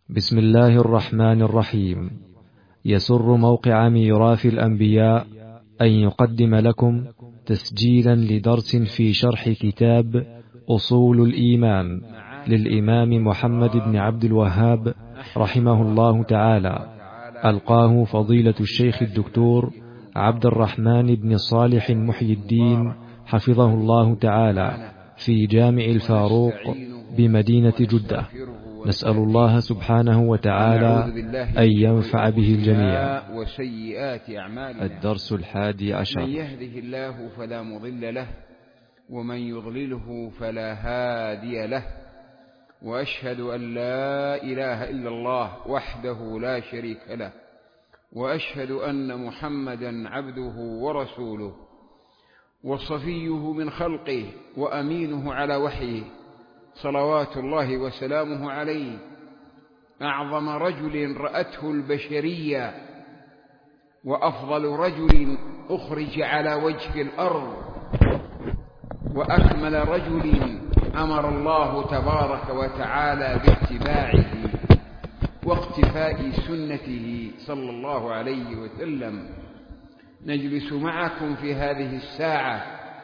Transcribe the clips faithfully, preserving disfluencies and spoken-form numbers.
بسم الله الرحمن الرحيم. يسر موقع ميراث الأنبياء أن يقدم لكم تسجيلا لدرس في شرح كتاب أصول الإيمان للإمام محمد بن عبد الوهاب رحمه الله تعالى، ألقاه فضيلة الشيخ الدكتور عبد الرحمن بن صالح محي الدين حفظه الله تعالى في جامع الفاروق بمدينة جدة. نسأل الله سبحانه وتعالى أن ينفع به الجميع. وسيئات أعمالنا. الدرس الحادي عشر. من يهده الله فلا مضل له ومن يضلله فلا هادي له، وأشهد أن لا إله إلا الله وحده لا شريك له، وأشهد أن محمدا عبده ورسوله وصفيه من خلقه وأمينه على وحيه، صلوات الله وسلامه عليه، أعظم رجل رأته البشرية وأفضل رجل أخرج على وجه الأرض، وأكمل رجل أمر الله تبارك وتعالى باتباعه واقتفاء سنته صلى الله عليه وسلم. نجلس معكم في هذه الساعة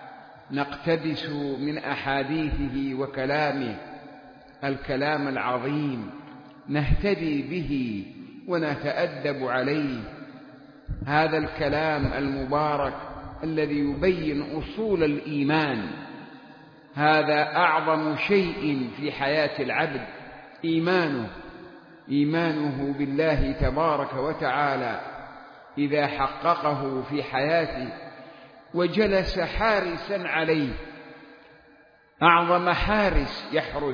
نقتبس من أحاديثه وكلامه الكلام العظيم، نهتدي به ونتأدب عليه. هذا الكلام المبارك الذي يبين أصول الإيمان، هذا أعظم شيء في حياة العبد، إيمانه إيمانه بالله تبارك وتعالى. إذا حققه في حياته وجلس حارسا عليه، أعظم حارس يحرس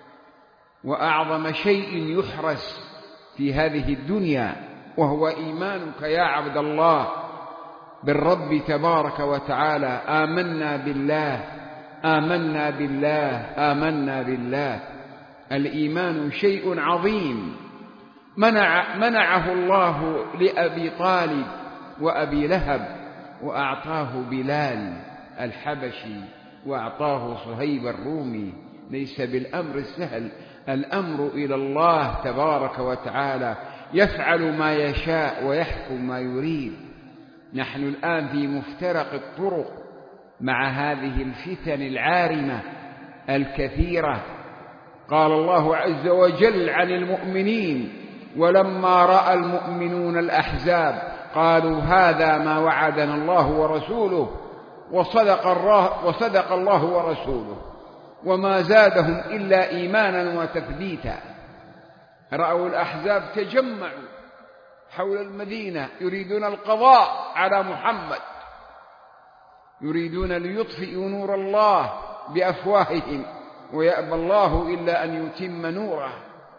وأعظم شيء يحرس في هذه الدنيا وهو إيمانك يا عبد الله بالرب تبارك وتعالى. آمنا بالله آمنا بالله آمنا بالله. الإيمان شيء عظيم منع منعه الله لأبي طالب وأبي لهب، وأعطاه بلال الحبشي وأعطاه صهيب الرومي. ليس بالأمر السهل، الأمر إلى الله تبارك وتعالى، يفعل ما يشاء ويحكم ما يريد. نحن الآن في مفترق الطرق مع هذه الفتن العارمة الكثيرة. قال الله عز وجل عن المؤمنين: ولما رأى المؤمنون الأحزاب قالوا هذا ما وعدنا الله ورسوله وصدق الله, وصدق الله ورسوله وما زادهم إلا إيمانا وتثبيتا. رأوا الأحزاب تجمعوا حول المدينة يريدون القضاء على محمد، يريدون ليطفئوا نور الله بأفواههم ويأبى الله إلا أن يتم نوره.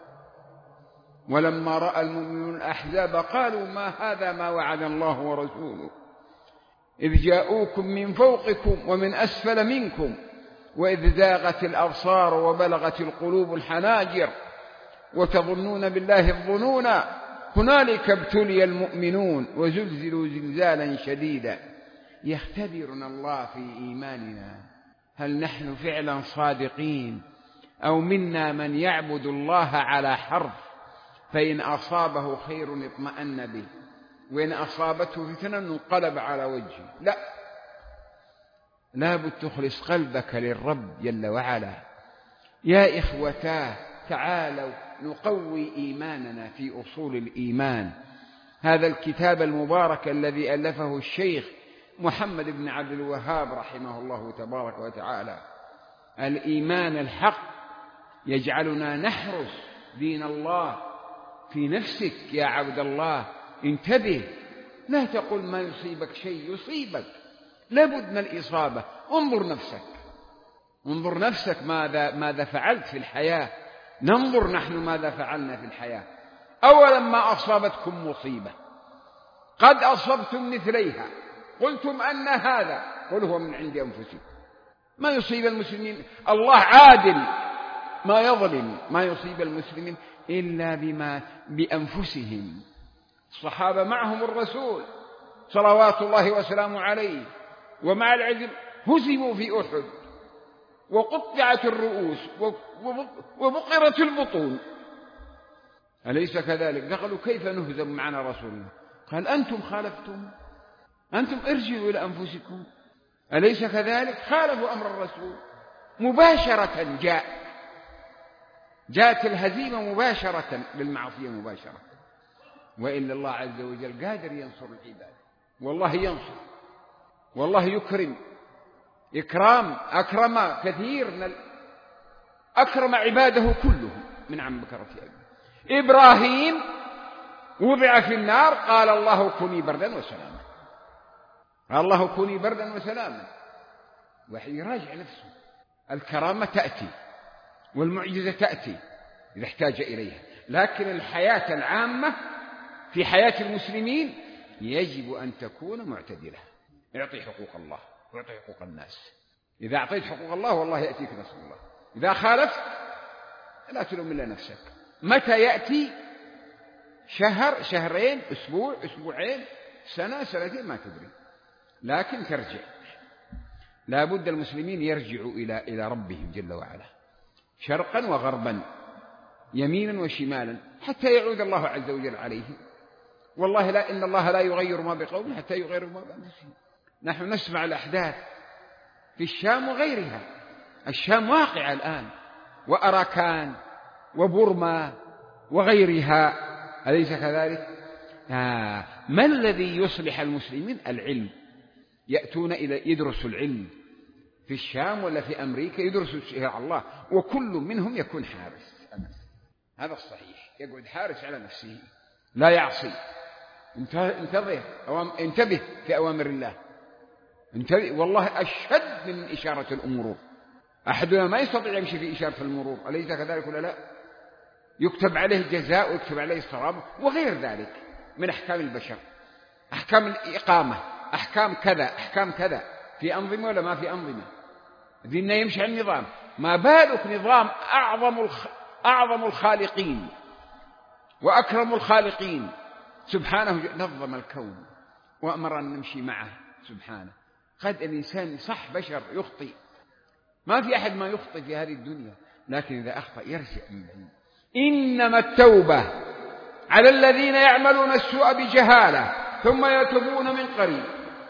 ولما رأى المؤمنون الأحزاب قالوا ما هذا ما وعد الله ورسوله إذ جاءوكم من فوقكم ومن أسفل منكم وإذ زاغت الأبصار وبلغت القلوب الحناجر وتظنون بالله الظنون هنالك ابتلي المؤمنون وزلزلوا زلزالا شديدا. يختبرنا الله في إيماننا، هل نحن فعلا صادقين أو منا من يعبد الله على حرف، فإن أصابه خير اطمأن به وإن أصابته فتنة انقلب على وجهه. لا، لابد تخلص قلبك للرب جل وعلا. يا إخوتاه تعالوا نقوي إيماننا في أصول الإيمان. هذا الكتاب المبارك الذي ألفه الشيخ محمد بن عبد الوهاب رحمه الله تبارك وتعالى، الإيمان الحق، يجعلنا نحرس دين الله في نفسك يا عبد الله. انتبه، لا تقل ما يصيبك شيء، يصيبك، لابد من الإصابة. انظر نفسك، انظر نفسك ماذا, ماذا فعلت في الحياة. ننظر نحن ماذا فعلنا في الحياة. أولا ما أصابتكم مصيبة قد أصبتم مثليها قلتم أن هذا، قل هو من عند أنفسكم. ما يصيب المسلمين، الله عادل ما يظلم، ما يصيب المسلمين إلا بما بأنفسهم. الصحابة معهم الرسول صلوات الله وسلامه عليه، ومع العلم هزموا في أحد وقطعت الرؤوس وبقرت البطون، أليس كذلك؟ قالوا كيف نهزم معنا رسولنا؟ قال أنتم خالفتم، أنتم ارجعوا إلى أنفسكم، أليس كذلك؟ خالفوا أمر الرسول مباشرة، جاء جاءت الهزيمة مباشرة بالمعصية مباشرة. وإلا الله عز وجل قادر ينصر العباد، والله ينصر، والله يكرم إكرام، أكرم كثير من ال... أكرم عباده كلهم من عم بكرة أبي إبراهيم وضع في النار قال الله كوني بردا وسلاما، قال الله كوني بردا وسلاما. وحي يراجع نفسه. الكرامة تأتي والمعجزة تأتي إذا احتاج إليها، لكن الحياة العامة في حياة المسلمين يجب أن تكون معتدلة. اعطي حقوق الله واعطي حقوق الناس. إذا أعطيت حقوق الله والله يأتيك نصر الله، إذا خالفت لا تلوم إلا نفسك. متى يأتي؟ شهر، شهرين، أسبوع، أسبوعين، سنة، سنتين، ما تدري، لكن ترجع. لا بد المسلمين يرجعوا إلى إلى ربهم جل وعلا شرقا وغربا، يمينا وشمالا، حتى يعود الله عز وجل عليهم. والله لا، إن الله لا يغير ما بقوم حتى يغيروا ما بأنفسهم. نحن نسمع الأحداث في الشام وغيرها. الشام واقعة الآن، وأراكان وبورما وغيرها، أليس كذلك؟ آه. ما الذي يصلح المسلمين؟ العلم. يأتون إلى يدرسوا العلم في الشام ولا في أمريكا، يدرسوا شرع الله، وكل منهم يكون حارس. هذا الصحيح، يقعد حارس على نفسه لا يعصي. انتبه انتبه في أوامر الله، انتبه. والله أشد من إشارة المرور. أحدنا ما يستطيع يمشي في إشارة المرور، أليس كذلك ولا لا؟ يكتب عليه جزاء ويكتب عليه صرامة وغير ذلك من أحكام البشر، أحكام الإقامة، أحكام كذا، أحكام كذا، في أنظمة ولا ما في أنظمة؟ ديننا يمشي على النظام. ما بالك نظام أعظم الخ... أعظم الخالقين وأكرم الخالقين سبحانه نظم الكون وأمر أن نمشي معه سبحانه. قد الإنسان صح بشر يخطئ، ما في أحد ما يخطئ في هذه الدنيا، لكن إذا أخطأ يرجع من بعيد. إنما التوبة على الذين يعملون السوء بجهالة ثم يتوبون من قريب.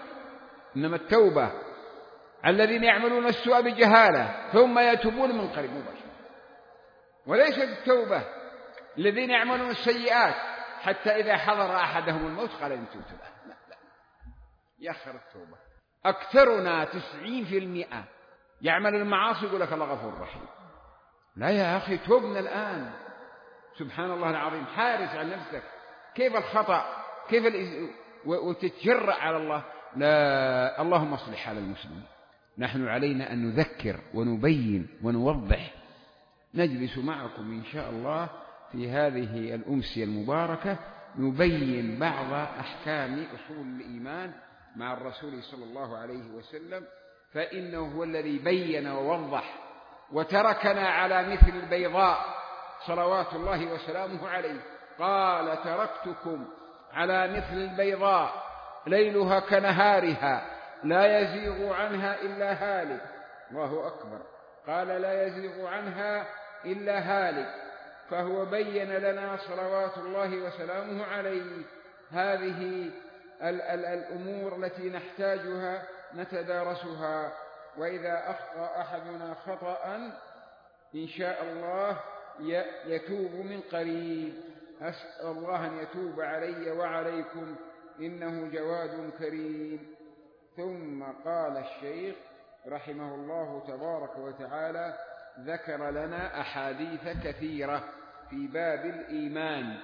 إنما التوبة على الذين يعملون السوء بجهالة ثم يتوبون من قريب مباشرة، وليست التوبة الذين يعملون السيئات حتى إذا حضر أحدهم الموت قال إن تبت الآن. لا لا، يأخر التوبة. أكثرنا تسعين في المئة يعمل المعاصي يقول لك الله غفور رحيم. لا يا أخي، توبنا الآن. سبحان الله العظيم. حارس على نفسك. كيف الخطأ، كيف ال... وتتجرأ على الله. لا، اللهم اصلح حال المسلمين. نحن علينا أن نذكر ونبين ونوضح. نجلس معكم إن شاء الله في هذه الأمسية المباركة نبين بعض أحكام أصول الإيمان مع الرسول صلى الله عليه وسلم، فإنه هو الذي بين ووضح وتركنا على مثل البيضاء صلوات الله وسلامه عليه. قال تركتكم على مثل البيضاء ليلها كنهارها لا يزيغ عنها إلا هالك. الله أكبر. قال لا يزيغ عنها إلا هالك، فهو بين لنا صلوات الله وسلامه عليه هذه ال ال الأمور التي نحتاجها نتدارسها. وإذا أخطأ أحدنا خطأ إن شاء الله يتوب من قريب. أسأل الله أن يتوب علي وعليكم إنه جواد كريم. ثم قال الشيخ رحمه الله تبارك وتعالى ذكر لنا أحاديث كثيرة في باب الإيمان،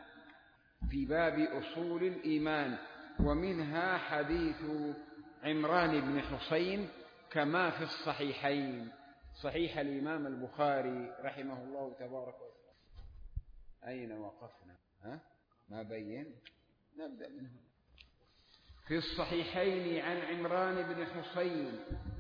في باب أصول الإيمان، ومنها حديث عمران بن حسين كما في الصحيحين، صحيح الإمام البخاري رحمه الله تبارك وتعالى. أين وقفنا؟ ها؟ ما بين؟ نبدأ من هنا. في الصحيحين عن عمران بن حسين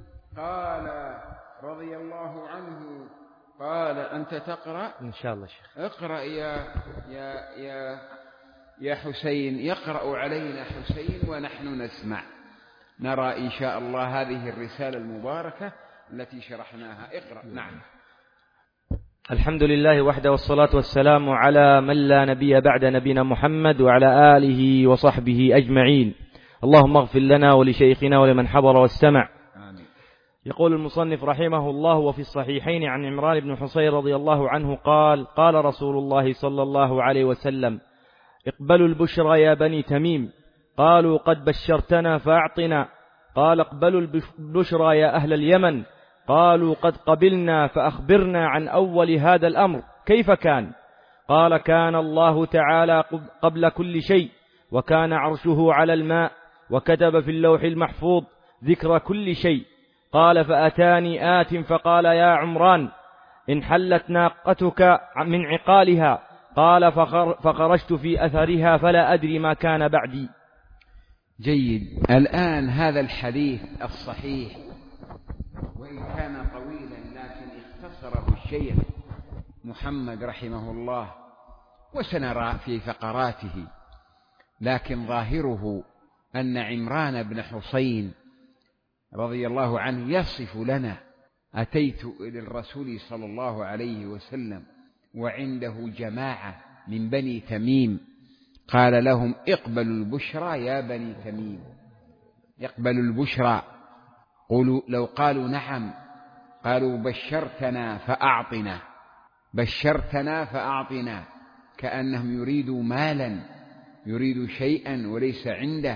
قال رضي الله عنه قال أنت تقرأ؟ إن شاء الله شيخ. اقرأ يا يا يا يا حسين. يقرأ علينا حسين ونحن نسمع، نرى إن شاء الله هذه الرسالة المباركة التي شرحناها. اقرأ. نعم. الحمد لله وحده، والصلاة والسلام على من لا نبي بعد نبينا محمد وعلى آله وصحبه أجمعين. اللهم اغفر لنا ولشيخنا ولمن حضر واستمع. آمين. يقول المصنف رحمه الله: وفي الصحيحين عن عمران بن حصين رضي الله عنه قال: قال رسول الله صلى الله عليه وسلم: اقبلوا البشرى يا بني تميم. قالوا: قد بشرتنا فأعطنا. قال: اقبلوا البشرى يا أهل اليمن. قالوا: قد قبلنا فأخبرنا عن أول هذا الأمر كيف كان؟ قال: كان الله تعالى قبل كل شيء، وكان عرشه على الماء، وكتب في اللوح المحفوظ ذكر كل شيء. قال: فأتاني آت فقال: يا عمران، انحلت ناقتك من عقالها. قال: فخرجت في أثرها فلا أدري ما كان بعدي. جيد. الآن هذا الحديث الصحيح وإن كان طويلا لكن اختصره الشيخ محمد رحمه الله، وسنرى في فقراته، لكن ظاهره أن عمران بن حصين رضي الله عنه يصف لنا: أتيت إلى الرسول صلى الله عليه وسلم وعنده جماعة من بني تميم، قال لهم: اقبلوا البشرى يا بني تميم. اقبلوا البشرى. قولوا لو قالوا نعم، قالوا: بشرتنا فأعطنا. بشرتنا فأعطنا، كأنهم يريدوا مالا، يريدوا شيئا وليس عنده.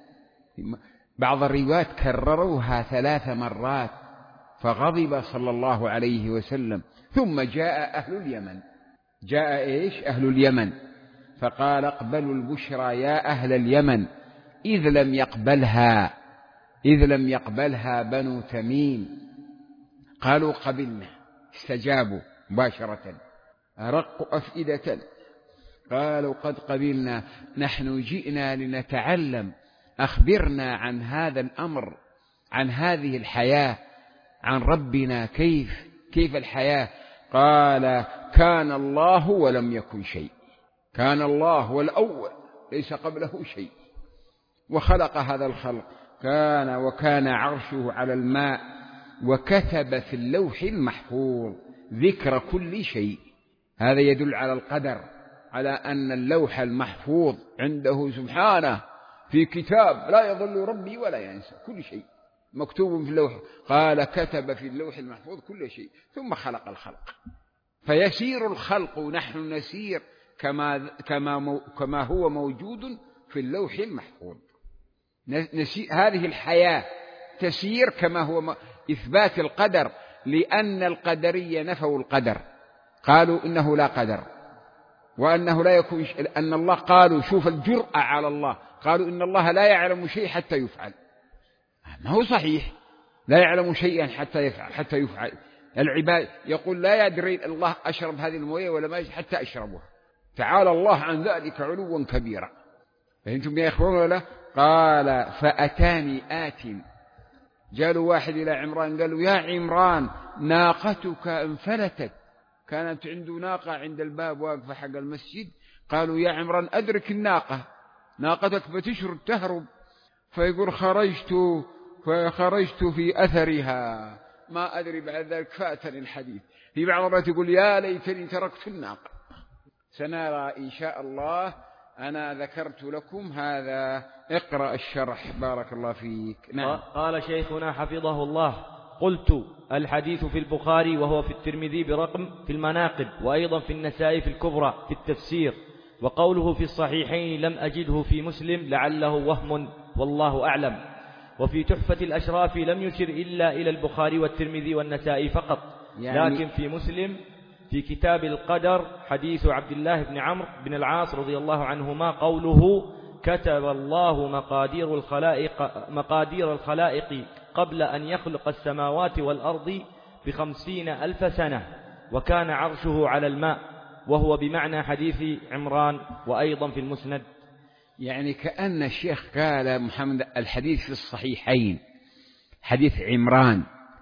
بعض الروايات كرروها ثلاث مرات، فغضب صلى الله عليه وسلم. ثم جاء أهل اليمن. جاء إيش؟ أهل اليمن. فقال: اقبلوا البشرى يا أهل اليمن، إذ لم يقبلها إذ لم يقبلها بنو تميم. قالوا: قبلنا. استجابوا مباشرة، أرقوا أفئدة. قالوا: قد قبلنا، نحن جئنا لنتعلم، أخبرنا عن هذا الأمر، عن هذه الحياة، عن ربنا، كيف كيف الحياة. قال: كان الله ولم يكن شيء. كان الله هو الأول، ليس قبله شيء، وخلق هذا الخلق. كان وكان عرشه على الماء، وكتب في اللوح المحفوظ ذكر كل شيء. هذا يدل على القدر، على أن اللوح المحفوظ عنده سبحانه في كتاب لا يضل ربي ولا ينسى، كل شيء مكتوب في اللوح. قال: كتب في اللوح المحفوظ كل شيء، ثم خلق الخلق. فيسير الخلق، نحن نسير كما, كما, كما هو موجود في اللوح المحفوظ. هذه الحياة تسير كما هو إثبات القدر، لأن القدرية نفوا القدر، قالوا إنه لا قدر، وأنه لا يكون، أن الله، قالوا شوف الجرأة على الله، قالوا إن الله لا يعلم شيء حتى يفعل. ما هو صحيح، لا يعلم شيئا حتى يفعل حتى يفعل. العباد يقول: لا يدري الله أشرب هذه المويه ولا ما حتى أشربها. تعالى الله عن ذلك علوا كبيرا. فهمتم يا إخوان ولا؟ قال: فأتاني آت. جاءوا واحد إلى عمران قالوا: يا عمران، ناقتك انفلتت. كانت عنده ناقة عند الباب واقفة حق المسجد. قالوا: يا عمران، أدرك الناقة، ناقتك بتشرد تهرب. فيقول: خرجت فخرجت في أثرها، ما أدري بعد ذلك فاتني الحديث. في بعض الروايات يقول: يا ليتني تركت الناقة. سنرى إن شاء الله. أنا ذكرت لكم هذا. اقرأ الشرح بارك الله فيك. نعم. قال شيخنا حفظه الله: قلت: الحديث في البخاري، وهو في الترمذي برقم في المناقب، وأيضا في النسائي في الكبرى في التفسير. وقوله في الصحيحين لم أجده في مسلم لعله وهم، والله أعلم. وفي تحفة الأشراف لم يشر إلا إلى البخاري والترمذي والنسائي فقط، يعني لكن في مسلم في كتاب القدر حديث عبد الله بن عمرو بن العاص رضي الله عنهما قوله: كتب الله مقادير الخلائق, مقادير الخلائق قبل أن يخلق السماوات والأرض بخمسين ألف سنة، وكان عرشه على الماء، وهو بمعنى حديث عمران، وأيضا في المسند. يعني كأن الشيخ قال محمد الحديث في الصحيحين حديث عمران،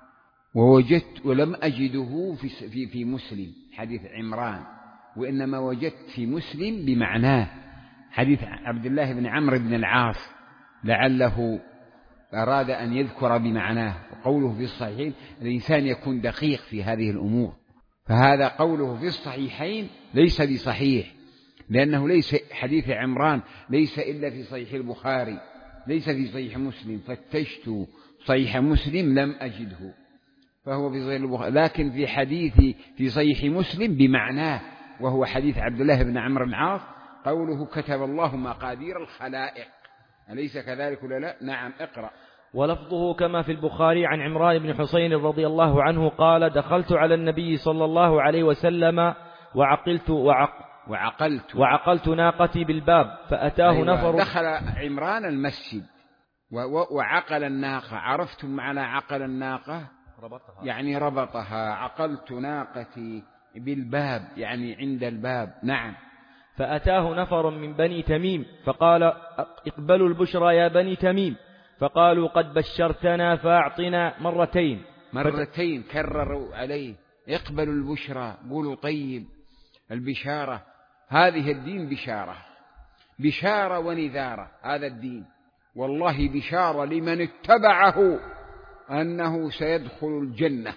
ووجدت ولم أجده في, في, في مسلم حديث عمران، وإنما وجدت في مسلم بمعناه حديث عبد الله بن عمرو بن العاص، لعله أراد أن يذكر بمعناه. وقوله في الصحيحين الإنسان يكون دقيق في هذه الأمور، فهذا قوله في الصحيحين ليس بصحيح، لأنه ليس حديث عمران ليس إلا في صحيح البخاري، ليس في صحيح مسلم. فتشت صحيح مسلم لم أجده، فهو في صحيح البخاري، لكن في حديث في صحيح مسلم بمعناه، وهو حديث عبد الله بن عمرو بن العاص قوله كتب الله مقادير الخلائق، أليس كذلك ولا لا؟ نعم، اقرأ. ولفظه كما في البخاري عن عمران بن حسين رضي الله عنه قال: دخلت على النبي صلى الله عليه وسلم وعقلت وعق وعقلت وعقلت ناقتي بالباب فأتاه أيوة. نفر. دخل عمران المسجد وعقل الناقة. عرفتم معنى عقل الناقة؟ ربطها. يعني ربطها. عقلت ناقتي بالباب يعني عند الباب. نعم. فأتاه نفر من بني تميم فقال: اقبلوا البشرى يا بني تميم. فقالوا: قد بشرتنا فأعطنا مرتين مرتين كرروا عليه: اقبلوا البشرى، قولوا طيب. البشارة هذه الدين بشارة بشارة ونذارة. هذا الدين والله بشارة لمن اتبعه أنه سيدخل الجنة،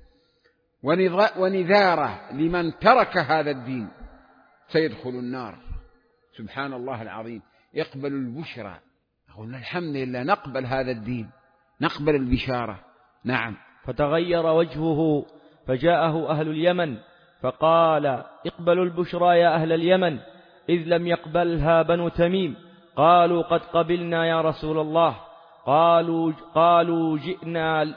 ونذارة لمن ترك هذا الدين سيدخل النار. سبحان الله العظيم. اقبلوا البشرى. قلنا الحمد لله نقبل هذا الدين، نقبل البشارة. نعم. فتغير وجهه فجاءه أهل اليمن فقال: اقبلوا البشرى يا أهل اليمن، إذ لم يقبلها بنو تميم. قالوا: قد قبلنا يا رسول الله. قالوا قالوا جئنا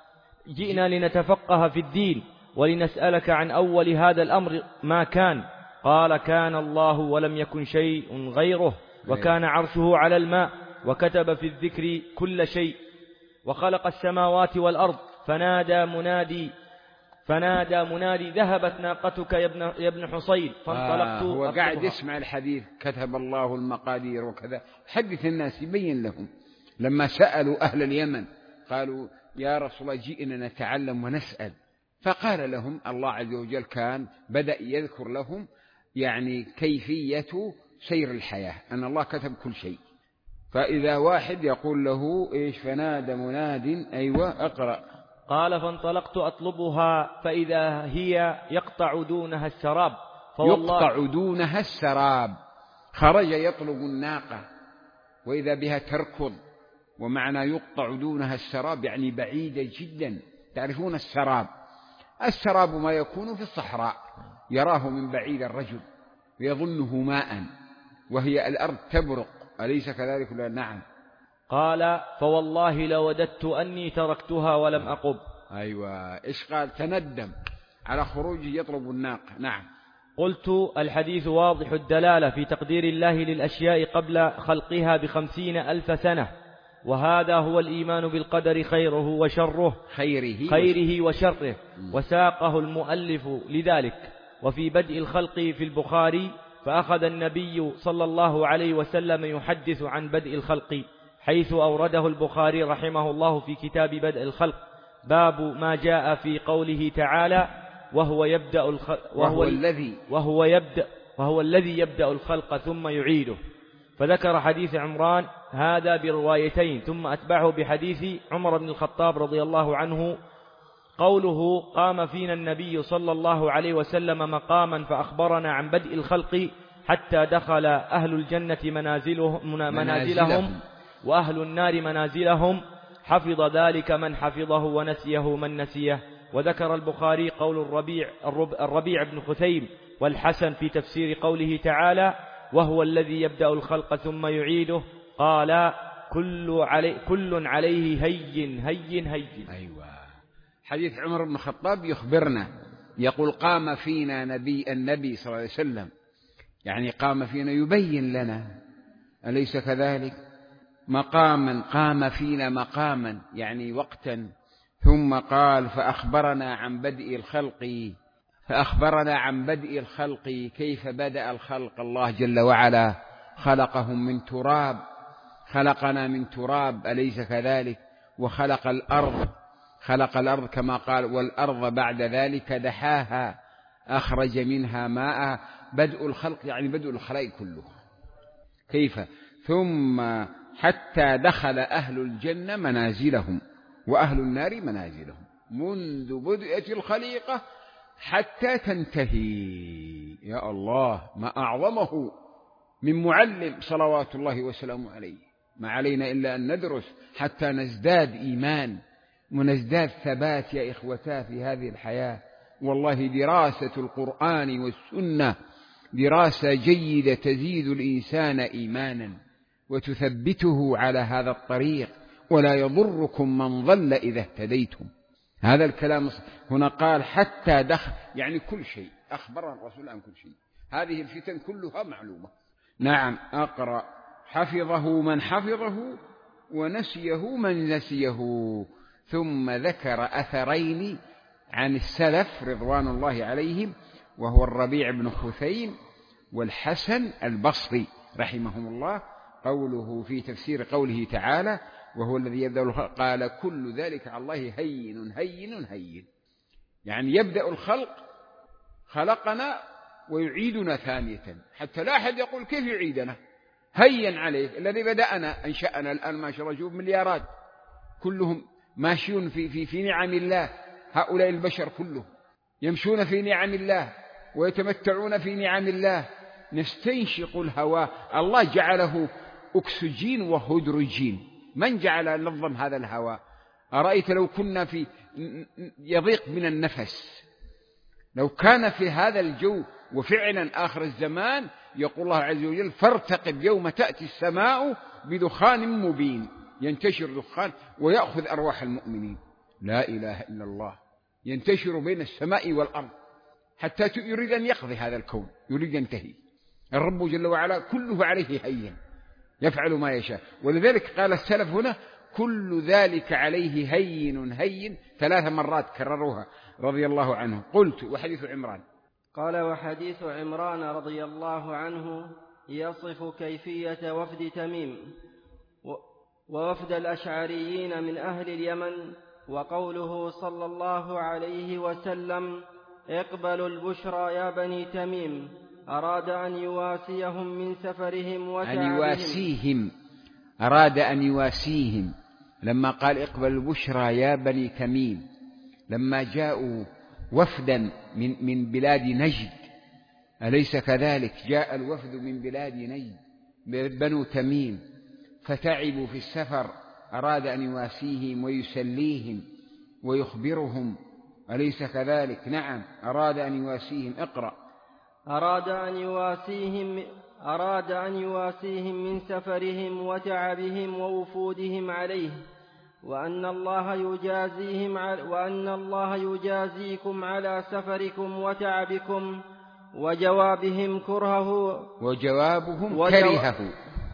جئنا لنتفقه في الدين ولنسألك عن أول هذا الأمر ما كان. قال: كان الله ولم يكن شيء غيره، وكان عرشه على الماء، وكتب في الذكر كل شيء، وخلق السماوات والأرض. فنادى منادي فنادى منادي: ذهبت ناقتك يا ابن, يا ابن حصين. فانطلقت. آه هو قاعد يسمع الحديث كتب الله المقادير وكذا، حدث الناس يبين لهم. لما سألوا أهل اليمن قالوا: يا رسول الله جئنا نتعلم ونسأل. فقال لهم الله عز وجل كان بدأ يذكر لهم يعني كيفية سير الحياة، أن الله كتب كل شيء. فإذا واحد يقول له إيش؟ فنادى مناد. أيوة اقرأ. قال: فانطلقت أطلبها فإذا هي يقطع دونها السراب. يقطع دونها السراب. خرج يطلب الناقة وإذا بها تركض. ومعنى يقطع دونها السراب يعني بعيدة جدا. تعرفون السراب؟ السراب ما يكون في الصحراء، يراه من بعيد الرجل ويظنه ماء، وهي الأرض تبرق، أليس كذلك؟ لا. نعم. قال: فوالله لوددت أني تركتها ولم أقب. أيوة. إيش قال؟ تندم على خروجه يطلب الناقة. نعم. قلت: الحديث واضح الدلالة في تقدير الله للأشياء قبل خلقها بخمسين ألف سنة، وهذا هو الإيمان بالقدر خيره وشره خيره, خيره وشره. وساقه المؤلف لذلك. وفي بدء الخلق في البخاري: فأخذ النبي صلى الله عليه وسلم يحدث عن بدء الخلق، حيث أورده البخاري رحمه الله في كتاب بدء الخلق باب ما جاء في قوله تعالى: وهو يبدأ الخلق وهو, وهو الذي وهو يبدأ وهو الذي يبدأ الخلق ثم يعيده. فذكر حديث عمران هذا بروايتين، ثم أتبعه بحديث عمر بن الخطاب رضي الله عنه قوله: قام فينا النبي صلى الله عليه وسلم مقاما فأخبرنا عن بدء الخلق حتى دخل أهل الجنة منازلهم, منازلهم وأهل النار منازلهم، حفظ ذلك من حفظه ونسيه من نسيه. وذكر البخاري قول الربيع, الربيع بن خثيم والحسن في تفسير قوله تعالى: وهو الذي يبدأ الخلق ثم يعيده. قال: كل, علي كل عليه هين هين هين. أيوة. حديث عمر بن الخطاب يخبرنا، يقول: قام فينا نبي النبي صلى الله عليه وسلم، يعني قام فينا يبين لنا، أليس كذلك؟ مقاما، قام فينا مقاما يعني وقتا. ثم قال: فأخبرنا عن بدء الخلق فأخبرنا عن بدء الخلق كيف بدأ الخلق. الله جل وعلا خلقهم من تراب، خلقنا من تراب، أليس كذلك؟ وخلق الأرض خلق الأرض كما قال: والأرض بعد ذلك دحاها أخرج منها ماءها. بدء الخلق يعني بدء الخلق كله. كيف؟ ثم حتى دخل أهل الجنة منازلهم وأهل النار منازلهم، منذ بدءت الخليقة حتى تنتهي. يا الله، ما أعظمه من معلم صلوات الله وسلامه عليه. ما علينا إلا أن ندرس حتى نزداد إيمان ونزداد ثبات يا إخوتا في هذه الحياة. والله دراسة القرآن والسنة دراسة جيدة تزيد الإنسان إيمانا وتثبته على هذا الطريق، ولا يضركم من ضل إذا اهتديتم. هذا الكلام هنا قال حتى دخل، يعني كل شيء أخبر الرسول عن كل شيء. هذه الفتن كلها معلومة. نعم، أقرأ حفظه من حفظه ونسيه من نسيه. ثم ذكر أثرين عن السلف رضوان الله عليهم، وهو الربيع بن خثيم والحسن البصري رحمهم الله. قوله في تفسير قوله تعالى: وهو الذي يبدأ الخلق، قال: كل ذلك على الله هين هين هين. يعني يبدأ الخلق، خلقنا ويعيدنا ثانية، حتى لا أحد يقول كيف يعيدنا، هين عليه. الذي بدأنا أنشأنا الآن ما شاء الله شوف مليارات، كلهم ماشيون في, في, في نعم الله. هؤلاء البشر كلهم يمشون في نعم الله ويتمتعون في نعم الله. نستنشق الهواء، الله جعله أكسجين وهيدروجين. من جعل نظم هذا الهواء؟ أرأيت لو كنا في يضيق من النفس، لو كان في هذا الجو، وفعلا آخر الزمان يقول الله عز وجل: فارتقب يوم تأتي السماء بدخان مبين. ينتشر دخان ويأخذ أرواح المؤمنين. لا إله إلا الله. ينتشر بين السماء والأرض حتى يريد أن يقضي هذا الكون، يريد ينتهي. الرب جل وعلا كله عليه هين، يفعل ما يشاء. ولذلك قال السلف هنا: كل ذلك عليه هين هين، ثلاث مرات كرروها رضي الله عنه. قلت: وحديث عمران. قال: وحديث عمران رضي الله عنه يصف كيفية وفد تميم ووفد الأشعريين من أهل اليمن. وقوله صلى الله عليه وسلم: اقبلوا البشرى يا بني تميم، أراد أن يواسيهم من سفرهم وتعبهم. أن يواسيهم، أراد أن يواسيهم. لما قال اقبلوا البشرى يا بني تميم، لما جاءوا وفدا من, من بلاد نجد، أليس كذلك؟ جاء الوفد من بلاد نجد بنو تميم فتعبوا في السفر، أراد أن يواسيهم ويسليهم ويخبرهم، أليس كذلك؟ نعم، أراد أن يواسيهم. اقرأ. أراد أن يواسيهم أراد أن يواسيهم من سفرهم وتعبهم ووفودهم عليه، وأن الله يجازيهم وأن الله يجازيكم على سفركم وتعبكم. وجوابهم كرهه وجوابهم وجو... كرهه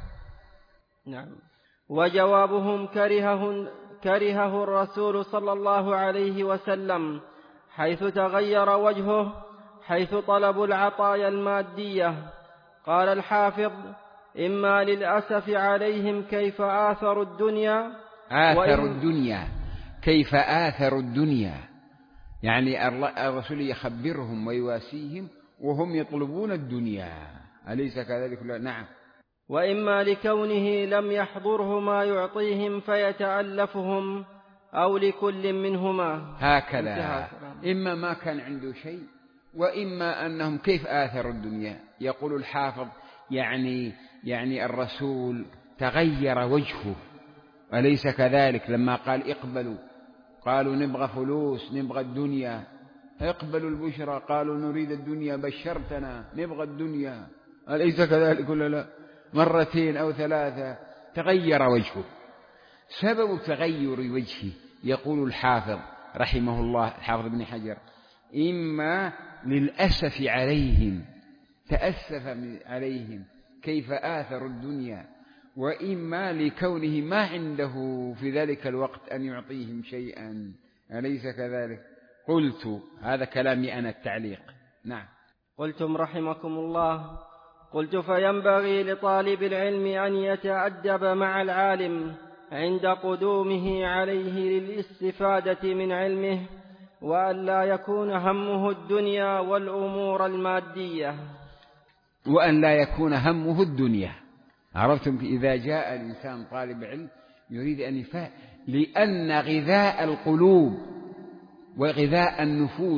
نعم وجوابهم كرهه كرهه الرسول صلى الله عليه وسلم، حيث تغير وجهه، حيث طلبوا العطايا المادية. قال الحافظ: إما للأسف عليهم كيف آثروا الدنيا آثروا الدنيا كيف آثروا الدنيا، يعني الرسول يخبرهم ويواسيهم وهم يطلبون الدنيا، أليس كذلك؟ نعم. وإما لكونه لم يحضره ما يعطيهم فيتألفهم، أو لكل منهما. هكذا، إما ما كان عنده شيء، وإما أنهم كيف آثروا الدنيا. يقول الحافظ: يعني يعني الرسول تغير وجهه، أليس كذلك؟ لما قال اقبلوا، قالوا نبغى فلوس، نبغى الدنيا. اقبلوا البشرى، قالوا نريد الدنيا، بشرتنا، نبغى الدنيا، أليس كذلك ولا لا؟ مرتين أو ثلاثة تغير وجهه. سبب تغير وجهه يقول الحافظ رحمه الله، الحافظ ابن حجر: إما للأسف عليهم، تأسف عليهم كيف آثروا الدنيا، وإما لكونه ما عنده في ذلك الوقت أن يعطيهم شيئا، أليس كذلك؟ قلت، هذا كلامي أنا التعليق. نعم. قلتم رحمكم الله. قلت: فينبغي لطالب العلم أن يتأدب مع العالم عند قدومه عليه للاستفادة من علمه، وأن لا يكون همه الدنيا والأمور المادية. وأن لا يكون همه الدنيا. عرفتم؟ إذا جاء الإنسان طالب علم يريد أن يفهم، لأن غذاء القلوب وغذاء النفوس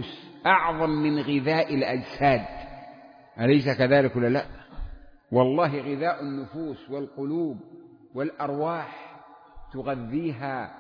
أعظم من غذاء الأجساد، أليس كذلك ولا لا؟ والله غذاء النفوس والقلوب والأرواح تغذيها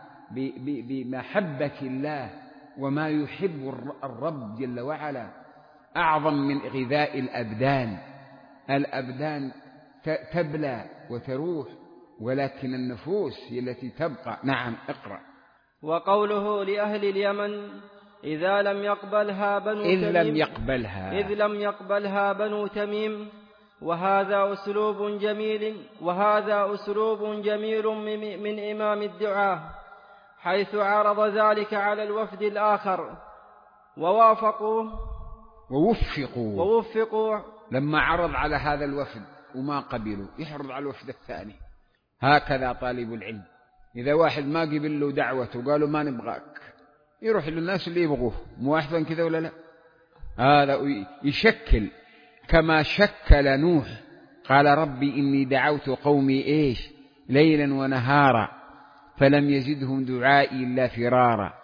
بمحبة الله وما يحب الرب جل وعلا أعظم من غذاء الأبدان. الأبدان تبلى وتروح، ولكن النفوس هي التي تبقى. نعم اقرأ. وقوله لأهل اليمن إذا لم يقبلها بنو إذ تميم لم يقبلها إذ لم يقبلها بنو تميم وهذا أسلوب جميل وهذا أسلوب جميل من إمام الدعاة، حيث عرض ذلك على الوفد الآخر ووافقوا ووفقوا ووفقوا لما عرض على هذا الوفد وما قبلوا يحرض على الوفد الثاني. هكذا طالب العلم، إذا واحد ما قبل له دعوته وقالوا ما نبغاك، يروح للناس اللي يبغوه. مو أحسن كذا ولا لا؟ هذا يشكل كما شكل نوح، قال ربي إني دعوت قومي إيش ليلا ونهارا فلم يزدهم دعائي إلا فرارا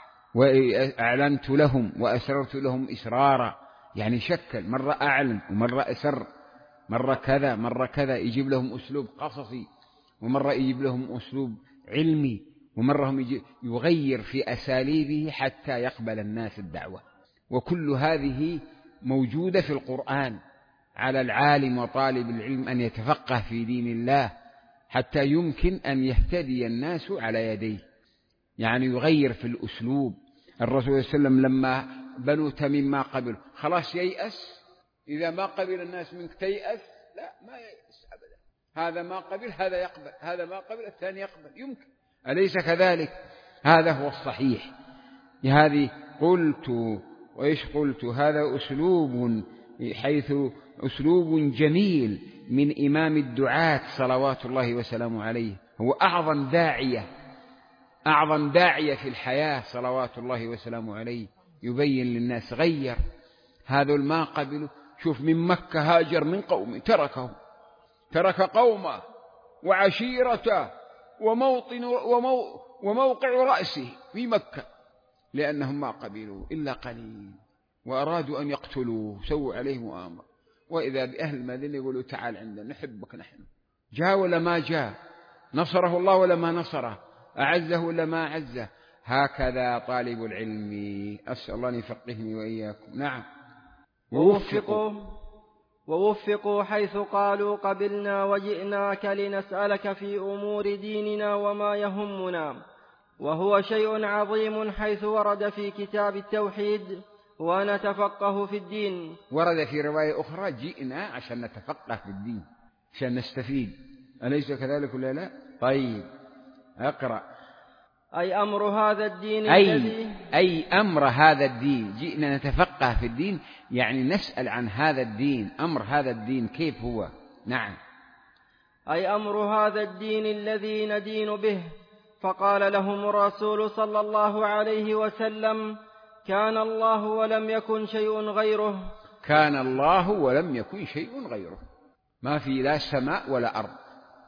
وأعلنت لهم وأسررت لهم إسرارا. يعني شكل، مرة أعلن ومرة أسر، مرة كذا مرة كذا، يجيب لهم أسلوب قصصي، ومرة يجيب لهم أسلوب علمي، ومرة هم يغير في أساليبه حتى يقبل الناس الدعوة. وكل هذه موجودة في القرآن. على العالم وطالب العلم أن يتفقه في دين الله حتى يمكن أن يهتدي الناس على يديه، يعني يغير في الأسلوب. الرسول صلى الله عليه وسلم لما بنو تميم ما قبل خلاص ييأس. إذا ما قبل الناس منك تيأس؟ لا، ما ييأس أبدا. هذا ما قبل هذا يقبل، هذا ما قبل الثاني يقبل، يمكن. أليس كذلك؟ هذا هو الصحيح. هذه قلت وإيش قلت هذا أسلوب، حيث أسلوب جميل من إمام الدعاة صلوات الله وسلامه عليه. هو أعظم داعية أعظم داعية في الحياة صلوات الله وسلامه عليه، يبين للناس. غير هذا ما قبله. شوف من مكة هاجر من قومه، تركه ترك قومه وعشيرته وموطن ومو وموقع رأسه في مكة، لأنهم ما قبلوا إلا قليل وأرادوا أن يقتلوه، سووا عليه مؤامرة. وإذا بأهل المدينة يقولوا تعال عندنا نحبك نحن. جاء ولا ما جاء؟ نصره الله ولا ما نصره؟ أعزه ولا ما أعزه؟ هكذا طالب العلم. أسأل الله أن يفقهني وإياكم. نعم. ووفقوا ووفقوا حيث قالوا قبلنا وجئناك لنسألك في أمور ديننا وما يهمنا، وهو شيء عظيم، حيث ورد في كتاب التوحيد ونتفقه في الدين. ورد في رواية أخرى جئنا عشان نتفقه في الدين، عشان نستفيد. أليس كذلك ولا لا؟ طيب أقرأ. أي أمر هذا الدين أي, الذي أي أمر هذا الدين. جئنا نتفقه في الدين، يعني نسأل عن هذا الدين، أمر هذا الدين كيف هو. نعم. أي أمر هذا الدين الذي ندين به. فقال لهم الرسول صلى الله عليه وسلم كان الله ولم يكن شيء غيره. كان الله ولم يكن شيء غيره. ما في لا سماء ولا أرض.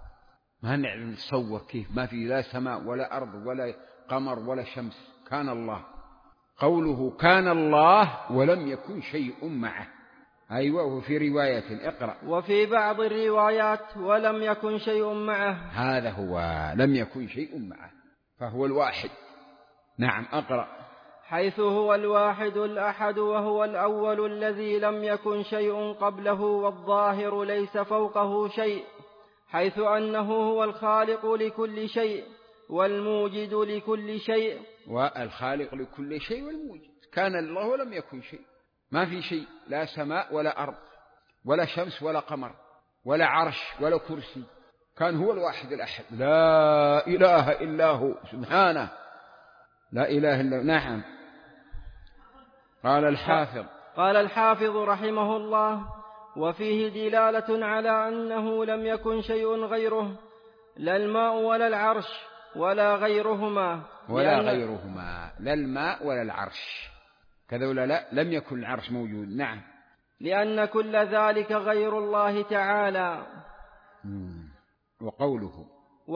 ما نعلم نتصور كيف ما في لا سماء ولا أرض ولا قمر ولا شمس. كان الله. قوله كان الله ولم يكن شيء معه. أيوة. وفي رواية اقرأ. وفي بعض الروايات ولم يكن شيء معه. هذا هو لم يكن شيء معه، فهو الواحد. نعم أقرأ. حيث هو الواحد الأحد، وهو الأول الذي لم يكن شيء قبله، والظاهر ليس فوقه شيء، حيث أنه هو الخالق لكل شيء والموجد لكل شيء. والخالق لكل شيء والموجد. كان الله ولم يكن شيء. ما في شيء، لا سماء ولا أرض ولا شمس ولا قمر ولا عرش ولا كرسي. كان هو الواحد الأحد، لا إله إلا هو سبحانه، لا إله إلا هو. نعم. قال الحافظ قال الحافظ رحمه الله: وفيه دلالة على أنه لم يكن شيء غيره، لا الماء ولا العرش ولا غيرهما. ولا غيرهما، لا الماء ولا العرش، كذا ولا لا؟ لم يكن العرش موجود. نعم. لأن كل ذلك غير الله تعالى. وقوله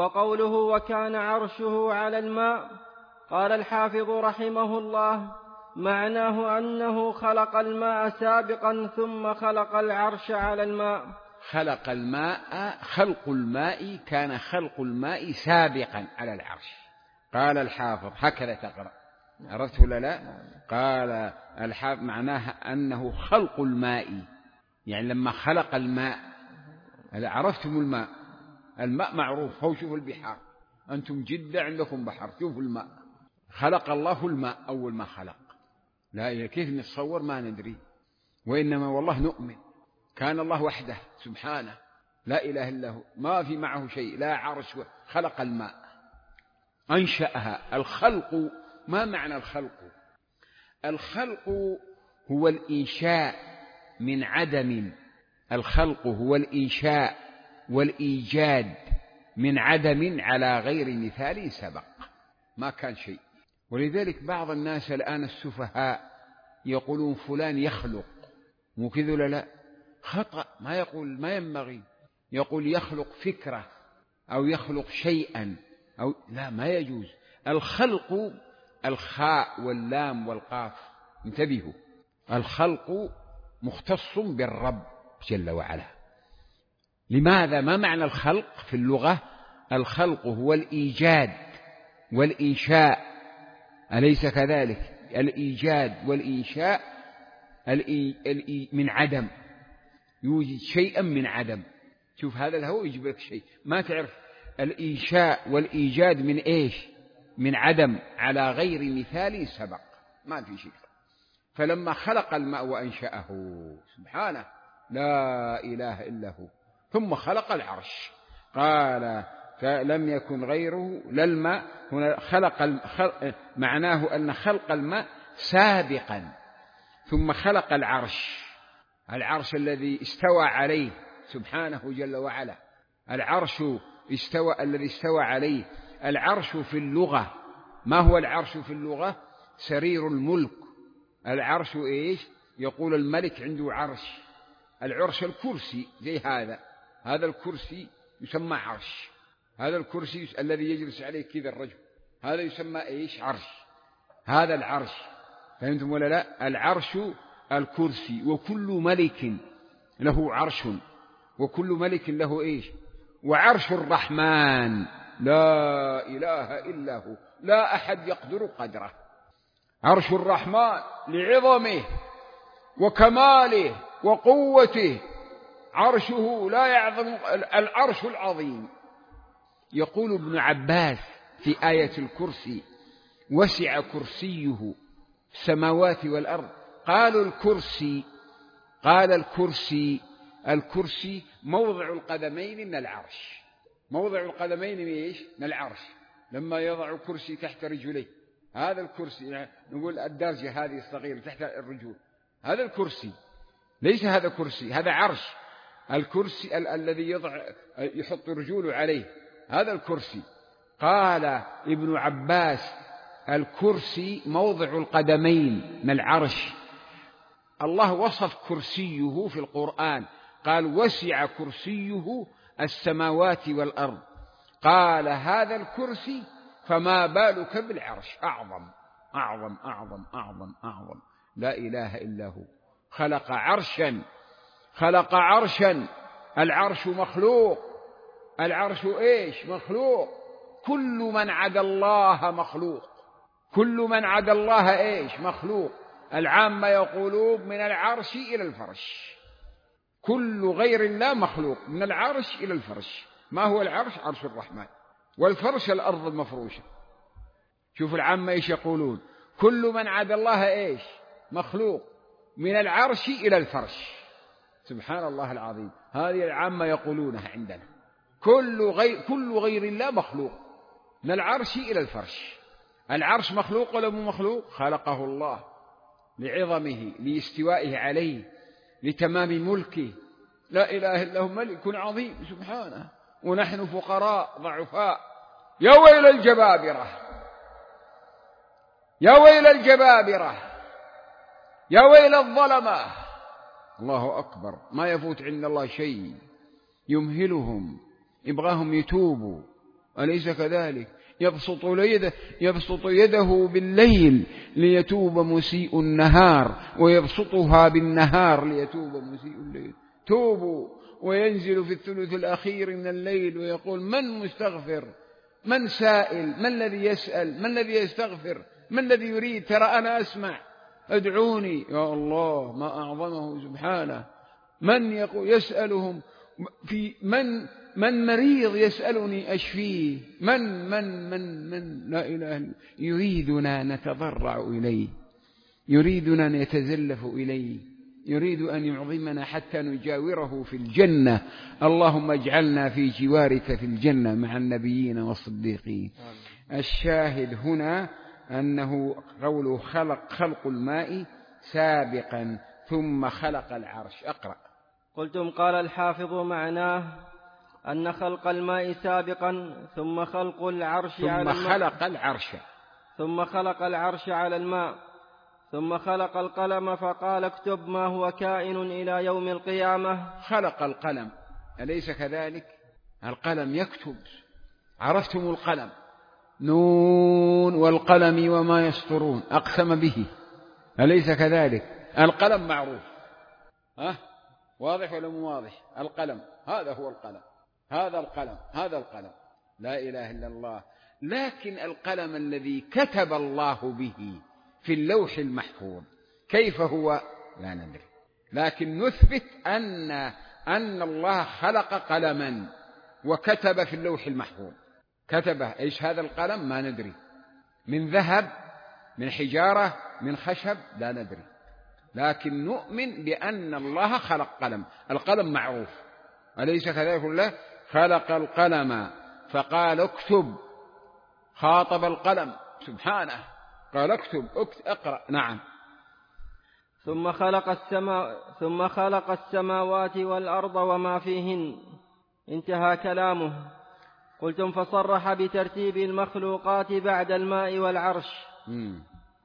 وقوله وكان عرشه على الماء. قال الحافظ رحمه الله: معناه أنه خلق الماء سابقا ثم خلق العرش على الماء. خلق الماء، خلق الماء كان خلق الماء سابقا على العرش. قال الحافظ هكذا تقرأ، عرفت ولا لا؟ قال الحافظ معناها أنه خلق الماء، يعني لما خلق الماء. عرفتم الماء؟ الماء معروف، هو شوفوا البحار، أنتم جدة عندكم بحر، شوفوا الماء. خلق الله الماء أول ما خلق. لا كيف نتصور ما ندري، وإنما والله نؤمن. كان الله وحده سبحانه لا إله إلا هو، ما في معه شيء، لا عرش، خلق الماء أنشأها. الخلق، ما معنى الخلق؟ الخلق هو الإنشاء من عدم. الخلق هو الإنشاء والإيجاد من عدم على غير مثال سبق، ما كان شيء. ولذلك بعض الناس الآن السفهاء يقولون فلان يخلق، مو كذا ولا لا؟ خطأ، ما يقول، ما ينبغي يقول يخلق فكرة أو يخلق شيئا أو لا، ما يجوز. الخلق الخاء واللام والقاف، انتبهوا، الخلق مختص بالرب جل وعلا. لماذا؟ ما معنى الخلق في اللغة؟ الخلق هو الإيجاد والإنشاء، أليس كذلك؟ الإيجاد والإنشاء من عدم، يوجد شيئا من عدم. شوف هذا الهو يجيب لك شيء ما تعرف. الإنشاء والإيجاد من إيش؟ من عدم على غير مثال سبق، ما في شيء. فلما خلق الماء وأنشأه سبحانه لا إله إلا هو، ثم خلق العرش، قال فلم يكن غيره للماء. هنا خلق الخلق معناه أن خلق الماء سابقا، ثم خلق العرش، العرش الذي استوى عليه سبحانه جل وعلا. العرش استوى، الذي استوى عليه. العرش في اللغة، ما هو العرش في اللغة؟ سرير الملك. العرش إيش؟ يقول الملك عنده عرش. العرش الكرسي زي هذا، هذا الكرسي يسمى عرش. هذا الكرسي الذي يجلس عليه كذا الرجل، هذا يسمى إيش؟ عرش. هذا العرش، فهمتم ولا لا؟ العرش الكرسي. وكل ملك له عرش، وكل ملك له إيش؟ وعرش الرحمن لا إله إلا هو، لا أحد يقدر قدره. عرش الرحمن لعظمه وكماله وقوته، عرشه لا يعظم العرش العظيم. يقول ابن عباس في آية الكرسي: وسع كرسيه السماوات والأرض. قالوا الكرسي، قال الكرسي، الكرسي موضع القدمين من العرش. موضع القدمين من إيش؟ من العرش. لما يضع كرسي تحت رجليه، هذا الكرسي، يعني نقول الدرجة هذه الصغيرة تحت الرجول، هذا الكرسي. ليس هذا كرسي، هذا عرش. الكرسي ال- الذي يضع يحط رجوله عليه، هذا الكرسي. قال ابن عباس: الكرسي موضع القدمين من العرش. الله وصف كرسيه في القرآن، قال: وسع كرسيه السماوات والأرض. قال: هذا الكرسي، فما بالك بالعرش؟ أعظم أعظم أعظم أعظم أعظم، لا إله إلا هو. خلق عرشا، خلق عرشا. العرش مخلوق. العرش إيش؟ مخلوق. كل من عدا الله مخلوق. كل من عدا الله إيش؟ مخلوق. العامة يقولون من العرش إلى الفرش. كل غير الله مخلوق، من العرش إلى الفرش. ما هو العرش؟ عرش الرحمن. والفرش الأرض المفروشة. شوف العامة إيش يقولون: كل من عدا الله إيش؟ مخلوق، من العرش إلى الفرش. سبحان الله العظيم، هذه العامة يقولونها عندنا. كل غير, كل غير الله مخلوق، من العرش إلى الفرش. العرش مخلوق ولا مو مخلوق؟ خلقه الله لعظمه، لاستوائه عليه، لتمام ملكه. لا إله إلا هو ملك عظيم سبحانه، ونحن فقراء ضعفاء. يا ويل الجبابرة، يا ويل الجبابرة، يا ويل الظلمة. الله أكبر، ما يفوت عند الله شيء، يمهلهم، يبغاهم يتوبوا، أليس كذلك؟ يبسط يده, يبسط يده بالليل ليتوب مسيء النهار، ويبسطها بالنهار ليتوب مسيء الليل. توبوا. وينزل في الثلث الأخير من الليل ويقول: من مستغفر؟ من سائل؟ من الذي يسأل؟ من الذي يستغفر؟ من الذي يريد؟ ترى أنا أسمع، ادعوني. يا الله، ما أعظمه سبحانه. من يقول يسألهم في من من مريض يسألني أشفيه؟ من من من من لا إله إلا. يريدنا نتضرع إليه، يريدنا نتزلف إليه، يريد أن يعظمنا حتى نجاوره في الجنة. اللهم اجعلنا في جوارك في الجنة مع النبيين والصديقين. الشاهد هنا أنه قوله خلق خلق الماء سابقا ثم خلق العرش. أقرأ. قلتم قال الحافظ معناه أن خلق الماء سابقا ثم خلق العرش ثم على الماء خلق العرش ثم خلق العرش على الماء ثم خلق القلم فقال اكتب ما هو كائن إلى يوم القيامة. خلق القلم، أليس كذلك؟ القلم يكتب. عرفتم القلم؟ نون والقلم وما يسطرون، أقسم به، أليس كذلك؟ القلم معروف، ها؟ واضح ولا مو واضح؟ القلم هذا هو القلم، هذا القلم، هذا القلم، لا إله إلا الله. لكن القلم الذي كتب الله به في اللوح المحفوظ كيف هو؟ لا ندري، لكن نثبت أن أن الله خلق قلما وكتب في اللوح المحفوظ. كتبه إيش هذا القلم؟ ما ندري، من ذهب، من حجارة، من خشب، لا ندري، لكن نؤمن بأن الله خلق قلم. القلم معروف، أليس كذلك؟ الله خلق القلم فقال اكتب، خاطب القلم سبحانه، قال اكتب، اقرأ. نعم. ثم خلق السماء ثم خلق السماوات والأرض وما فيهن، انتهى كلامه. قلتم فصرح بترتيب المخلوقات بعد الماء والعرش. م.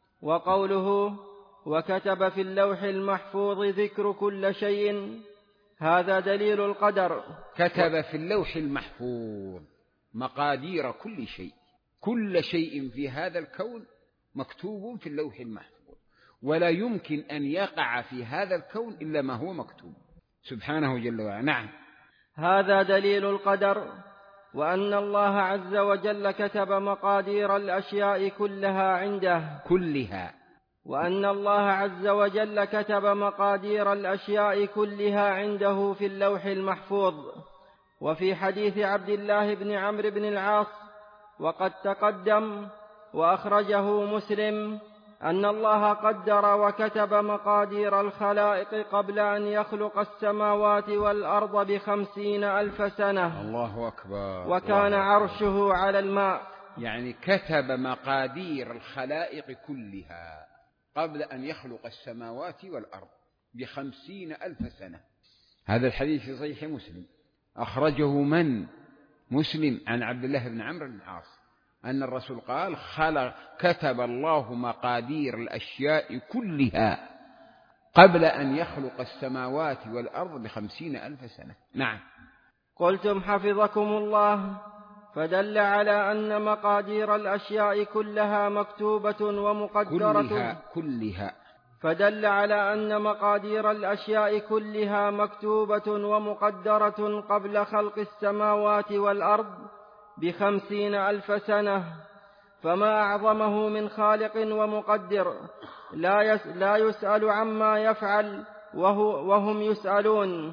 وقوله وكتب في اللوح المحفوظ ذكر كل شيء، هذا دليل القدر. كتب في اللوح المحفوظ مقادير كل شيء، كل شيء في هذا الكون مكتوب في اللوح المحفوظ، ولا يمكن أن يقع في هذا الكون إلا ما هو مكتوب سبحانه جل وعلا. نعم. هذا دليل القدر، وأن الله عز وجل كتب مقادير الأشياء كلها عنده كلها وأن الله عز وجل كتب مقادير الأشياء كلها عنده في اللوح المحفوظ. وفي حديث عبد الله بن عمرو بن العاص وقد تقدم وأخرجه مسلم أن الله قدر وكتب مقادير الخلائق قبل أن يخلق السماوات والأرض بخمسين ألف سنة. الله أكبر. وكان عرشه على الماء. يعني كتب مقادير الخلائق كلها قبل أن يخلق السماوات والأرض بخمسين ألف سنة. هذا الحديث في صحيح مسلم، أخرجه من؟ مسلم، عن عبد الله بن عمرو بن العاص أن الرسول قال خلق كتب الله مقادير الأشياء كلها قبل أن يخلق السماوات والأرض بخمسين ألف سنة. نعم. قلتم حفظكم الله فدل على أن مقادير الأشياء كلها مكتوبة ومقدرة كلها, كلها فدل على أن مقادير الأشياء كلها مكتوبة ومقدرة قبل خلق السماوات والأرض بخمسين ألف سنة. فما أعظمه من خالق ومقدر لا, يس لا يسأل عما يفعل وهو وهم يسألون،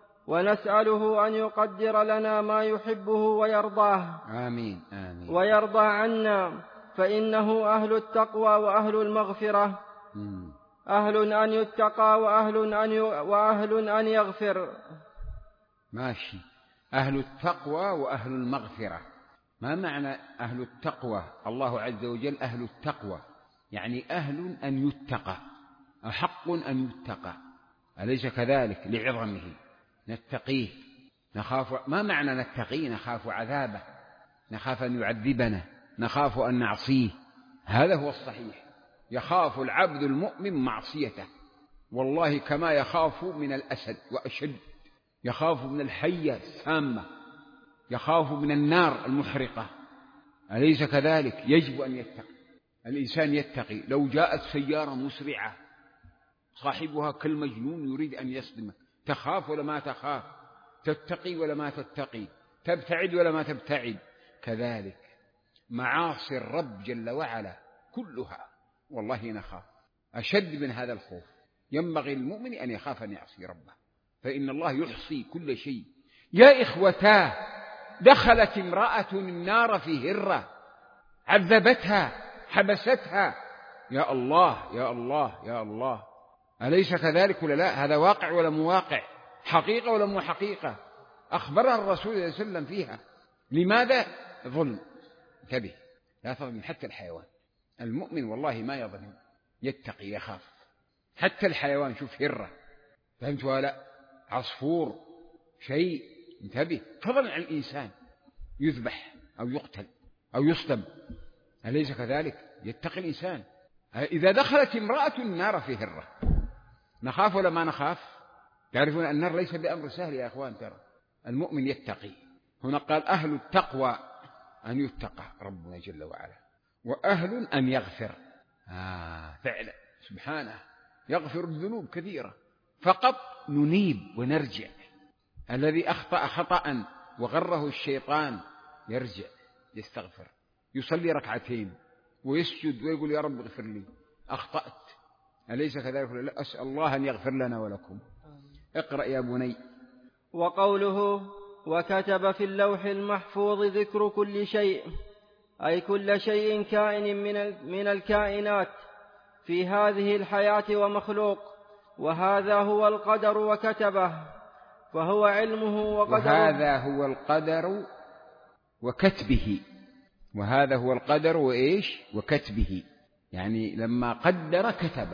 ونسأله أن يقدر لنا ما يحبه ويرضاه. آمين آمين. ويرضى عنا، فإنه أهل التقوى وأهل المغفرة. م. أهل أن يتقى وأهل أن, ي... وأهل أن يغفر. ماشي. أهل التقوى وأهل المغفرة. ما معنى أهل التقوى؟ الله عز وجل أهل التقوى يعني أهل أن يتقى، أحق أن يتقى، أليس كذلك؟ لعظمه نتقيه، نخاف. ما معنى نتقيه؟ نخاف عذابه، نخاف أن يعذبنا، نخاف أن نعصيه. هذا هو الصحيح. يخاف العبد المؤمن معصيته والله كما يخاف من الأسد وأشد، يخاف من الحية السامة، يخاف من النار المحرقة. أليس كذلك؟ يجب أن يتقي الإنسان، يتقي. لو جاءت سيارة مسرعة صاحبها كالمجنون يريد أن يصدمك، تخاف ولا ما تخاف؟ تتقي ولا ما تتقي؟ تبتعد ولا ما تبتعد؟ كذلك معاصي الرب جل وعلا كلها والله نخاف، أشد من هذا الخوف. ينبغي المؤمن أن يخاف أن يعصي ربه، فإن الله يحصي كل شيء. يا إخوتاه، دخلت امرأة النار في هرة، عذبتها، حبستها. يا الله يا الله يا الله، أليس كذلك ولا لا؟ هذا واقع ولا مو واقع؟ حقيقة ولا مو حقيقة؟ أخبرها الرسول صلى الله عليه وسلم فيها. لماذا؟ ظلم. انتبه، لا تظلم حتى الحيوان. المؤمن والله ما يظلم، يتقي يخاف حتى الحيوان. شوف هرة، فهمت ولا؟ عصفور، شيء، انتبه. فضلا عن الإنسان يذبح أو يقتل أو يصطب، أليس كذلك؟ يتقي الإنسان. إذا دخلت امرأة النار في هرة، نخاف ولا ما نخاف؟ تعرفون أن النار ليس بأمر سهل يا أخوان. ترى المؤمن يتقي. هنا قال أهل التقوى أن يتقى ربنا جل وعلا، وأهل أن يغفر. آه فعلا سبحانه، يغفر الذنوب كثيرة، فقط ننيب ونرجع. الذي أخطأ خطأ وغره الشيطان يرجع يستغفر، يصلي ركعتين ويسجد ويقول يا رب اغفر لي، أخطأت. أليس كذلك؟ لا، أسأل الله أن يغفر لنا ولكم. اقرأ يا بني. وقوله وكتب في اللوح المحفوظ ذكر كل شيء، أي كل شيء كائن من الكائنات في هذه الحياة ومخلوق، وهذا هو القدر وكتبه، فهو علمه وقدره. وهذا هو القدر وكتبه. وهذا هو القدر وإيش؟ وكتبه. يعني لما قدر كتب،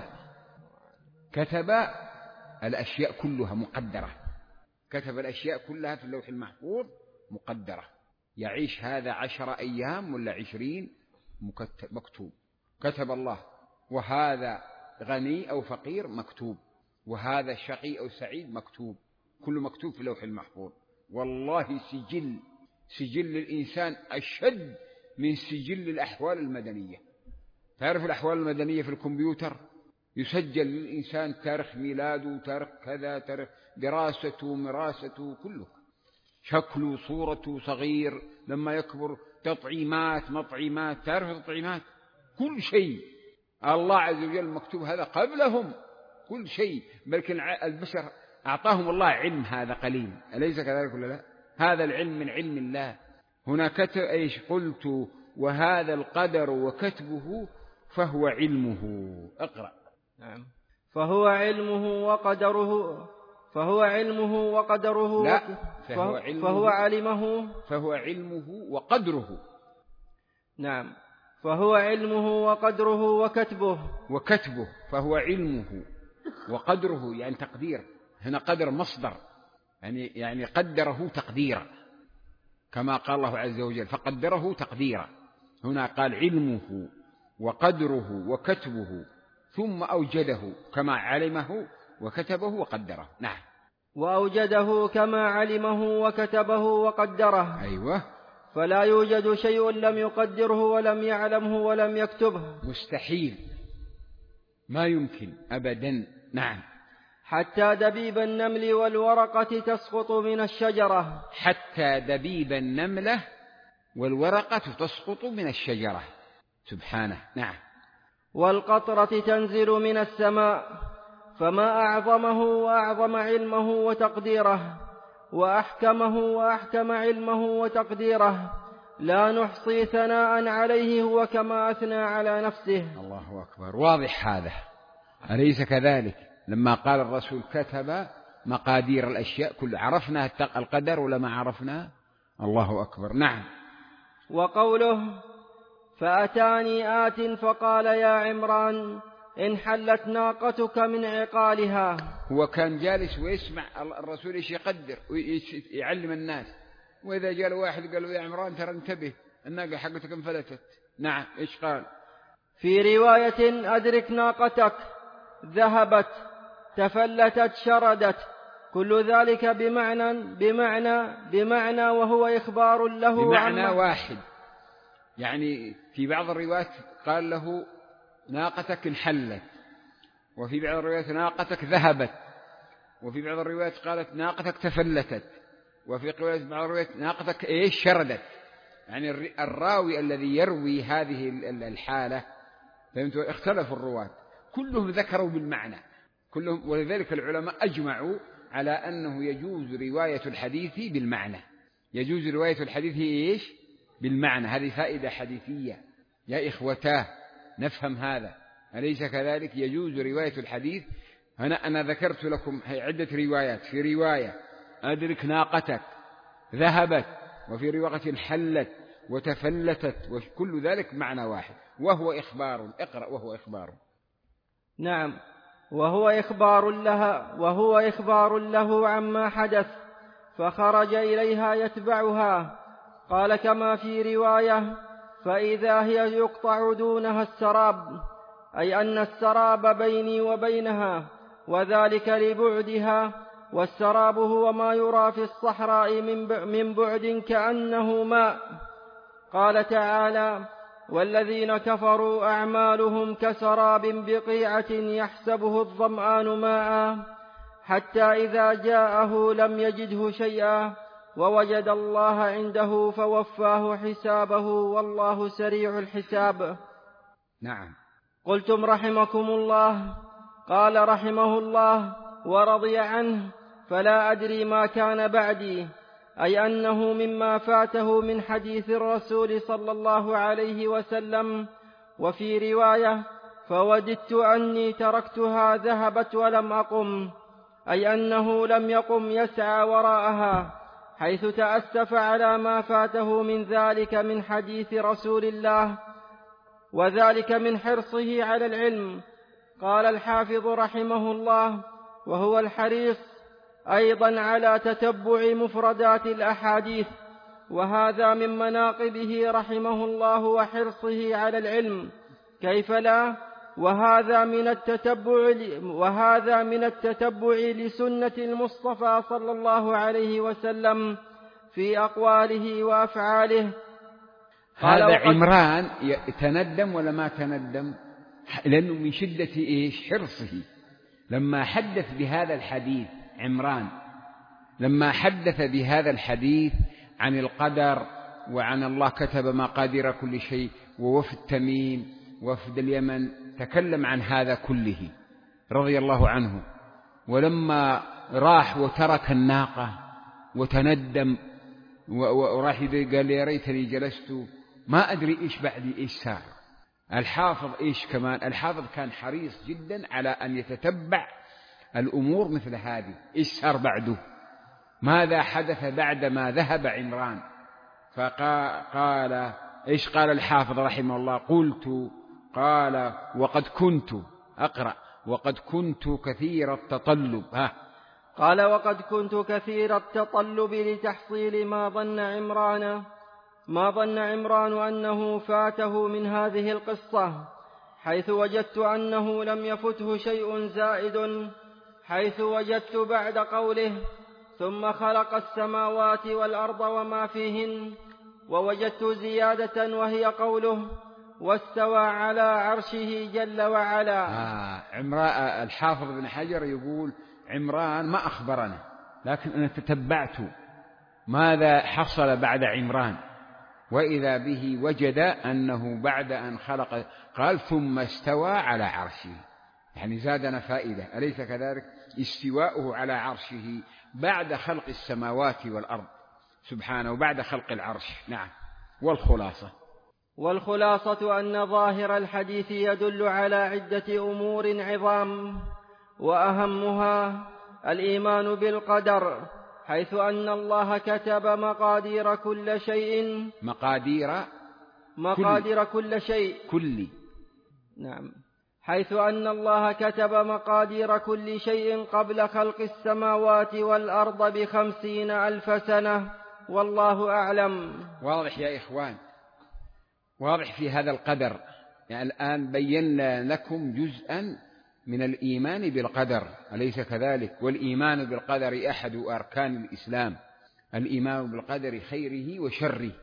كتب الأشياء كلها مقدرة، كتب الأشياء كلها في اللوح المحفوظ مقدرة. يعيش هذا عشر أيام ولا عشرين مكتوب، كتب الله. وهذا غني أو فقير مكتوب، وهذا شقي أو سعيد مكتوب، كل مكتوب في اللوح المحفوظ. والله سجل سجل الإنسان أشد من سجل الأحوال المدنية. تعرف الأحوال المدنية في الكمبيوتر يسجل للإنسان تاريخ ميلاده، تاريخ كذا، تاريخ دراسته، مراسته، كله، شكله، صورته، صغير، لما يكبر، تطعيمات، مطعيمات، تعرف التطعيمات، كل شيء الله عز وجل مكتوب هذا قبلهم، كل شيء. بل البشر أعطاهم الله علم هذا قليل، أليس كذلك ولا لا؟ هذا العلم من علم الله. هنا كتب إيش؟ قلت وهذا القدر وكتبه فهو علمه. اقرأ. نعم. فهو علمه وقدره، فهو علمه وقدره. لا، فهو, علمه فهو علمه فهو علمه وقدره. نعم. فهو علمه وقدره وكتبه. وكتبه فهو علمه وقدره، يعني تقدير. هنا قدر مصدر، يعني يعني قدره تقديرا، كما قال الله عز وجل فقدره تقديرا. هنا قال علمه وقدره وكتبه، ثم أوجده كما علمه وكتبه وقدره. نعم. وأوجده كما علمه وكتبه وقدره. أيوة. فلا يوجد شيء لم يقدره ولم يعلمه ولم يكتبه. مستحيل، ما يمكن أبدا. نعم. حتى دبيب النمل والورقة تسقط من الشجرة. حتى دبيب النملة والورقة تسقط من الشجرة، سبحانه. نعم. والقطرة تنزل من السماء. فما أعظمه وأعظم علمه وتقديره، وأحكمه وأحكم علمه وتقديره، لا نحصي ثناء عليه هو كما أثنى على نفسه. الله أكبر. واضح هذا، أليس كذلك؟ لما قال الرسول كتب مقادير الأشياء كل، عرفنا القدر ولا ما عرفنا؟ الله أكبر. نعم. وقوله فأتاني آت فقال يا عمران إن حلت ناقتك من عقالها. هو كان جالس ويسمع الرسول إيش يقدر ويعلم الناس، وإذا جاء واحد قال له يا عمران ترى انتبه الناقة حقتك انفلتت. نعم. إيش قال؟ في رواية أدرك ناقتك، ذهبت، تفلتت، شردت، كل ذلك بمعنى بمعنى بمعنى وهو إخبار له بمعنى واحد، يعني في بعض الروايات قال له ناقتك انحلت، وفي بعض الروايات ناقتك ذهبت، وفي بعض الروايات قالت ناقتك تفلتت، وفي بعض الروايات ناقتك إيش شردت. يعني الراوي الذي يروي هذه الحالة فهمتوا اختلفوا الرواة كلهم ذكروا بالمعنى كلهم، ولذلك العلماء أجمعوا على أنه يجوز رواية الحديث بالمعنى، يجوز رواية الحديث إيش بالمعنى. هذه فائدة حديثية يا إخوتاه نفهم هذا، أليس كذلك؟ يجوز رواية الحديث. هنا أنا ذكرت لكم عدة روايات، في رواية أدرك ناقتك ذهبت، وفي رواية حلت وتفلتت، وكل ذلك معنى واحد وهو إخبار. اقرأ. وهو إخبار. نعم، وهو إخبار لها وهو إخبار له عما حدث، فخرج إليها يتبعها. قال كما في رواية فإذا هي يقطع دونها السراب، أي أن السراب بيني وبينها، وذلك لبعدها، والسراب هو ما يرى في الصحراء من بعد كأنه ماء. قال تعالى والذين كفروا أعمالهم كسراب بقيعة يحسبه الظمآن ماء حتى إذا جاءه لم يجده شيئا ووجد الله عنده فوفاه حسابه والله سريع الحساب. نعم. قلتم رحمكم الله. قال رحمه الله ورضي عنه فلا أدري ما كان بعدي، أي أنه مما فاته من حديث الرسول صلى الله عليه وسلم. وفي رواية فوددت أني تركتها ذهبت ولم أقم، أي أنه لم يقم يسعى وراءها، حيث تأسف على ما فاته من ذلك من حديث رسول الله، وذلك من حرصه على العلم. قال الحافظ رحمه الله وهو الحريص أيضا على تتبع مفردات الأحاديث، وهذا من مناقبه رحمه الله وحرصه على العلم، كيف لا؟ وهذا من التتبع وهذا من التتبع لسنة المصطفى صلى الله عليه وسلم في أقواله وأفعاله. هذا عمران تندم ولا ما تندم؟ لأنه من شدة إيش حرصه لما حدث بهذا الحديث. عمران لما حدث بهذا الحديث عن القدر وعن الله كتب مقادير كل شيء، ووفد تميم وفد اليمن تكلم عن هذا كله رضي الله عنه. ولما راح وترك الناقة وتندم وراح قال يا ريتني جلست ما أدري إيش بعدي إيش صار. الحافظ إيش كمان؟ الحافظ كان حريص جدا على أن يتتبع الأمور مثل هذه. إيش صار بعده؟ ماذا حدث بعدما ذهب عمران؟ فقال إيش قال الحافظ رحمه الله؟ قلت قال وقد كنت أقرأ وقد كنت كثير التطلب. ها قال وقد كنت كثير التطلب لتحصيل ما ظن عمران ما ظن عمران أنه فاته من هذه القصة، حيث وجدت أنه لم يفته شيء زائد، حيث وجدت بعد قوله ثم خلق السماوات والأرض وما فيهن، ووجدت زيادة وهي قوله واستوى على عرشه جل وعلا. آه عمران الحافظ بن حجر يقول عمران ما أخبرنا، لكن أنا تتبعت ماذا حصل بعد عمران، وإذا به وجد أنه بعد أن خلق قال ثم استوى على عرشه، يعني زادنا فائدة. أليس كذلك؟ استواؤه على عرشه بعد خلق السماوات والأرض سبحانه وبعد خلق العرش. نعم. والخلاصة والخلاصة أن ظاهر الحديث يدل على عدة أمور عظام، وأهمها الإيمان بالقدر، حيث أن الله كتب مقادير كل شيء مقادير مقادير كل, كل شيء كل نعم حيث أن الله كتب مقادير كل شيء قبل خلق السماوات والأرض بخمسين ألف سنة، والله أعلم. واضح يا إخوان؟ واضح في هذا القدر. يعني الآن بينا لكم جزءا من الإيمان بالقدر، أليس كذلك؟ والإيمان بالقدر أحد أركان الإسلام، الإيمان بالقدر خيره وشره.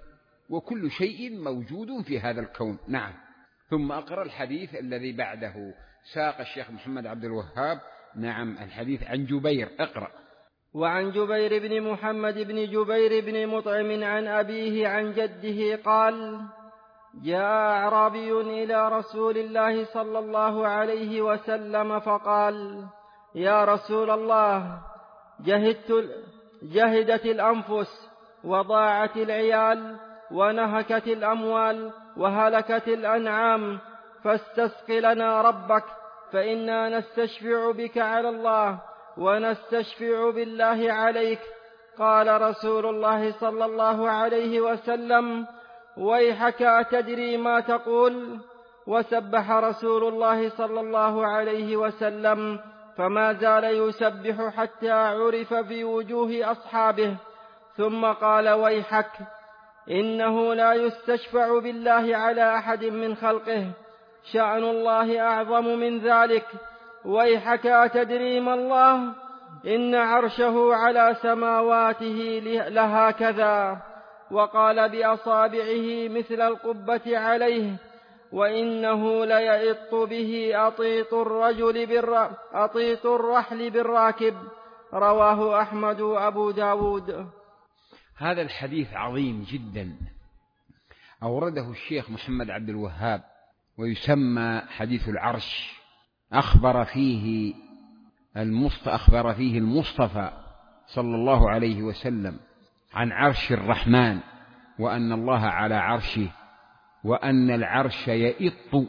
وكل شيء موجود في هذا الكون. نعم. ثم أقرأ الحديث الذي بعده. ساق الشيخ محمد عبد الوهاب نعم الحديث عن جبير. اقرأ. وعن جبير بن محمد بن جبير بن مطعم عن أبيه عن جده قال: جاء أعرابي إلى رسول الله صلى الله عليه وسلم فقال: يا رسول الله، جهدت جهدت الأنفس وضاعت العيال ونهكت الأموال وهلكت الأنعام، فاستسق لنا ربك، فإنا نستشفع بك على الله ونستشفع بالله عليك. قال رسول الله صلى الله عليه وسلم: ويحك أتدري ما تقول؟ وسبح رسول الله صلى الله عليه وسلم، فما زال يسبح حتى عرف في وجوه أصحابه، ثم قال: ويحك، إنه لا يستشفع بالله على أحد من خلقه، شأن الله أعظم من ذلك. ويحك أتدري ما الله؟ إن عرشه على سماواته لهكذا. وقال بأصابعه مثل القبة عليه: وإنه ليئط به أطيط الرجل بالر... أطيط الرحل بالراكب. رواه أحمد وأبو داود. هذا الحديث عظيم جدا، أورده الشيخ محمد عبد الوهاب، ويسمى حديث العرش. أخبر فيه المصطفى, أخبر فيه المصطفى صلى الله عليه وسلم عن عرش الرحمن، وأن الله على عرشه، وأن العرش يئط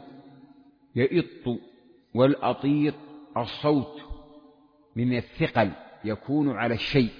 يئط والأطيط الصوت من الثقل يكون على الشيء.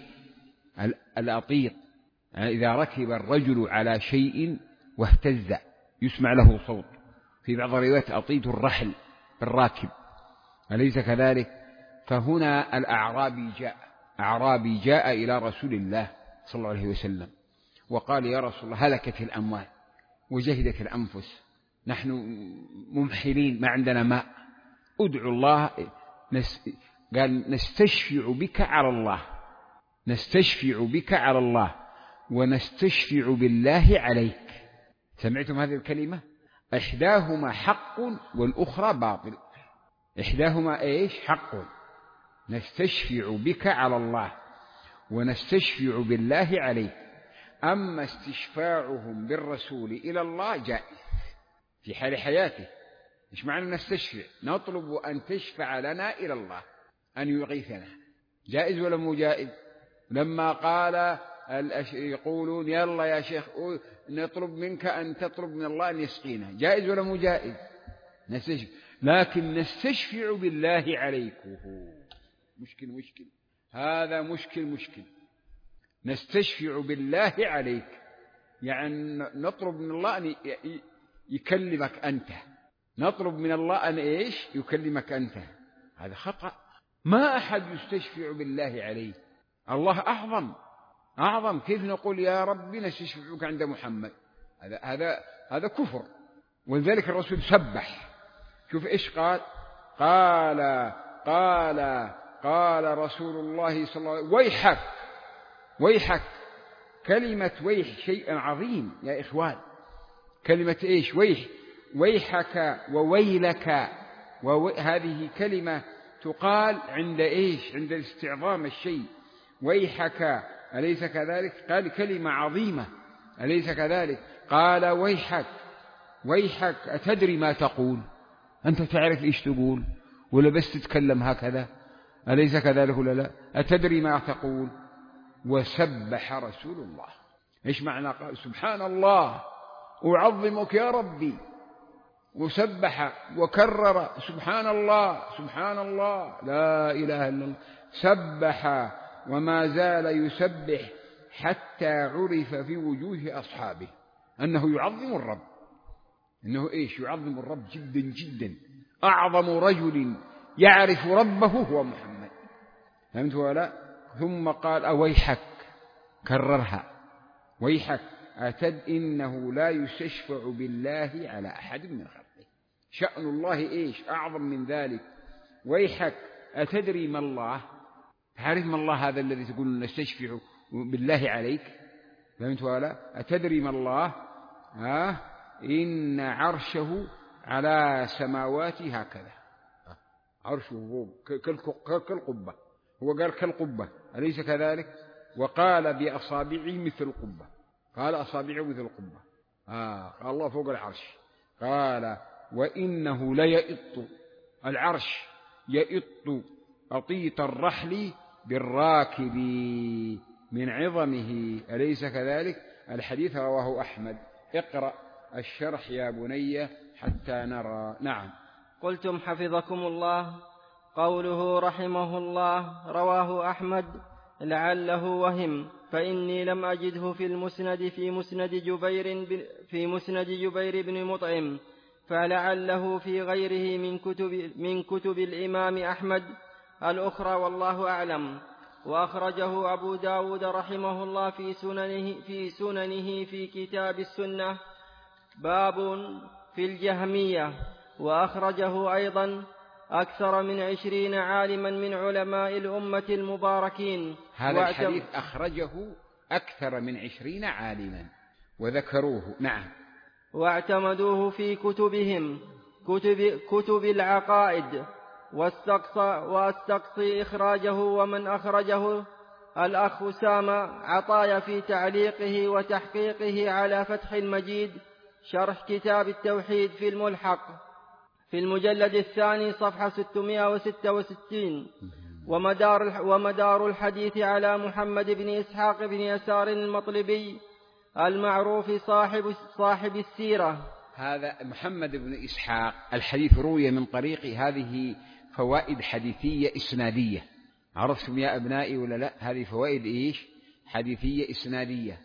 الأطيط إذا ركب الرجل على شيء واهتز يسمع له صوت. في بعض الروايات أطيط الرحل بالراكب، أليس كذلك؟ فهنا الأعرابي جاء أعرابي جاء إلى رسول الله صلى الله عليه وسلم وقال: يا رسول الله، هلكت الأموال وجهدت الأنفس، نحن ممحلين ما عندنا ماء، ادعو الله. نس... قال: نستشفع بك على الله نستشفع بك على الله ونستشفع بالله عليك. سمعتم هذه الكلمة؟ إحداهما حق والأخرى باطل. إحداهما إيش؟ حق، نستشفع بك على الله ونستشفع بالله عليك. أما استشفاعهم بالرسول إلى الله جائز في حال حياته. إيش معنى نستشفع؟ نطلب أن تشفع لنا إلى الله، أن يغيثنا. جائز ولا مو جائز؟ لما قال يقولون: يلا يا شيخ نطلب منك أن تطلب من الله أن يسقينا، جائز ولا مو جائز؟ نستشفع. لكن نستشفع بالله عليكم مشكل مشكل هذا مشكل مشكل نستشفع بالله عليك، يعني نطلب من الله أن يكلمك أنت، نطلب من الله أن إيش؟ يكلمك أنت. هذا خطأ. ما أحد يستشفع بالله عليه، الله أعظم أعظم. كيف نقول يا ربي نستشفعك عند محمد؟ هذا هذا هذا كفر. ولذلك الرسول سبح. شوف إيش قال؟ قال قال قال رسول الله صلى الله عليه وسلم: ويحك ويحك. كلمة ويح شيء عظيم يا إخوان. كلمة إيش؟ ويح. ويحك وويلك، وهذه كلمة تقال عند إيش؟ عند استعظام الشيء. ويحك، أليس كذلك؟ قال كلمة عظيمة، أليس كذلك؟ قال: ويحك ويحك أتدري ما تقول؟ أنت تعرف إيش تقول ولا بس تتكلم هكذا؟ أليس كذلك ولا لا؟ أتدري ما تقول؟ وسبح رسول الله. إيش معنى قال سبحان الله أعظمك يا ربي؟ وسبح وكرر سبحان الله سبحان الله لا إله إلا الله. سبح وما زال يسبح حتى عرف في وجوه أصحابه أنه يعظم الرب. إنه إيش؟ يعظم الرب جدا جدا. أعظم رجل يعرف ربه هو محمد. فهمت ولا؟ ثم قال: أويحك، كررها. ويحك أتد إنه لا يستشفع بالله على أحد من خلقه، شأن الله إيش؟ أعظم من ذلك. ويحك أتدري ما الله؟ تعرف ما الله هذا الذي تقول نستشفع بالله عليك؟ فهمت ولا؟ أتدري ما الله؟ آه إن عرشه على سماواتي هكذا، عرشه كالقبة، هو قال كالقبة أليس كذلك؟ وقال بأصابعه مثل القبة، قال أصابعه مثل القبة. آه قال الله فوق العرش. قال وإنه ليئط، العرش يئط أطيط الرحل بالراكب من عظمه أليس كذلك؟ الحديث رواه أحمد. اقرأ الشرح يا بني حتى نرى. نعم. قلتم حفظكم الله. قوله رحمه الله رواه أحمد لعله وهم، فإني لم أجده في المسند في مسند جبير في مسند جبير بن مطعم، فلعله في غيره من كتب من كتب الإمام أحمد الأخرى والله أعلم. وأخرجه أبو داود رحمه الله في سننه في سننه في كتاب السنة باب في الجهمية. وأخرجه أيضا أكثر من عشرين عالما من علماء الأمة المباركين. هذا الحديث أخرجه أكثر من عشرين عالما وذكروه. نعم. واعتمدوه في كتبهم كتب, كتب العقائد. واستقصى, واستقصي إخراجه ومن أخرجه الأخ أسامة عطايا في تعليقه وتحقيقه على فتح المجيد شرح كتاب التوحيد في الملحق في المجلد الثاني صفحة ستمائة وستة وستين. ومدار, ومدار الحديث على محمد بن إسحاق بن يسار المطلبي المعروف صاحب, صاحب السيرة. هذا محمد بن إسحاق الحديث روي من طريق، هذه فوائد حديثية إسنادية. عرفتم يا أبنائي ولا لا؟ هذه فوائد إيش؟ حديثية إسنادية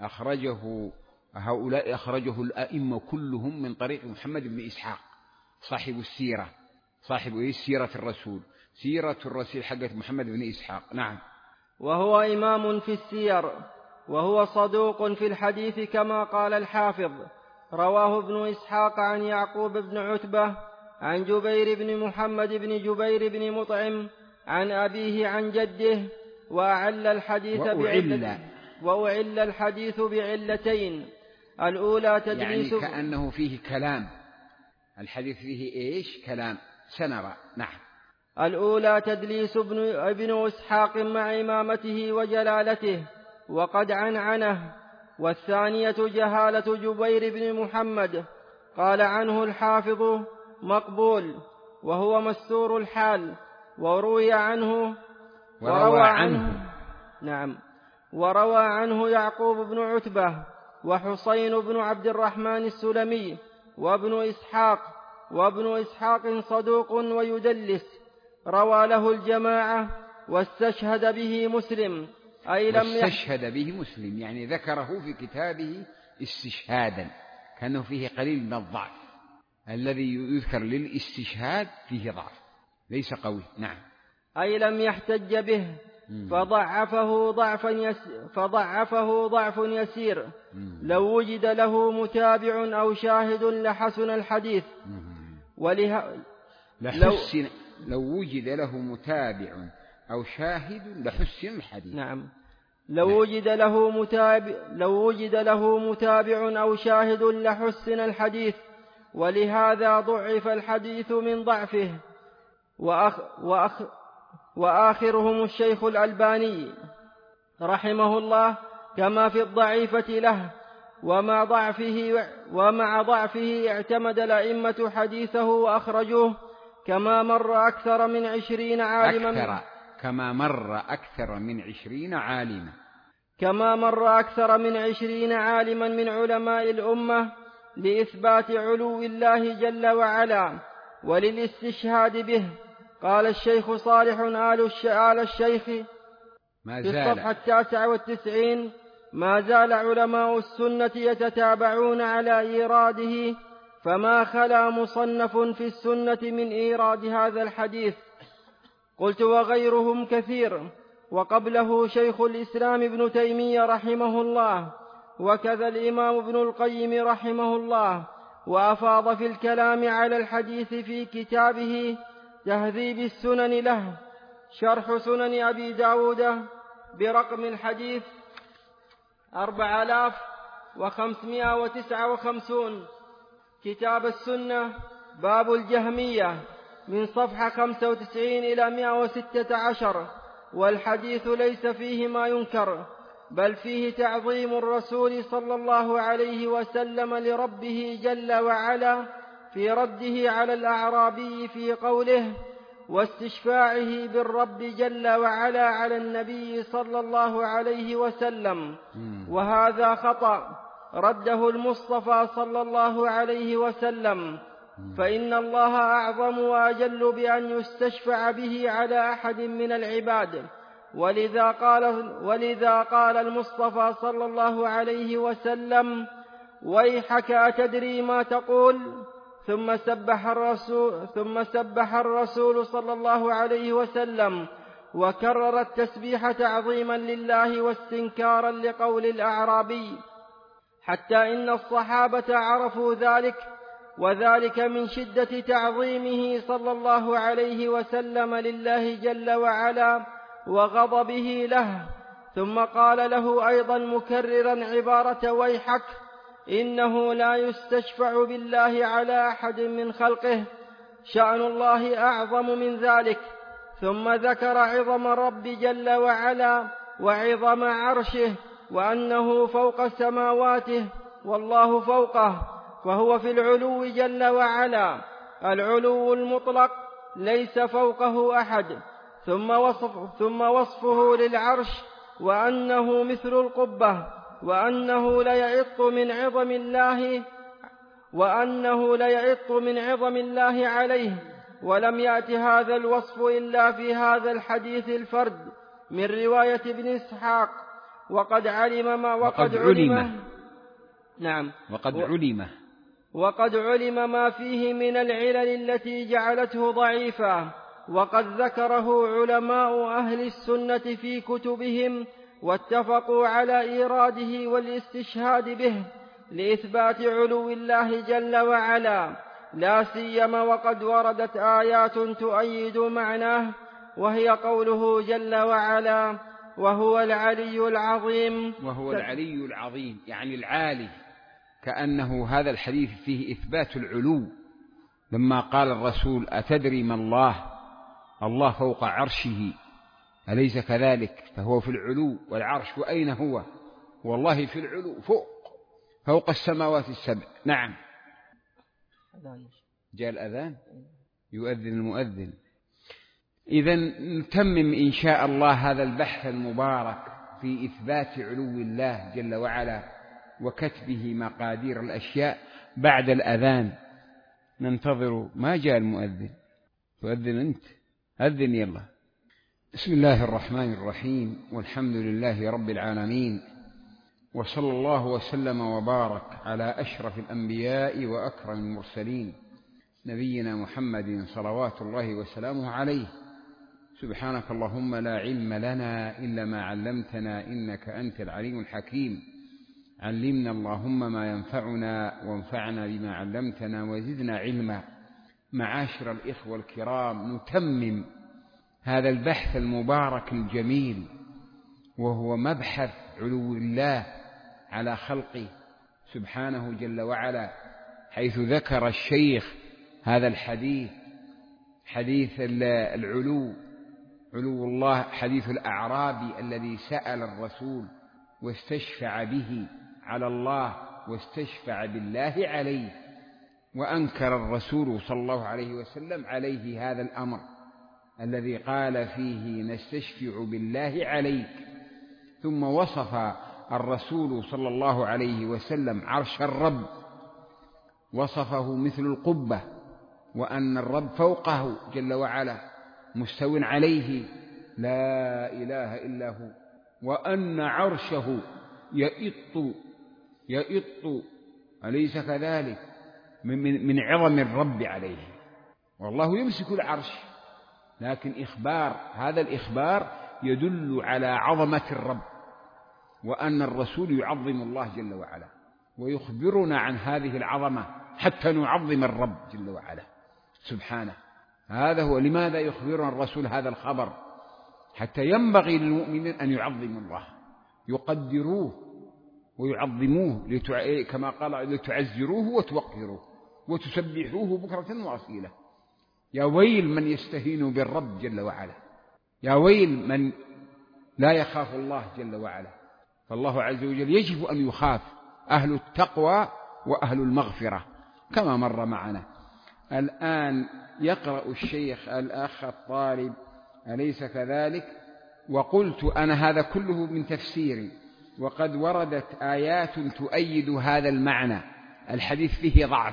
أخرجه هؤلاء، أخرجه الأئمة كلهم من طريق محمد بن إسحاق صاحب السيرة، صاحب إيش؟ سيرة الرسول، سيرة الرسول حقت محمد بن إسحاق. نعم. وهو إمام في السير، وهو صدوق في الحديث كما قال الحافظ. رواه ابن إسحاق عن يعقوب بن عتبة عن جبير بن محمد بن جبير بن مطعم عن أبيه عن جده. وأعل الحديث بعلة وأعل الحديث بعلتين. الأولى تدليس، يعني كأنه فيه كلام، الحديث فيه إيش؟ كلام، سنرى. نعم. الأولى تدليس ابن, ابن إسحاق مع إمامته وجلالته وقد عنعنه. والثانية جهالة جبير بن محمد. قال عنه الحافظ مقبول وهو مستور الحال. وروي عنه وروى عنه نعم وروى عنه يعقوب بن عتبة وحسين بن عبد الرحمن السلمي وابن إسحاق وابن إسحاق صدوق ويدلس. روى له الجماعة واستشهد به مسلم، أي لم واستشهد به مسلم يعني ذكره في كتابه استشهادا، كأنه فيه قليل من الضعف. الذي يذكر للاستشهاد فيه ضعف ليس قوي. نعم. أي لم يحتج به فضعفه ضعفا يسير فضعفه ضعف يسير. لو وجد له متابع أو شاهد لحسن الحديث. وله... لحسن لو وجد له متابع أو شاهد لحسن الحديث. نعم. لو وجد له متابع لو وجد له متابع أو شاهد لحسن الحديث. ولهذا ضعف الحديث من ضعفه. وأخ... وأخ... وآخرهم الشيخ الألباني رحمه الله كما في الضعيفة له. ومع ضعفه, ومع ضعفه اعتمد الأئمة حديثه وأخرجوه كما مر أكثر من عشرين عالما أكثر كما مر أكثر من عشرين عالما كما مر أكثر من عشرين عالما من علماء الأمة لإثبات علو الله جل وعلا وللاستشهاد به. قال الشيخ صالح آل الشيخ ما في زال الصفحة التاسعة والتسعين: ما زال علماء السنة يتتابعون على إيراده، فما خلا مصنف في السنة من إيراد هذا الحديث. قلت وغيرهم كثير، وقبله شيخ الإسلام ابن تيمية رحمه الله، وكذا الإمام ابن القيم رحمه الله، وأفاض في الكلام على الحديث في كتابه تهذيب السنن له شرح سنن أبي داود برقم الحديث أربع آلاف وخمسمائة وتسعة وخمسون. كتاب السنة باب الجهمية من صفحة خمسة وتسعين إلى مائة وستة عشر. والحديث ليس فيه ما ينكر، بل فيه تعظيم الرسول صلى الله عليه وسلم لربه جل وعلا في رده على الأعرابي في قوله واستشفاعه بالرب جل وعلا على النبي صلى الله عليه وسلم، وهذا خطأ رده المصطفى صلى الله عليه وسلم، فإن الله أعظم وأجل بأن يستشفع به على أحد من العباد. ولذا قال, ولذا قال المصطفى صلى الله عليه وسلم ويحك أتدري ما تقول؟ ثم سبح الرسول, ثم سبح الرسول صلى الله عليه وسلم وكرر التسبيح تعظيما لله واستنكارا لقول الأعرابي، حتى إن الصحابة عرفوا ذلك، وذلك من شدة تعظيمه صلى الله عليه وسلم لله جل وعلا وغضبه له. ثم قال له أيضا مكررا عبارة ويحك إنه لا يستشفع بالله على أحد من خلقه، شأن الله أعظم من ذلك. ثم ذكر عظم الرب جل وعلا وعظم عرشه، وأنه فوق سماواته والله فوقه، فهو في العلو جل وعلا، العلو المطلق ليس فوقه أحد. ثم, وصف ثم وصفه للعرش وأنه مثل القبة، وأنه ليعط من عظم الله وأنه ليعط من عظم الله عليه. ولم يأت هذا الوصف إلا في هذا الحديث الفرد من رواية ابن إسحاق. وقد علم ما وقد, وقد علم, علم نعم وقد علم وقد علم ما فيه من العلل التي جعلته ضعيفا، وقد ذكره علماء أهل السنة في كتبهم، واتفقوا على إيراده والاستشهاد به لإثبات علو الله جل وعلا، لا سيما وقد وردت آيات تؤيد معناه، وهي قوله جل وعلا وهو العلي العظيم. وهو العلي العظيم يعني العالي، كأنه هذا الحديث فيه إثبات العلو. لما قال الرسول أتدري ما الله؟ الله فوق عرشه، أليس كذلك؟ فهو في العلو، والعرش وأين هو؟ والله في العلو فوق فوق السماوات السبع. نعم. جاء الأذان يؤذن المؤذن. إذن نتمم إن شاء الله هذا البحث المبارك في إثبات علو الله جل وعلا وكتبه مقادير الأشياء بعد الأذان. ننتظر. ما جاء المؤذن؟ تؤذن أنت؟ أذن يلا. بسم الله الرحمن الرحيم، والحمد لله رب العالمين، وصلى الله وسلم وبارك على أشرف الأنبياء وأكرم المرسلين نبينا محمد صلوات الله وسلامه عليه. سبحانك اللهم لا علم لنا إلا ما علمتنا إنك أنت العليم الحكيم. علمنا اللهم ما ينفعنا وانفعنا بما علمتنا وزدنا علما. معاشر الإخوة الكرام، نتمم هذا البحث المبارك الجميل، وهو مبحث علو الله على خلقه سبحانه جل وعلا، حيث ذكر الشيخ هذا الحديث، حديث العلو، علو الله، حديث الأعرابي الذي سأل الرسول واستشفع به على الله واستشفع بالله عليه، وأنكر الرسول صلى الله عليه وسلم عليه هذا الأمر الذي قال فيه نستشفع بالله عليك. ثم وصف الرسول صلى الله عليه وسلم عرش الرب، وصفه مثل القبة، وأن الرب فوقه جل وعلا مستو عليه لا إله إلا هو، وأن عرشه يئط يئط أليس كذلك؟ من, من عظم الرب عليه. والله يمسك العرش، لكن إخبار، هذا الإخبار يدل على عظمة الرب، وأن الرسول يعظم الله جل وعلا ويخبرنا عن هذه العظمة حتى نعظم الرب جل وعلا سبحانه. هذا هو لماذا يخبرنا الرسول هذا الخبر، حتى ينبغي للمؤمنين أن يعظموا الله، يقدروه ويعظموه لتع... كما قال لتعزروه وتوقروه وتسبحوه بكرة وأصيلا. يا ويل من يستهين بالرب جل وعلا، يا ويل من لا يخاف الله جل وعلا. فالله عز وجل يجب أن يخاف، أهل التقوى وأهل المغفرة كما مر معنا. الآن يقرأ الشيخ الأخ الطالب أليس كذلك؟ وقلت أنا هذا كله من تفسيري، وقد وردت آيات تؤيد هذا المعنى. الحديث فيه ضعف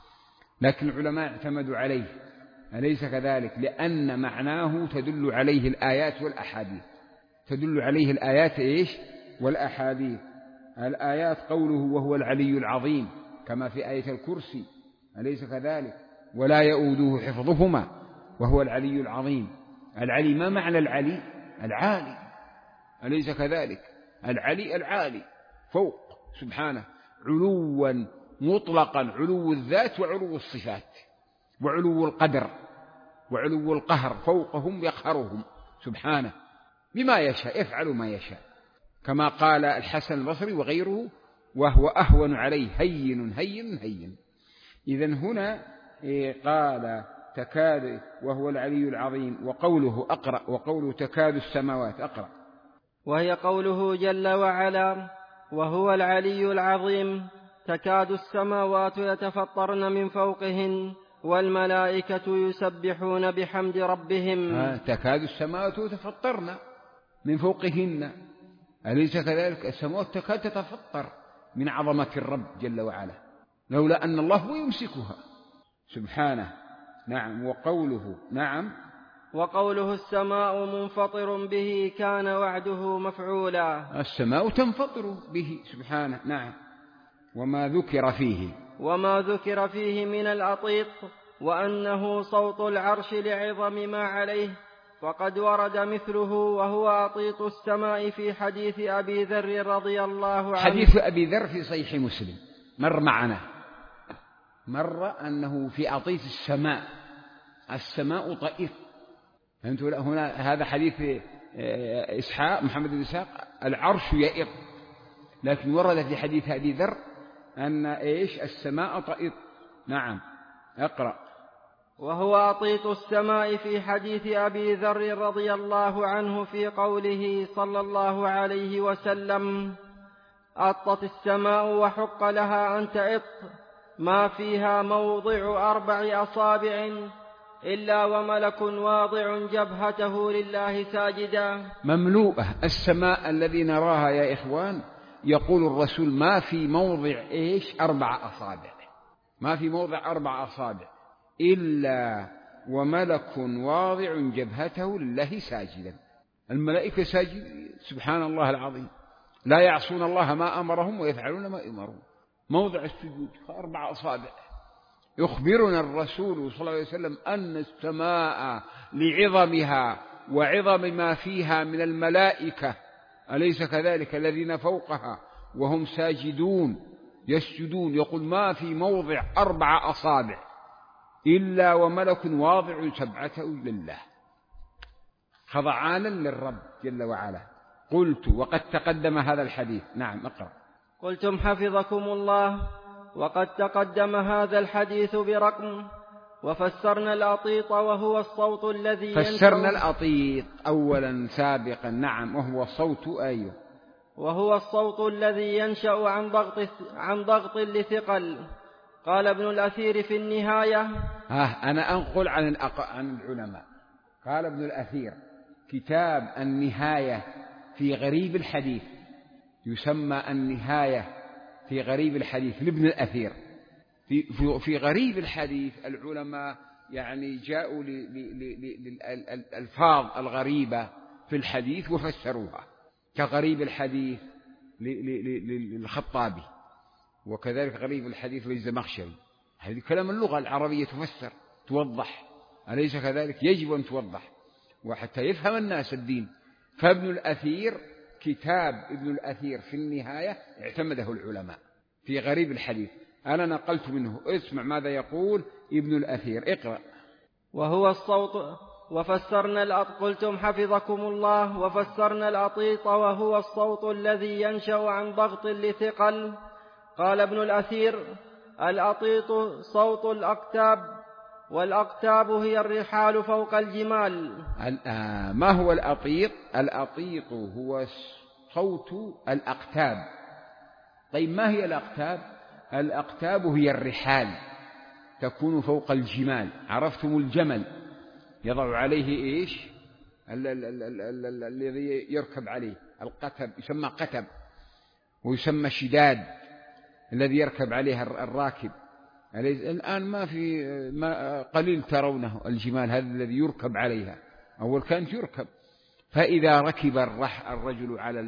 لكن العلماء اعتمدوا عليه أليس كذلك؟ لأن معناه تدل عليه الآيات والأحاديث، تدل عليه الآيات إيش؟ والأحاديث. الآيات قوله وهو العلي العظيم كما في آية الكرسي أليس كذلك؟ ولا يؤوده حفظهما وهو العلي العظيم. العلي ما معنى العلي؟ العالي أليس كذلك؟ العلي العالي فوق سبحانه، علوا مطلقا، علو الذات وعلو الصفات وعلو القدر وعلو القهر، فوقهم يقهرهم سبحانه بما يشاء، يفعل ما يشاء كما قال الحسن البصري وغيره وهو أهون عليه هين هين هين. إذن هنا قال تكاد وهو العلي العظيم، وقوله أقرأ وقوله تكاد السماوات أقرأ، وهي قوله جل وعلا وهو العلي العظيم تكاد السماوات يتفطرن من فوقهن والملائكة يسبحون بحمد ربهم. آه تكاد السماوات يتفطرن من فوقهن أليس كذلك؟ السماوات تكاد تتفطر من عظمة الرب جل وعلا لولا أن الله هو يمسكها سبحانه. نعم. وقوله نعم وقوله السماء منفطر به كان وعده مفعولا، السماء تنفطر به سبحانه. نعم. وما ذكر فيه وما ذكر فيه من الأطيط وأنه صوت العرش لعظم ما عليه، فقد ورد مثله وهو أطيط السماء في حديث أبي ذر رضي الله عنه. حديث أبي ذر في صحيح مسلم مر معنا، مر أنه في أطيط السماء، السماء طئيط. هنا هذا حديث إسحاق محمد بن إسحاق العرش يئط، لكن ورد في حديث أبي ذر أن إيش السماء طئيط. نعم. اقرأ. وهو أطيط السماء في حديث أبي ذر رضي الله عنه في قوله صلى الله عليه وسلم أطت السماء وحق لها أن تئط ما فيها موضع أربع أصابع إلا وملك واضع جبهته لله ساجدا. مملوءة السماء الذي نراها يا إخوان، يقول الرسول ما في موضع إيش أربع أصابع، ما في موضع أربع أصابع إلا وملك واضع جبهته لله ساجدا. الملائكة ساجد سبحان الله العظيم، لا يعصون الله ما أمرهم ويفعلون ما يؤمرون. موضع السجود أربع أصابع. يخبرنا الرسول صلى الله عليه وسلم أن السماء لعظمها وعظم ما فيها من الملائكة أليس كذلك الذين فوقها وهم ساجدون يسجدون، يقول ما في موضع أربع أصابع إلا وملك واضع سبعته لله خضعانا للرب جل وعلا. قلت وقد تقدم هذا الحديث. نعم. اقرأ. قلتم حفظكم الله وقد تقدم هذا الحديث برقم، وفسرنا الأطيط وهو الصوت الذي فسرنا الأطيط أولا سابقا. نعم. وهو الصوت أيوه وهو الصوت الذي ينشأ عن ضغط عن ضغط لثقل. قال ابن الأثير في النهاية. ها أنا أنقل عن الأق... عن العلماء. قال ابن الأثير كتاب النهاية في غريب الحديث، يسمى النهاية في غريب الحديث لابن الأثير. في, في, في غريب الحديث العلماء يعني جاءوا للألفاظ الغريبة في الحديث وفسروها، كغريب الحديث للخطابي، وكذلك غريب الحديث للزمخشري. هذه كلام اللغة العربية تفسر توضح أليس كذلك؟ يجب أن توضح وحتى يفهم الناس الدين. فابن الأثير كتاب ابن الأثير في النهاية اعتمده العلماء في غريب الحديث. أنا نقلت منه. اسمع ماذا يقول ابن الأثير. اقرأ. وهو الصوت وفسرنا الأط... قلتم حفظكم الله. وفسرنا الأطيط وهو الصوت الذي ينشأ عن ضغط لثقل. قال ابن الأثير: الأطيط صوت الأقتاب، والأقتاب هي الرحال فوق الجمال. ما هو الأطيط؟ الأطيط هو صوت الأقتاب. طيب ما هي الأقتاب؟ الأقتاب هي الرحال تكون فوق الجمال. عرفتم الجمل يضع عليه إيش؟ الذي يركب عليه القتب، يسمى قتب، ويسمى شداد الذي يركب عليه الراكب. الآن ما في ما قليل ترونه الجمال هذا الذي يركب عليها، أول كانت يركب. فإذا ركب الرجل على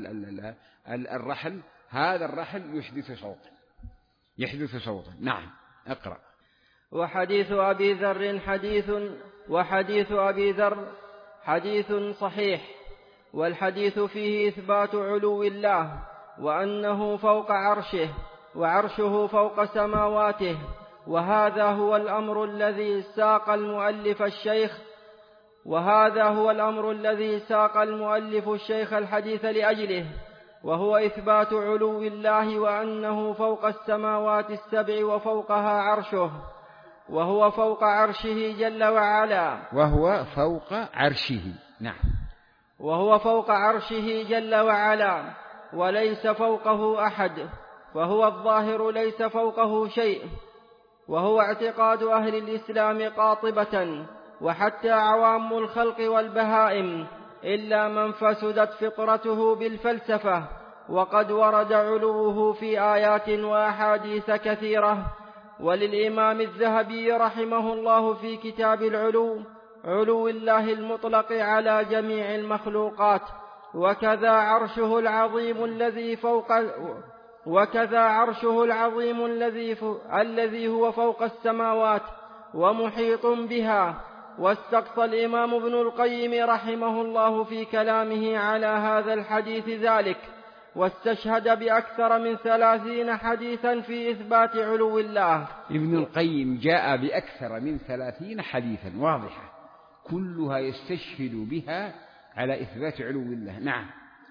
الرحل، هذا الرحل يحدث صوتا يحدث صوتا. نعم، اقرأ. وحديث أبي ذر حديث وحديث أبي ذر حديث صحيح، والحديث فيه إثبات علو الله، وأنه فوق عرشه، وعرشه فوق سماواته. وهذا هو الأمر الذي ساق المؤلف الشيخ وهذا هو الأمر الذي ساق المؤلف الشيخ الحديث لأجله، وهو إثبات علو الله، وأنه فوق السماوات السبع وفوقها عرشه، وهو فوق عرشه جل وعلا وهو فوق عرشه نعم وهو فوق عرشه جل وعلا، وليس فوقه أحد، فهو الظاهر ليس فوقه شيء. وهو اعتقاد أهل الإسلام قاطبة، وحتى عوام الخلق والبهائم، إلا من فسدت فطرته بالفلسفة. وقد ورد علوه في آيات وأحاديث كثيرة. وللإمام الذهبي رحمه الله في كتاب العلو علو الله المطلق على جميع المخلوقات، وكذا عرشه العظيم الذي فوق وكذا عرشه العظيم الذي الذي هو فوق السماوات ومحيط بها. واستقصى الإمام ابن القيم رحمه الله في كلامه على هذا الحديث ذلك، واستشهد بأكثر من ثلاثين حديثا في إثبات علو الله. ابن القيم جاء بأكثر من ثلاثين حديثا واضحة كلها يستشهد بها على إثبات علو الله. نعم.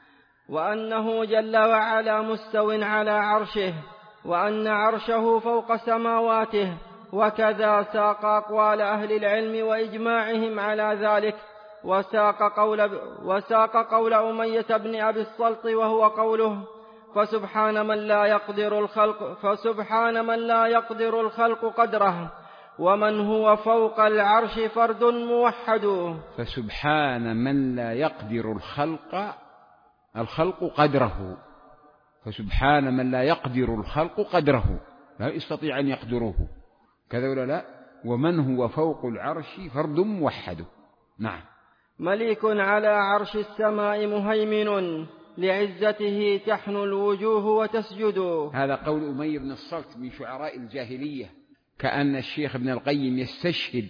وأنه جل وعلا مستو على عرشه، وأن عرشه فوق سماواته. وكذا ساق أقوال أهل العلم وإجماعهم على ذلك، وساق قول, وساق قول أمية بن أبي الصلت، وهو قوله: فسبحان من لا يقدر الخلق فسبحان من لا يقدر الخلق قدره، ومن هو فوق العرش فرد موحد. فسبحان من لا يقدر الخلق الخلق قدره فسبحان من لا يقدر الخلق قدره، لا يستطيع أن يقدروه، كذا ولا لا؟ ومن هو فوق العرش فرد موحد. نعم. مليك على عرش السماء مهيمن، لعزته تحنو الوجوه وتسجد. هذا قول أمية بن الصلت من شعراء الجاهلية. كأن الشيخ ابن القيم يستشهد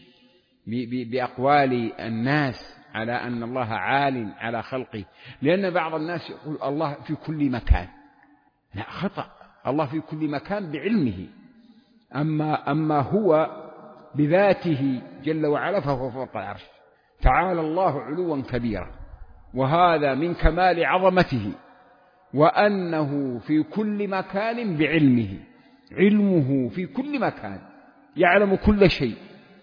بأقوال الناس على أن الله عال على خلقه، لأن بعض الناس يقول الله في كل مكان. لا، خطأ. الله في كل مكان بعلمه، أما, أما هو بذاته جل وعلا فهو فوق العرش. تعالى الله علوا كبيرا، وهذا من كمال عظمته، وأنه في كل مكان بعلمه، علمه في كل مكان يعلم كل شيء.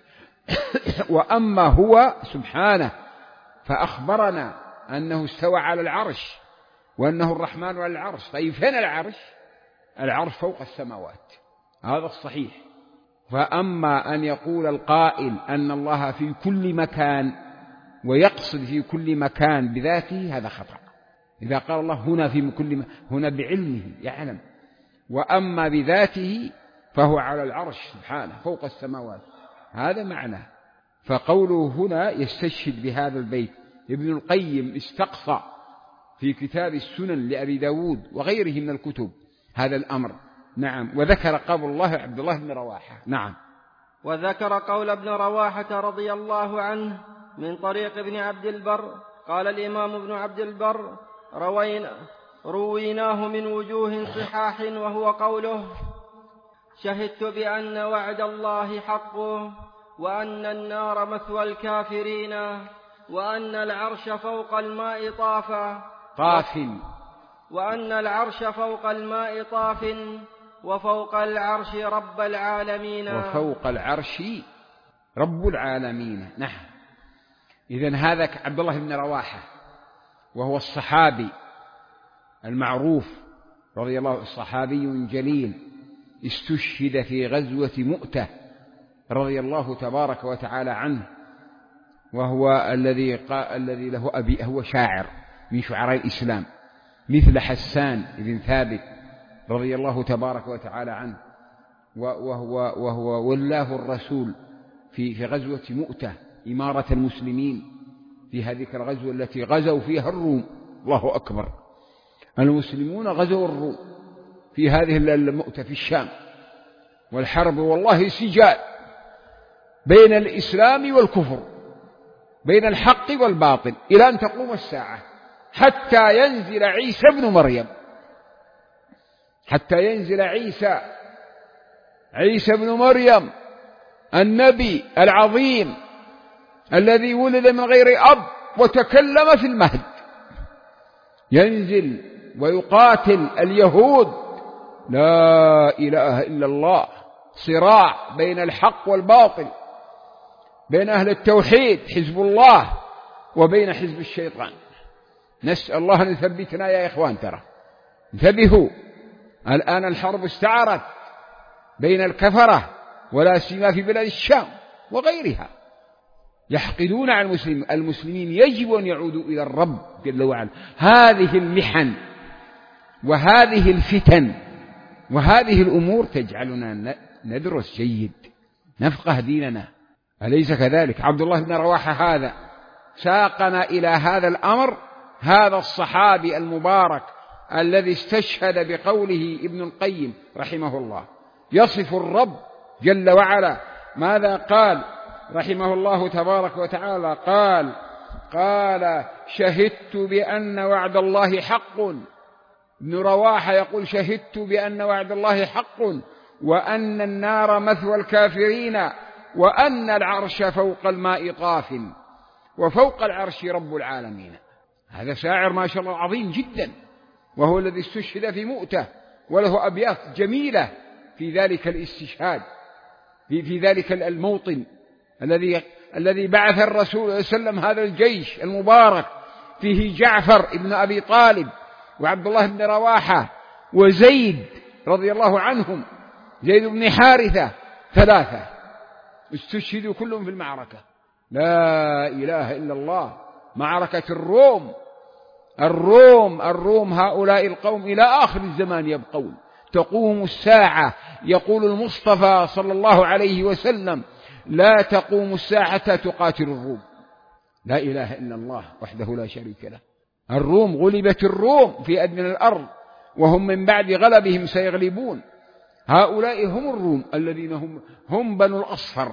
وأما هو سبحانه فأخبرنا أنه استوى على العرش، وأنه الرحمن على العرش. طيب فين العرش؟ العرش فوق السماوات، هذا الصحيح. فأما أن يقول القائل أن الله في كل مكان ويقصد في كل مكان بذاته، هذا خطأ. إذا قال الله هنا في كل م... هنا بعلمه يعلم، وأما بذاته فهو على العرش سبحانه فوق السماوات، هذا معنى. فقوله هنا يستشهد بهذا البيت. ابن القيم استقصى في كتاب السنن لأبي داود وغيره من الكتب هذا الأمر. نعم. وذكر قول الله عبد الله بن رواحة. نعم. وذكر قول ابن رواحة رضي الله عنه من طريق ابن عبد البر. قال الإمام ابن عبد البر: روينا رويناه من وجوه صحاح، وهو قوله: شهدت بأن وعد الله حق، وأن النار مثوى الكافرين وأن العرش فوق الماء طافا طاف وأن العرش فوق الماء طاف وفوق العرش رب العالمين وفوق العرش رب العالمين. نعم. إذن هذا عبد الله بن رواحة وهو الصحابي المعروف رضي الله عنه، صحابي جليل استشهد في غزوة مؤتة رضي الله تبارك وتعالى عنه، وهو الذي الذي له أبي هو شاعر من شعراء الإسلام مثل حسان بن ثابت رضي الله تبارك وتعالى عنه، وهو وهو ولاه الرسول في في غزوة مؤتة إمارة المسلمين في هذه الغزوة التي غزوا فيها الروم. الله أكبر، المسلمون غزوا الروم في هذه المؤتة في الشام، والحرب والله سجال بين الإسلام والكفر، بين الحق والباطل إلى أن تقوم الساعة، حتى ينزل عيسى ابن مريم، حتى ينزل عيسى عيسى ابن مريم النبي العظيم الذي ولد من غير أب وتكلم في المهد، ينزل ويقاتل اليهود. لا إله إلا الله، صراع بين الحق والباطل، بين أهل التوحيد حزب الله وبين حزب الشيطان. نسأل الله أن يثبتنا يا إخوان. ترى انتبهوا، الآن الحرب استعرت بين الكفرة ولا سيما في بلاد الشام وغيرها، يحقدون على المسلمين. المسلمين يجب أن يعودوا إلى الرب جل وعلا. هذه المحن وهذه الفتن وهذه الأمور تجعلنا ندرس جيد، نفقه ديننا، أليس كذلك؟ عبد الله بن رواحة هذا ساقنا إلى هذا الأمر، هذا الصحابي المبارك الذي استشهد بقوله ابن القيم رحمه الله، يصف الرب جل وعلا. ماذا قال رحمه الله تبارك وتعالى؟ قال قال شهدت بأن وعد الله حق. ابن رواحة يقول شهدت بأن وعد الله حق، وأن النار مثوى الكافرين، وأن العرش فوق الماء طاف، وفوق العرش رب العالمين. هذا شاعر ما شاء الله عظيم جدا، وهو الذي استشهد في مؤتة، وله أبيات جميلة في ذلك الاستشهاد، في, في ذلك الموطن الذي الذي بعث الرسول صلى الله عليه وسلم هذا الجيش المبارك، فيه جعفر ابن أبي طالب وعبد الله بن رواحة وزيد رضي الله عنهم، زيد بن حارثة، ثلاثة استشهدوا كلهم في المعركة. لا إله إلا الله. معركة الروم الروم الروم هؤلاء القوم إلى آخر الزمان يبقون، تقوم الساعة. يقول المصطفى صلى الله عليه وسلم لا تقوم الساعة تقاتل الروم. لا إله إلا الله وحده لا شريك له. الروم غلبت الروم في أدنى الأرض، وهم من بعد غلبهم سيغلبون. هؤلاء هم الروم الذين هم هم بنو الأصفر.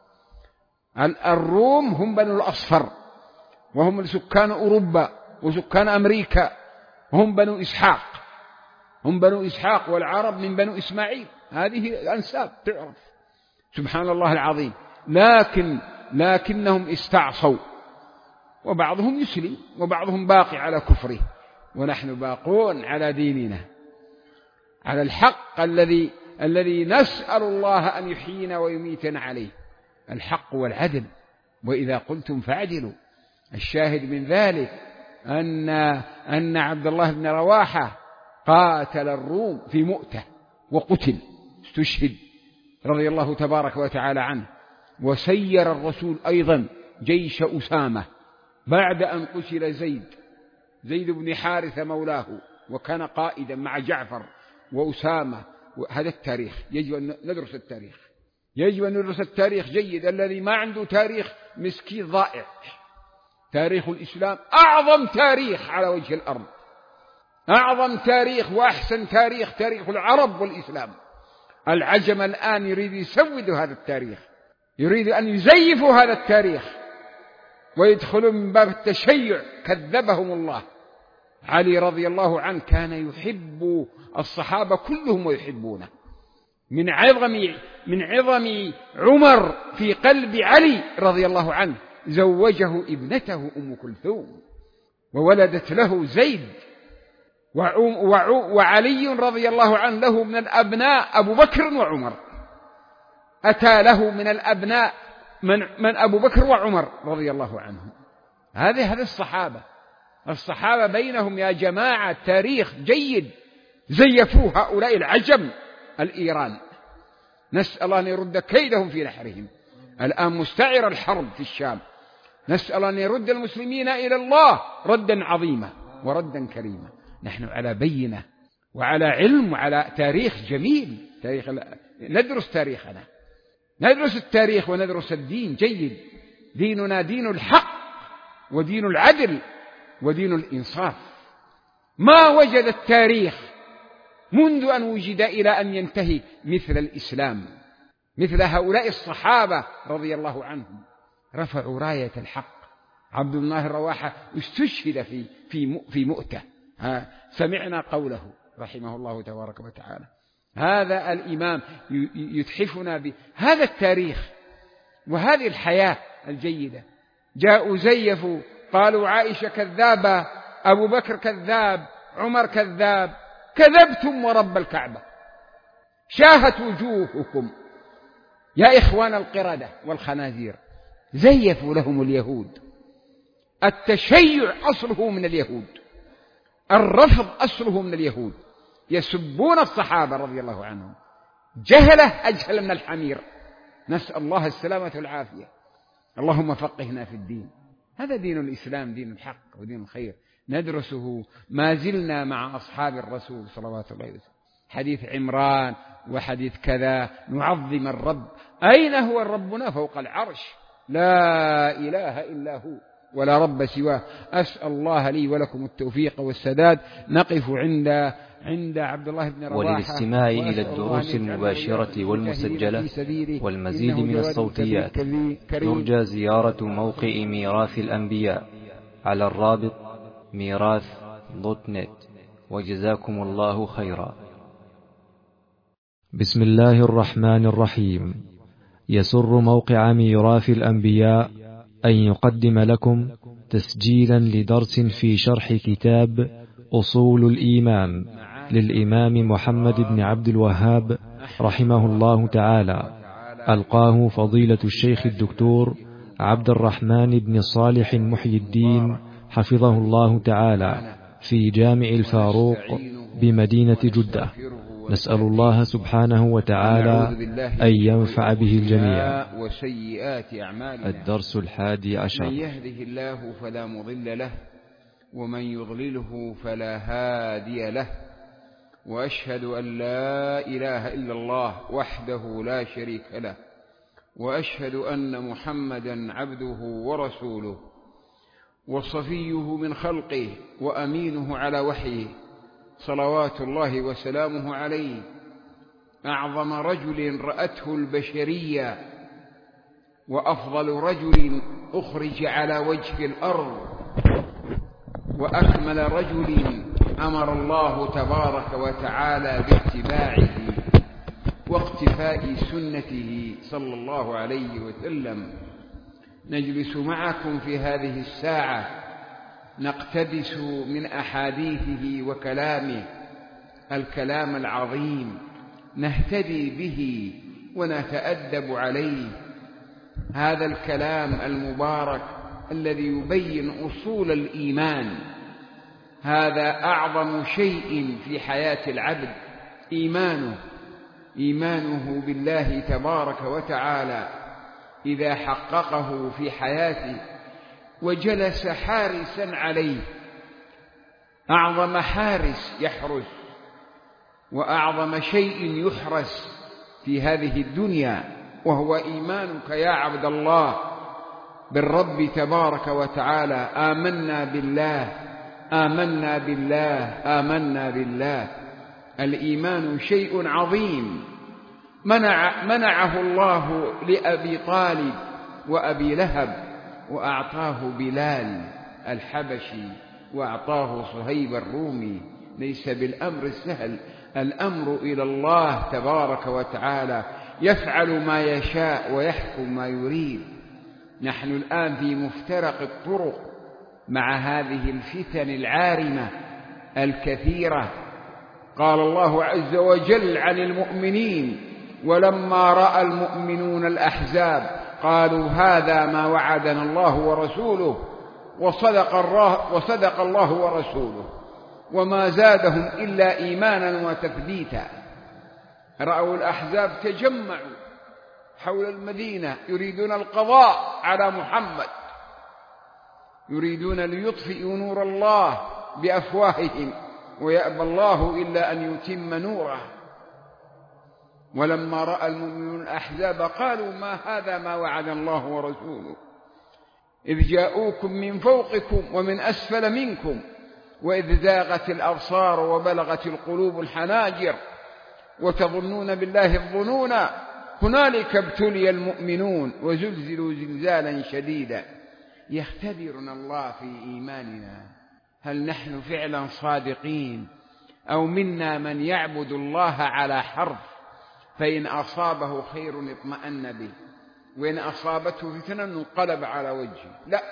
الروم هم بنو الأصفر، وهم سكان أوروبا وسكان أمريكا، هم بنو إسحاق، هم بنو إسحاق، والعرب من بنو إسماعيل. هذه الأنساب تعرف، سبحان الله العظيم. لكن لكنهم استعصوا، وبعضهم يسلم وبعضهم باقي على كفره، ونحن باقون على ديننا، على الحق الذي الذي نسأل الله أن يحيينا ويميتنا عليه، الحق والعدل. وإذا قلتم فاعدلوا. الشاهد من ذلك أن أن عبد الله بن رواحة قاتل الروم في مؤتة وقتل، استشهد رضي الله تبارك وتعالى عنه. وسير الرسول أيضا جيش أسامة بعد أن قتل زيد زيد بن حارثة مولاه، وكان قائدا مع جعفر وأسامة. هذا التاريخ، يجب أن ندرس التاريخ، يجب أن ندرس التاريخ جيد. الذي ما عنده تاريخ مسكين ضائع. تاريخ الإسلام أعظم تاريخ على وجه الأرض، أعظم تاريخ وأحسن تاريخ، تاريخ العرب والإسلام. العجم الآن يريد يسود هذا التاريخ، يريد أن يزيفوا هذا التاريخ ويدخلوا من باب التشيع. كذبهم الله. علي رضي الله عنه كان يحب الصحابة كلهم ويحبونه، من عظم من عظم عمر في قلب علي رضي الله عنه زوجه ابنته أم كلثوم وولدت له زيد، وعلي رضي الله عنه له من الأبناء أبو بكر وعمر، أتى له من الأبناء من, من أبو بكر وعمر رضي الله عنهم. هذه هذه الصحابة الصحابة بينهم يا جماعة تاريخ جيد زيفوه هؤلاء العجم الإيران، نسأل الله أن يرد كيدهم في نحرهم. الآن مستعر الحرب في الشام، نسأل أن يرد المسلمين إلى الله ردا عظيما وردا كريما. نحن على بينة وعلى علم وعلى تاريخ جميل، تاريخ ندرس تاريخنا، ندرس التاريخ وندرس الدين جيد. ديننا دين الحق ودين العدل ودين الإنصاف. ما وجد التاريخ منذ أن وجد إلى أن ينتهي مثل الإسلام، مثل هؤلاء الصحابة رضي الله عنهم رفعوا راية الحق. عبد الله الرواحة استشهد في في في مؤتة، سمعنا قوله رحمه الله تبارك وتعالى. هذا الإمام يتحفنا بهذا التاريخ وهذه الحياة الجيدة. جاءوا زيفوا قالوا عائشة كذابة، أبو بكر كذاب، عمر كذاب. كذبتم ورب الكعبة، شاهت وجوهكم يا إخوان القردة والخنازير. زيفوا لهم اليهود. التشيع أصله من اليهود، الرفض أصله من اليهود. يسبون الصحابة رضي الله عنهم جهلة أجهل من الحمير. نسأل الله السلامة والعافية. اللهم فقهنا في الدين. هذا دين الإسلام، دين الحق ودين الخير، ندرسه ما زلنا مع أصحاب الرسول صلوات الله عليه وسلم. حديث عمران وحديث كذا، نعظم الرب. أين هو ربنا؟ فوق العرش، لا إله إلا هو ولا رب سواه. أسأل الله لي ولكم التوفيق والسداد. نقف عند عند عبد الله بن رواحة. وللاستماع إلى الدروس المباشرة والمسجلة والمزيد من الصوتيات يرجى زيارة موقع ميراث الأنبياء على الرابط ميراث دوت نت. وجزاكم الله خيرا. بسم الله الرحمن الرحيم. يسر موقع ميراث الأنبياء أن يقدم لكم تسجيلا لدرس في شرح كتاب أصول الإيمان للإمام محمد بن عبد الوهاب رحمه الله تعالى، ألقاه فضيلة الشيخ الدكتور عبد الرحمن بن صالح محي الدين حفظه الله تعالى في جامع الفاروق بمدينة جدة. نسأل الله سبحانه وتعالى أن ينفع به الجميع. وسيئات أعمالنا. الدرس الحادي عشر. من يهده الله فلا مضل له ومن يضلله فلا هادي له، وأشهد أن لا إله إلا الله وحده لا شريك له، وأشهد أن محمدا عبده ورسوله وصفيه من خلقه وأمينه على وحيه، صلوات الله وسلامه عليه. أعظم رجل رأته البشرية وأفضل رجل أخرج على وجه الأرض، وأكمل رجل أمر الله تبارك وتعالى باتباعه واقتفاء سنته صلى الله عليه وسلم. نجلس معكم في هذه الساعة نقتبس من أحاديثه وكلامه الكلام العظيم، نهتدي به ونتأدب عليه. هذا الكلام المبارك الذي يبين أصول الإيمان، هذا أعظم شيء في حياة العبد، إيمانه إيمانه بالله تبارك وتعالى. إذا حققه في حياته وجلس حارسا عليه، أعظم حارس يحرس وأعظم شيء يحرس في هذه الدنيا وهو إيمانك يا عبد الله بالرب تبارك وتعالى. آمنا بالله آمنا بالله آمنا بالله. الإيمان شيء عظيم منع منعه الله لأبي طالب وأبي لهب، وأعطاه بلال الحبشي وأعطاه صهيب الرومي. ليس بالأمر السهل الأمر إلى الله تبارك وتعالى، يفعل ما يشاء ويحكم ما يريد. نحن الآن في مفترق الطرق مع هذه الفتن العارمة الكثيرة. قال الله عز وجل عن المؤمنين: ولما رأى المؤمنون الأحزاب قالوا هذا ما وعدنا الله ورسوله وصدق الله, وصدق الله ورسوله وما زادهم إلا إيمانا وتثبيتا. رأوا الأحزاب تجمعوا حول المدينة يريدون القضاء على محمد، يريدون ليطفئوا نور الله بأفواههم ويأبى الله إلا أن يتم نوره. ولما رأى المؤمنون الأحزاب قالوا ما هذا ما وعد الله ورسوله إذ جاءوكم من فوقكم ومن أسفل منكم وإذ زاغت الأبصار وبلغت القلوب الحناجر وتظنون بالله الظنون هنالك ابتلي المؤمنون وزلزلوا زلزالا شديدا. يختبرنا الله في إيماننا، هل نحن فعلا صادقين أو منا من يعبد الله على حرف، فإن أصابه خير اطمأن به وإن أصابته فتنة انقلب على وجهه؟ لا،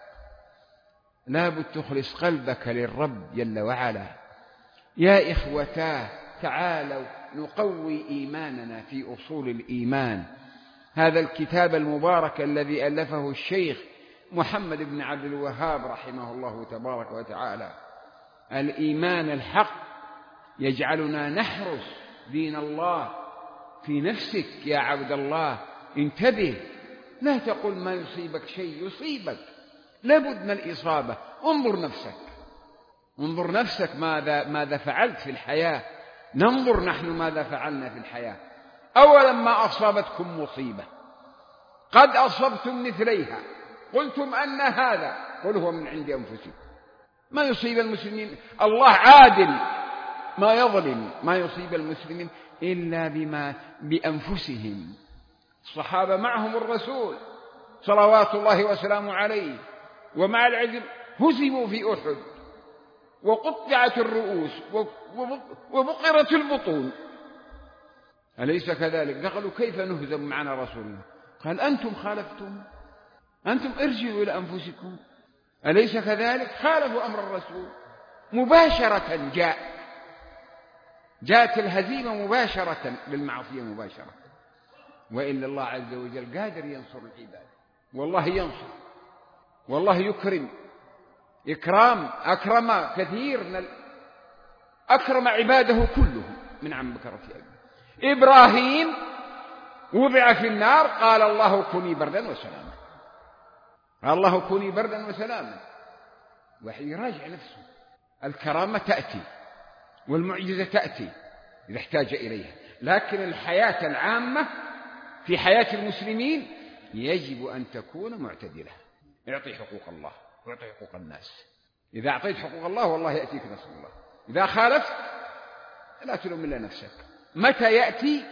لابد تخلص قلبك للرب جل وعلا. يا إخوتاه تعالوا نقوي إيماننا في أصول الإيمان. هذا الكتاب المبارك الذي ألفه الشيخ محمد بن عبد الوهاب رحمه الله تبارك وتعالى، الإيمان الحق، يجعلنا نحرس دين الله في نفسك. يا عبد الله انتبه، لا تقل ما يصيبك شيء، يصيبك، لابد من الإصابة. انظر نفسك، انظر نفسك ماذا, ماذا فعلت في الحياة، ننظر نحن ماذا فعلنا في الحياة. أولا ما أصابتكم مصيبة قد أصبتم مثليها قلتم أن هذا، قل هو من عند أنفسكم. ما يصيب المسلمين، الله عادل ما يظلم، ما يصيب المسلمين إلا بما بأنفسهم. الصحابة معهم الرسول صلوات الله وسلامه عليه، ومع العلم هزموا في أحد وقطعت الرؤوس وبقرت البطون، أليس كذلك؟ قالوا كيف نهزم معنا رسول الله؟ قال أنتم خالفتم، أنتم ارجعوا إلى أنفسكم، أليس كذلك؟ خالفوا أمر الرسول مباشرة، جاء جاءت الهزيمة مباشرة للمعصية مباشرة. وإلا الله عز وجل قادر ينصر العباد، والله ينصر، والله يكرم إكرام، أكرم كثير من أكرم عباده كلهم من عم بكرة أبي إبراهيم وضع في النار قال الله كوني بردا وسلاما، قال الله كوني بردا وسلاما. وحي يراجع نفسه. الكرامة تأتي والمعجزة تأتي إذا احتاج إليها، لكن الحياة العامة في حياة المسلمين يجب أن تكون معتدلة. اعطي حقوق الله واعطي حقوق الناس. إذا أعطيت حقوق الله والله يأتيك نصر الله. إذا خالفت لا تلوم إلا نفسك. متى يأتي؟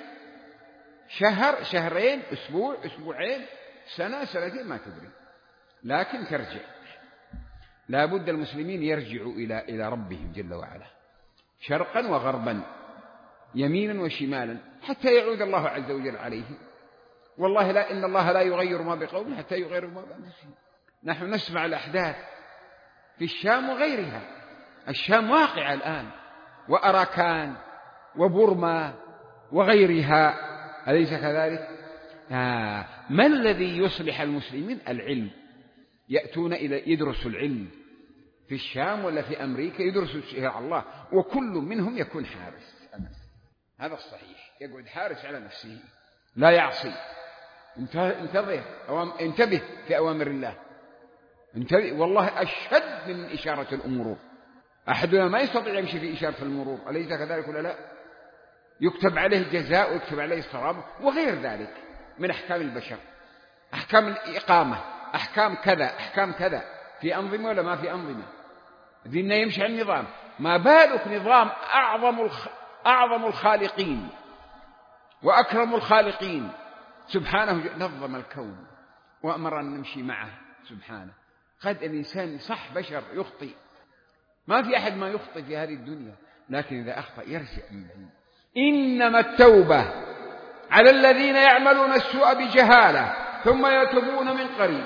شهر، شهرين، أسبوع، أسبوعين، سنة، سنتين، ما تدري، لكن ترجع. لا بد المسلمين يرجعوا إلى إلى ربهم جل وعلا شرقا وغربا، يمينا وشمالا، حتى يعود الله عز وجل عليهم. والله لا، إن الله لا يغير ما بقوم حتى يغيروا ما بأنفسهم. نحن نسمع الأحداث في الشام وغيرها. الشام واقعة الآن، وأراكان وبورما وغيرها، أليس كذلك؟ آه. ما الذي يصلح المسلمين؟ العلم. يأتون إلى يدرسوا العلم في الشام ولا في أمريكا، يدرسوا شرع الله، وكل منهم يكون حارس النفس. هذا الصحيح، يقعد حارس على نفسه لا يعصي. انتبه، انتبه في أوامر الله، انتبه. والله أشد من إشارة الأمور. أحدنا ما يستطيع يمشي في إشارة المرور، أليس كذلك ولا لا؟ يكتب عليه جزاء ويكتب عليه صرامة وغير ذلك من أحكام البشر، أحكام الإقامة، أحكام كذا، أحكام كذا، في أنظمة ولا ما في أنظمة؟ ديننا يمشي على النظام. ما بالك نظام أعظم الخ... أعظم الخالقين وأكرم الخالقين سبحانه نظم الكون وأمر أن نمشي معه سبحانه. قد الإنسان صح بشر يخطئ، ما في أحد ما يخطئ في هذه الدنيا، لكن إذا أخطأ يرجع من جديد. إنما التوبة على الذين يعملون السوء بجهالة ثم يتوبون من قريب.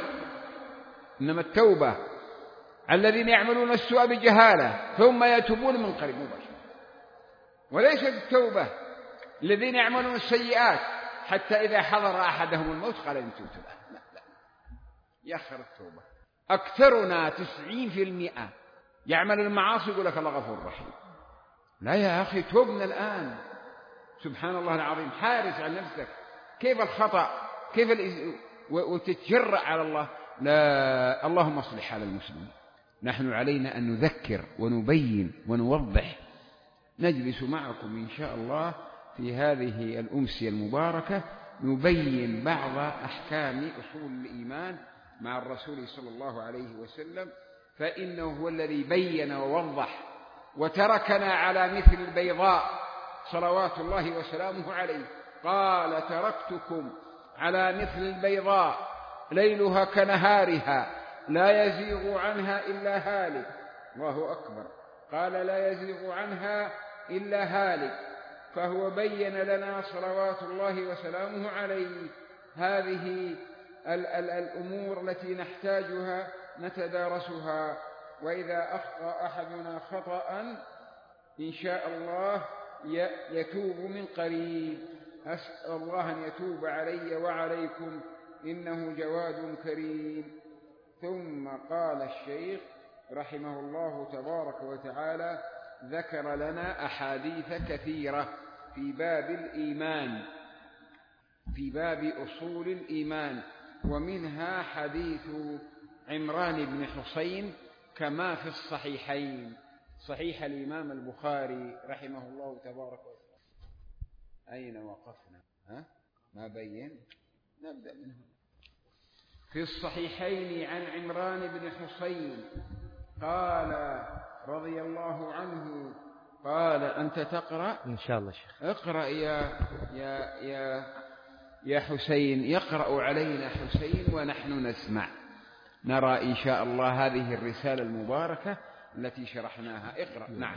إنما التوبة على الذين يعملون السوء بجهالة ثم يتوبون من قريب مباشرة، وليست التوبة الذين يعملون السيئات حتى إذا حضر أحدهم الموت قال إن تبت الآن. لا لا، يأخر التوبة. أكثرنا تسعين في المئة يعمل المعاصي يقول لك الله غفور رحيم. لا يا أخي، توبنا الآن. سبحان الله العظيم، حارس على نفسك. كيف الخطأ، كيف الإز... وتتجرأ على الله. لا، اللهم اصلح حال المسلمين. نحن علينا أن نذكر ونبين ونوضح. نجلس معكم إن شاء الله في هذه الأمسية المباركة نبين بعض أحكام أصول الإيمان مع الرسول صلى الله عليه وسلم، فإنه هو الذي بين ووضح وتركنا على مثل البيضاء صلوات الله وسلامه عليه. قال تركتكم على مثل البيضاء ليلها كنهارها لا يزيغ عنها إلا هالك. الله أكبر. قال لا يزيغ عنها إلا هالك، فهو بين لنا صلوات الله وسلامه عليه هذه ال ال الأمور التي نحتاجها نتدارسها. وإذا أخطأ أحدنا خطأ إن شاء الله يتوب من قريب. أسأل الله أن يتوب علي وعليكم إنه جواد كريم. ثم قال الشيخ رحمه الله تبارك وتعالى ذكر لنا أحاديث كثيرة في باب الإيمان، في باب أصول الإيمان، ومنها حديث عمران بن حسين كما في الصحيحين، صحيح الإمام البخاري رحمه الله تبارك وتعالى. أين وقفنا؟ ها؟ ما بين؟ نبدأ منه. في الصحيحين عن عمران بن حسين قال رضي الله عنه قال أنت تقرأ؟ إن شاء الله شيخ. اقرأ يا يا يا يا حسين. يقرأ علينا حسين ونحن نسمع، نرى إن شاء الله هذه الرسالة المباركة التي شرحناها. اقرأ. نعم.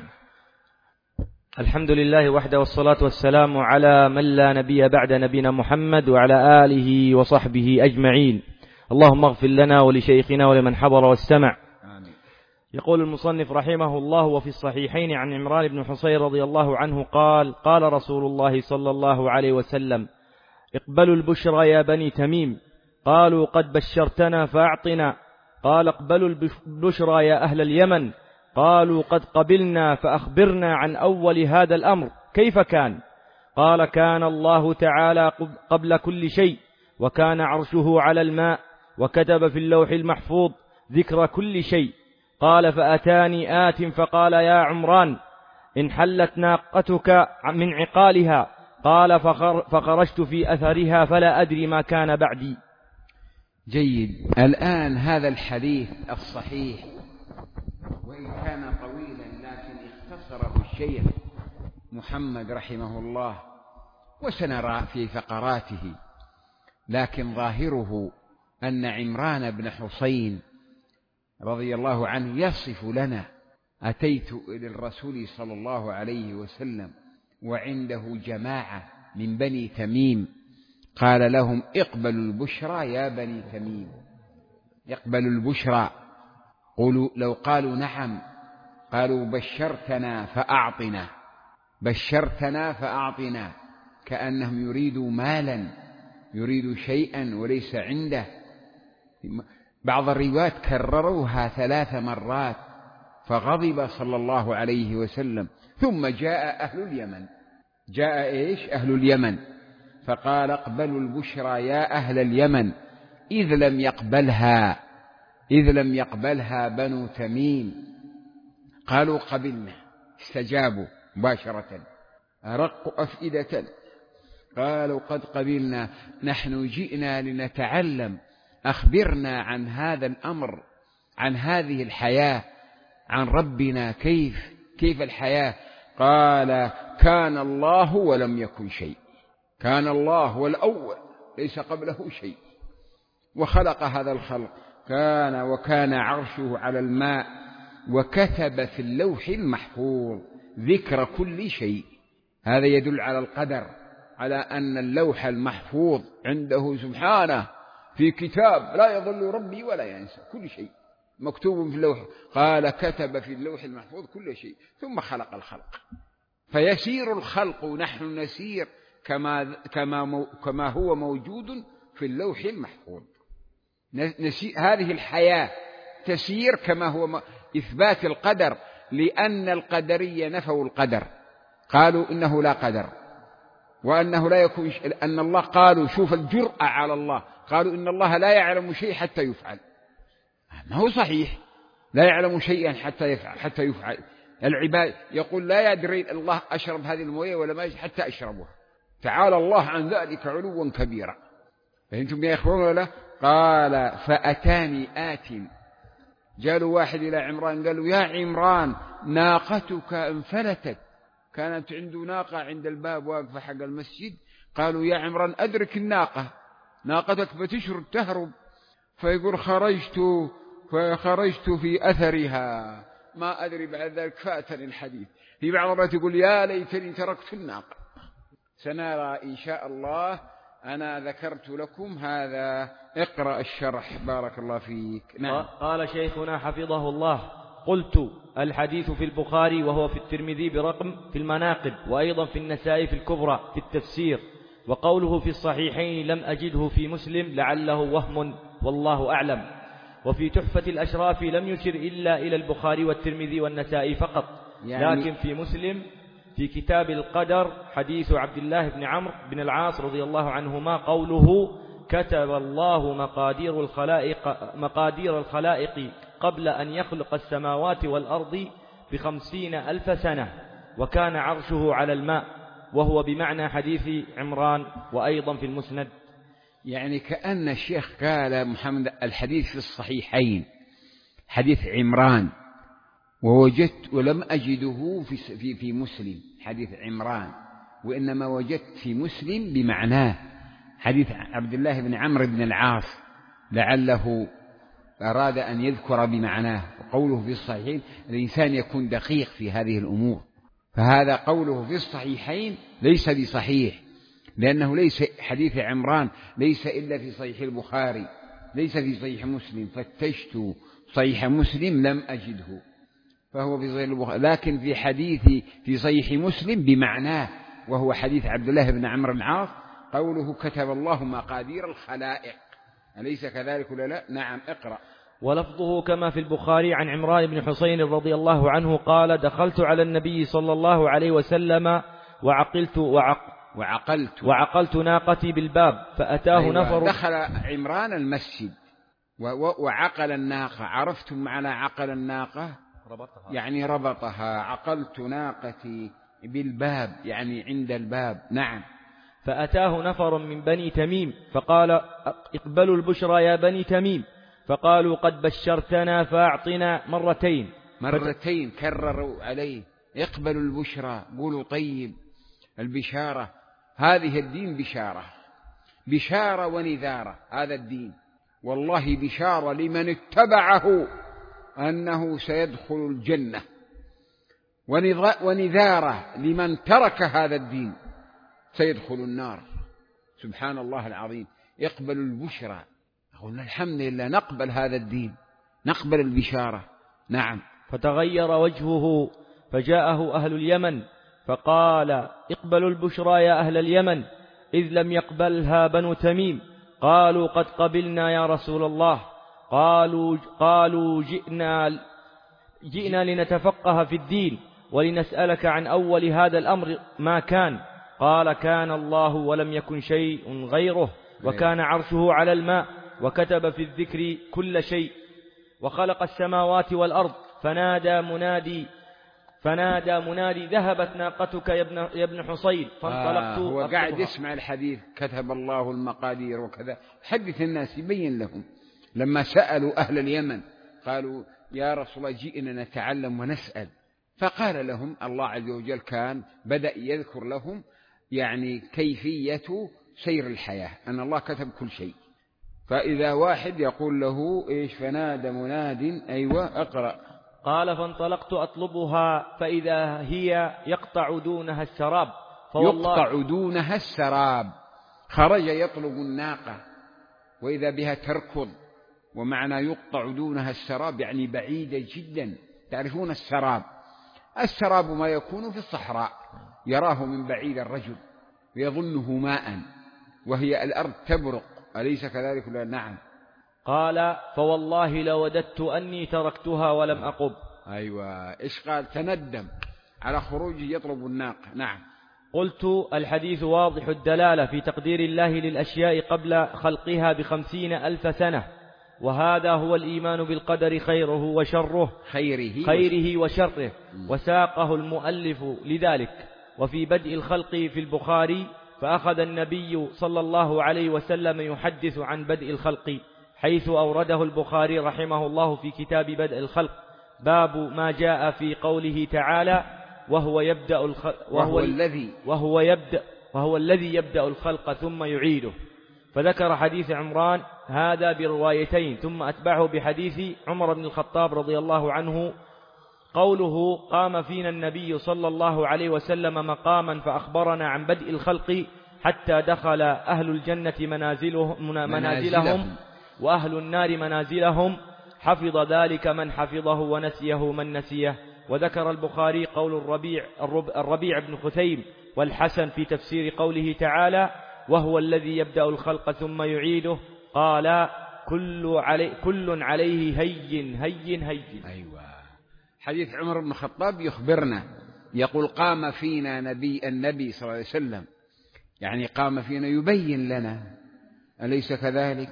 الحمد لله وحده، والصلاة والسلام على من لا نبي بعد نبينا محمد وعلى آله وصحبه أجمعين. اللهم اغفر لنا ولشيخنا ولمن حضر واستمع. آمين. يقول المصنف رحمه الله: وفي الصحيحين عن عمران بن حسين رضي الله عنه قال: قال رسول الله صلى الله عليه وسلم: اقبلوا البشرى يا بني تميم. قالوا: قد بشرتنا فأعطنا. قال: اقبلوا البشرى يا أهل اليمن. قالوا: قد قبلنا فأخبرنا عن أول هذا الأمر كيف كان. قال: كان الله تعالى قبل كل شيء، وكان عرشه على الماء، وكتب في اللوح المحفوظ ذكر كل شيء. قال: فأتاني آت فقال: يا عمران، انحلت ناقتك من عقالها. قال: فخرجت في أثرها فلا أدري ما كان بعدي. جيد. الآن هذا الحديث الصحيح وإن كان طويلا لكن اختصره الشيخ محمد رحمه الله، وسنرى في فقراته، لكن ظاهره أن عمران بن حسين رضي الله عنه يصف لنا: أتيت إلى الرسول صلى الله عليه وسلم وعنده جماعة من بني تميم، قال لهم: اقبلوا البشرى يا بني تميم. اقبلوا البشرى. قولوا لو قالوا نعم قالوا: بشرتنا فأعطنا، بشرتنا فأعطنا، كأنهم يريدوا مالا، يريدوا شيئا وليس عنده. بعض الروايات كرروها ثلاث مرات، فغضب صلى الله عليه وسلم. ثم جاء أهل اليمن، جاء إيش؟ أهل اليمن، فقال: اقبلوا البشرى يا أهل اليمن، إذ لم يقبلها إذ لم يقبلها بنو تميم. قالوا: قبلنا، استجابوا مباشرة، أرقوا أفئدة. قالوا: قد قبلنا، نحن جئنا لنتعلم، أخبرنا عن هذا الأمر، عن هذه الحياة، عن ربنا، كيف كيف الحياة. قال: كان الله ولم يكن شيء. كان الله هو الأول، ليس قبله شيء، وخلق هذا الخلق. كان وكان عرشه على الماء، وكتب في اللوح المحفوظ ذكر كل شيء. هذا يدل على القدر، على أن اللوح المحفوظ عنده سبحانه في كتاب لا يضل ربي ولا ينسى، كل شيء مكتوب في اللوح. قال كتب في اللوح المحفوظ كل شيء ثم خلق الخلق، فيسير الخلق ونحن نسير كما, كما, مو كما هو موجود في اللوح المحفوظ. هذه الحياة تسير كما هو إثبات القدر، لأن القدرية نفوا القدر، قالوا إنه لا قدر وأنه لا يكون، أن الله قالوا شوف الجرأة على الله، قالوا إن الله لا يعلم شيء حتى يفعل. ما هو صحيح، لا يعلم شيئا حتى يفعل حتى يفعل. العباد يقول لا يدري الله أشرب هذه المويه ولا ما حتى أشربها، تعالى الله عن ذلك علوا كبيرا. فهمتم يا إخوان ولا؟ قال فأتاني آت، جاءوا واحد إلى عمران قالوا يا عمران ناقتك انفلتت، كانت عنده ناقة عند الباب واقفة حق المسجد. قالوا يا عمران أدرك الناقة، ناقتك بتشرد تهرب. فيقول خرجت فخرجت في أثرها، ما أدري بعد ذلك فاتني الحديث. في بعض الروايات يقول يا ليتني تركت الناقة. سنرى إن شاء الله. أنا ذكرت لكم هذا، اقرأ الشرح بارك الله فيك. نعم. قال شيخنا حفظه الله: قلت الحديث في البخاري وهو في الترمذي برقم في المناقب، وأيضا في النسائي في الكبرى في التفسير، وقوله في الصحيحين لم أجده في مسلم لعله وهم والله أعلم. وفي تحفة الأشراف لم يشر إلا إلى البخاري والترمذي والنسائي فقط، يعني لكن في مسلم في كتاب القدر حديث عبد الله بن عمرو بن العاص رضي الله عنهما قوله كتب الله مقادير الخلائق, مقادير الخلائق قبل أن يخلق السماوات والأرض بخمسين ألف سنة، وكان عرشه على الماء، وهو بمعنى حديث عمران، وأيضا في المسند. يعني كأن الشيخ قال محمد الحديث في الصحيحين حديث عمران، ووجدت ولم أجده في, في, في مسلم حديث عمران، وإنما وجدت في مسلم بمعناه حديث عبد الله بن عمرو بن العاص، لعله أراد أن يذكر بمعناه. وقوله في الصحيحين الإنسان يكون دقيق في هذه الأمور، فهذا قوله في الصحيحين ليس بصحيح، لأنه ليس حديث عمران ليس إلا في صحيح البخاري، ليس في صحيح مسلم. فتشت صحيح مسلم لم أجده، فهو في صحيح البخاري، لكن في حديث في صحيح مسلم بمعناه، وهو حديث عبد الله بن عمرو بن العاص قوله كتب الله مقادير الخلائق. أليس كذلك ولا لا؟ نعم. اقرأ. ولفظه كما في البخاري عن عمران بن حسين رضي الله عنه قال دخلت على النبي صلى الله عليه وسلم وعقلت وعق وعقلت وعقلت ناقتي بالباب فأتاه أيوة نفر. دخل عمران المسجد وعقل الناقة. عرفتم معنى عقل الناقة؟ ربطها. يعني ربطها. عقلت ناقتي بالباب يعني عند الباب. نعم. فأتاه نفر من بني تميم فقال اقبلوا البشرى يا بني تميم، فقالوا قد بشرتنا فأعطنا مرتين مرتين فت... كرروا عليه اقبلوا البشرى، قولوا طيب. البشارة هذه الدين بشارة بشارة ونذارة، هذا الدين والله بشارة لمن اتبعه أنه سيدخل الجنة، ونذارة لمن ترك هذا الدين سيدخل النار. سبحان الله العظيم. يقبل البشرى، قلنا الحمد لله نقبل هذا الدين، نقبل البشارة. نعم. فتغير وجهه فجاءه أهل اليمن فقال اقبلوا البشرى يا أهل اليمن، إذ لم يقبلها بنو تميم. قالوا قد قبلنا يا رسول الله. قالوا, قالوا جئنا, جئنا لنتفقه في الدين ولنسألك عن أول هذا الأمر ما كان. قال كان الله ولم يكن شيء غيره، وكان عرشه على الماء، وكتب في الذكر كل شيء، وخلق السماوات والأرض. فنادى منادي فنادى منادي ذهبت ناقتك يا ابن, يا ابن حصين فانطلقت. آه هو قاعد يسمع الحديث كتب الله المقادير وكذا، حدث الناس يبين لهم. لما سألوا أهل اليمن قالوا يا رسول الله جئنا نتعلم ونسأل، فقال لهم الله عز وجل كان بدأ يذكر لهم يعني كيفية سير الحياة، أن الله كتب كل شيء. فإذا واحد يقول له إيش فنادى مناد، أيوة اقرأ. قال فانطلقت أطلبها فإذا هي يقطع دونها السراب، يقطع دونها السراب، خرج يطلب الناقة وإذا بها تركض، ومعنى يقطع دونها السراب يعني بعيدة جدا. تعرفون السراب؟ السراب ما يكون في الصحراء يراه من بعيد الرجل ويظنه ماء وهي الأرض تبرق، أليس كذلك؟ لا نعم. قال فوالله لوددت أني تركتها ولم أقب. أيوة، إيش قال؟ تندم على خروجه يطلب الناقة. نعم. قلت الحديث واضح الدلالة في تقدير الله للأشياء قبل خلقها بخمسين ألف سنة، وهذا هو الإيمان بالقدر خيره وشره خيره, خيره وشره، وساقه المؤلف لذلك. وفي بدء الخلق في البخاري فأخذ النبي صلى الله عليه وسلم يحدث عن بدء الخلق، حيث أورده البخاري رحمه الله في كتاب بدء الخلق باب ما جاء في قوله تعالى وهو يبدأ الخلق وهو, وهو الذي وهو يبدأ وهو الذي يبدأ الخلق ثم يعيده، فذكر حديث عمران هذا بروايتين، ثم أتبعه بحديث عمر بن الخطاب رضي الله عنه قوله قام فينا النبي صلى الله عليه وسلم مقاما فأخبرنا عن بدء الخلق حتى دخل أهل الجنة منازلهم, منازلهم وأهل النار منازلهم، حفظ ذلك من حفظه ونسيه من نسيه. وذكر البخاري قول الربيع, الربيع بن خثيم والحسن في تفسير قوله تعالى وهو الذي يبدأ الخلق ثم يعيده، قال كل, علي كل عليه هين هين هين. أيوة، حديث عمر بن الخطاب يخبرنا يقول قام فينا نبي النبي صلى الله عليه وسلم، يعني قام فينا يبين لنا، أليس كذلك؟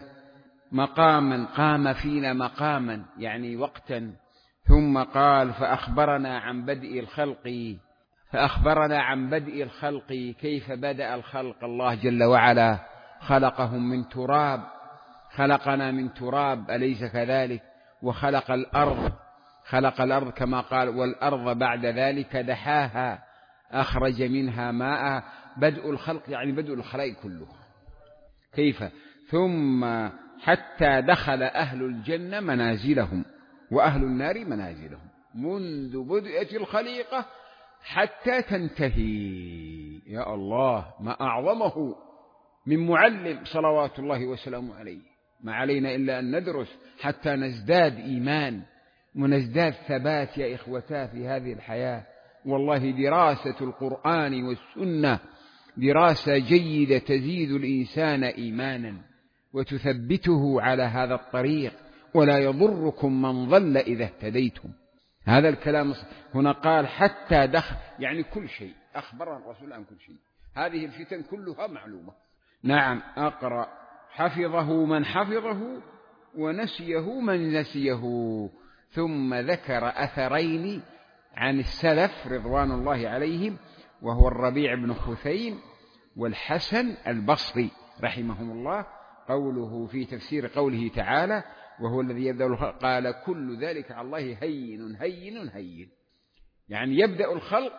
مقاما، قام فينا مقاما يعني وقتا، ثم قال فأخبرنا عن بدء الخلق فأخبرنا عن بدء الخلق كيف بدأ الخلق. الله جل وعلا خلقهم من تراب، خلقنا من تراب، أليس كذلك؟ وخلق الأرض، خلق الأرض كما قال والأرض بعد ذلك دحاها أخرج منها ماء. بدء الخلق يعني بدء الخلق كله. كيف؟ ثم حتى دخل أهل الجنة منازلهم وأهل النار منازلهم، منذ بدء الخليقة حتى تنتهي. يا الله، ما أعظمه من معلم صلوات الله وسلامه عليه. ما علينا إلا أن ندرس حتى نزداد إيمان ونزداد ثبات يا إخوتا في هذه الحياة. والله دراسة القرآن والسنة دراسة جيدة تزيد الإنسان إيمانا وتثبته على هذا الطريق، ولا يضركم من ضل إذا اهتديتم. هذا الكلام هنا قال حتى دخل، يعني كل شيء أخبر الرسول عن كل شيء. هذه الفتن كلها معلومة. نعم، أقرأ حفظه من حفظه ونسيه من نسيه. ثم ذكر أثرين عن السلف رضوان الله عليهم، وهو الربيع بن خثيم والحسن البصري رحمهم الله، قوله في تفسير قوله تعالى وهو الذي يبدأ الخلق، قال كل ذلك على الله هين هين هين، يعني يبدأ الخلق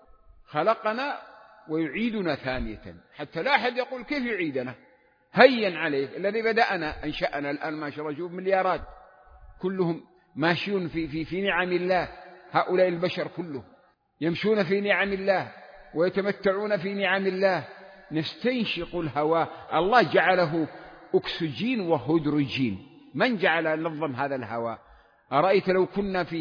خلقنا ويعيدنا ثانية، حتى لا أحد يقول كيف يعيدنا، هين عليه. الذي بدأنا أنشأنا الآن ما شاء الله شوف مليارات كلهم ماشيون في, في, في نعم الله. هؤلاء البشر كلهم يمشون في نعم الله ويتمتعون في نعم الله. نستنشق الهواء، الله جعله أكسجين وهيدروجين. من جعل نظم هذا الهواء؟ أرأيت لو كنا في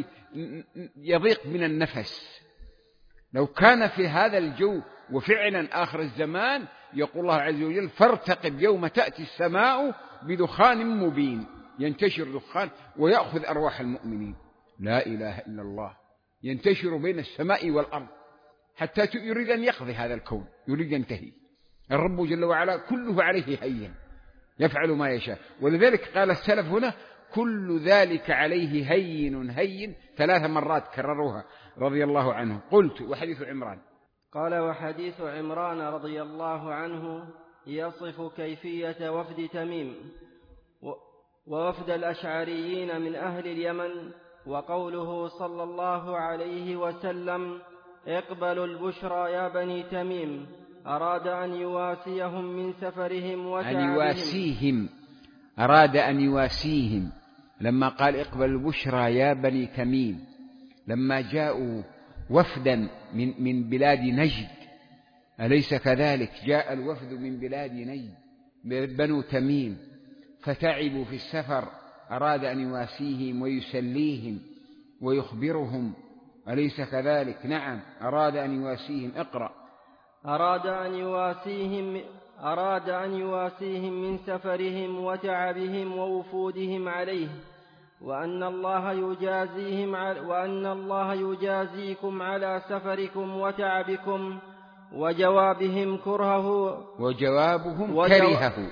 يضيق من النفس، لو كان في هذا الجو، وفعلا آخر الزمان يقول الله عز وجل فارتقب يوم تأتي السماء بدخان مبين، ينتشر دخان ويأخذ أرواح المؤمنين. لا إله إلا الله، ينتشر بين السماء والأرض حتى يريد أن يقضي هذا الكون، يريد أن ينتهي. الرب جل وعلا كله عليه هين يفعل ما يشاء. ولذلك قال السلف هنا كل ذلك عليه هين هين ثلاث مرات كرروها رضي الله عنه. قلت وحديث عمران، قال وحديث عمران رضي الله عنه يصف كيفية وفد تميم ووفد الأشعريين من أهل اليمن، وقوله صلى الله عليه وسلم اقبلوا البشرى يا بني تميم، أراد أن يواسيهم من سفرهم وتعبهم. أن يواسيهم، أراد أن يواسيهم لما قال اقبلوا البشرى يا بني تميم، لما جاءوا وفدا من, من بلاد نجد، أليس كذلك؟ جاء الوفد من بلاد نجد بنو تميم فتعبوا في السفر، أراد أن يواسيهم ويسليهم ويخبرهم، أليس كذلك؟ نعم، أراد أن يواسيهم. اقرأ. أراد أن يواسيهم أراد أن يواسيهم من سفرهم وتعبهم ووفودهم عليه، وأن الله يجازيهم وأن الله يجازيكم على سفركم وتعبكم، وجوابهم كرهه وجوابهم وجو... كرهه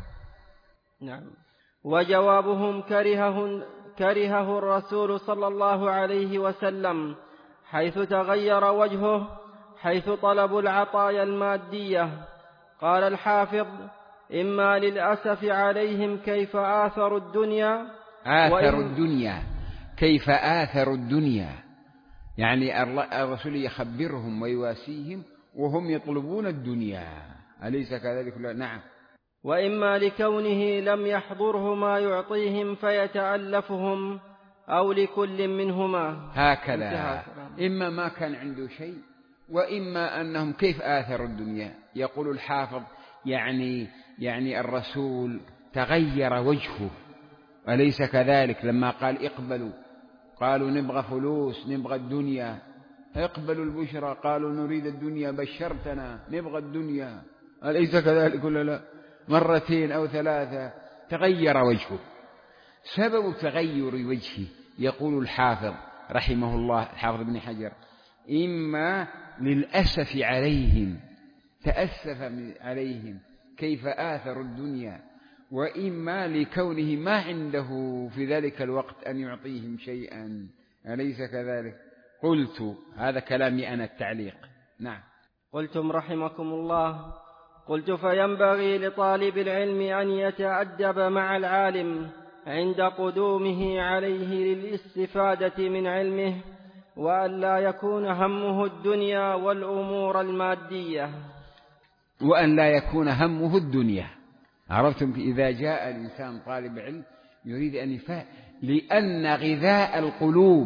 نعم وجوابهم كرهه كرهه الرسول صلى الله عليه وسلم، حيث تغير وجهه، حيث طلبوا العطايا المادية. قال الحافظ: إما للأسف عليهم كيف آثروا الدنيا آثروا الدنيا كيف آثروا الدنيا، يعني الرسول يخبرهم ويواسيهم وهم يطلبون الدنيا، أليس كذلك؟ لا. نعم. وإما لكونه لم يحضره ما يعطيهم فيتألفهم، أو لكل منهما. هكذا، إما ما كان عنده شيء، وإما أنهم كيف آثروا الدنيا. يقول الحافظ يعني يعني الرسول تغير وجهه، أليس كذلك؟ لما قال اقبلوا، قالوا نبغى فلوس، نبغى الدنيا. اقبلوا البشرى، قالوا نريد الدنيا، بشرتنا، نبغى الدنيا، أليس كذلك ولا لا؟ مرتين أو ثلاثة تغير وجهه. سبب تغير وجهه يقول الحافظ رحمه الله، الحافظ ابن حجر: إما للأسف عليهم، تأسف عليهم كيف آثروا الدنيا، وإما لكونه ما عنده في ذلك الوقت أن يعطيهم شيئا، أليس كذلك؟ قلت، هذا كلامي أنا التعليق. نعم. قلتم رحمكم الله: قلت فينبغي لطالب العلم أن يتأدب مع العالم عند قدومه عليه للاستفادة من علمه، وأن لا يكون همه الدنيا والأمور المادية. وأن لا يكون همه الدنيا. عرفتم؟ إذا جاء الإنسان طالب علم يريد أن يفهم، لأن غذاء القلوب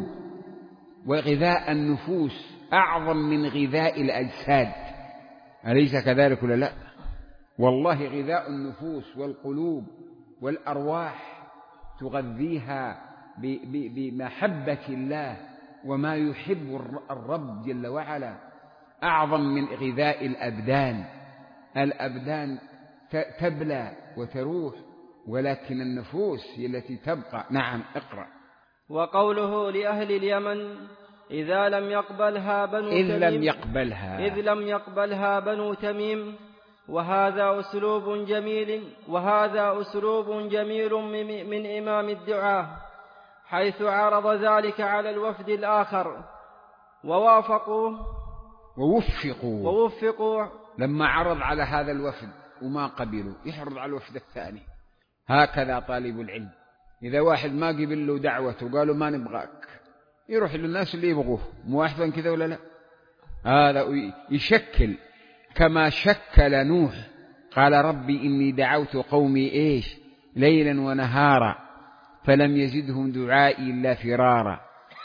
وغذاء النفوس أعظم من غذاء الأجساد، أليس كذلك ولا لا؟ والله غذاء النفوس والقلوب والأرواح تغذيها بمحبة الله وما يحب الرب جل وعلا أعظم من غذاء الأبدان. الأبدان تبلى وتروح، ولكن النفوس هي التي تبقى. نعم. اقرأ. وقوله لأهل اليمن: إذا لم يقبلها بنو إذ تميم لم يقبلها إذ لم يقبلها بنو تميم وهذا أسلوب جميل وهذا أسلوب جميل من إمام الدعاة، حيث عرض ذلك على الوفد الآخر ووافقوا ووفقوا ووفقوا لما عرض على هذا الوفد وما قبلوا يحرض على الوفد الثاني. هكذا طالب العلم، إذا واحد ما قبل له دعوته وقالوا ما نبغاك، يروح للناس اللي يبغوه. مو أحسن كذا ولا لا؟ هذا يشكل كما شكل نوح، قال ربي إني دعوت قومي إيش ليلا ونهارا فلم يزدهم دعائي إلا فرارا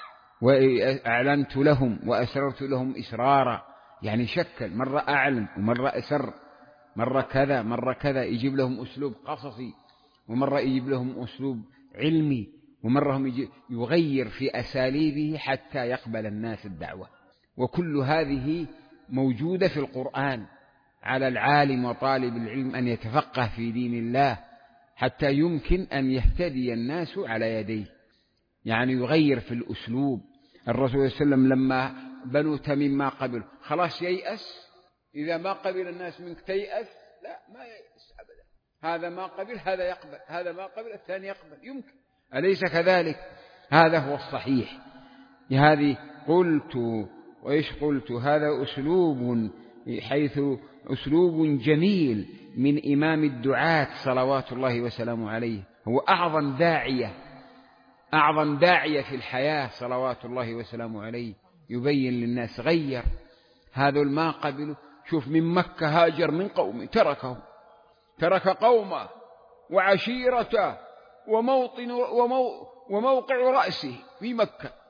وأعلنت لهم وأسررت لهم إسرارا. يعني شكل، مرة أعلن ومرة أسر، مرة كذا مرة كذا، يجيب لهم أسلوب قصصي، ومرة يجيب لهم أسلوب علمي، ومرة هم يغير في أساليبه حتى يقبل الناس الدعوة. وكل هذه موجودة في القرآن. على العالم وطالب العلم أن يتفقه في دين الله حتى يمكن أن يهتدي الناس على يديه، يعني يغير في الأسلوب. الرسول صلى الله عليه وسلم لما بنو تميم ما قبل، خلاص ييأس. إذا ما قبل الناس منك تيأس؟ لا، ما ييأس أبدا. هذا ما قبل هذا يقبل، هذا ما قبل الثاني يقبل، يمكن، أليس كذلك؟ هذا هو الصحيح. هذه قلت وإيش قلت هذا أسلوب، حيث أسلوب جميل من إمام الدعاة صلوات الله وسلامه عليه، هو أعظم داعية أعظم داعية في الحياة صلوات الله وسلامه عليه، يبين للناس. غير هذا ما قبله. شوف، من مكة هاجر من قومه، تركه ترك قومه وعشيرته وموطن ومو وموقع رأسه في مكة،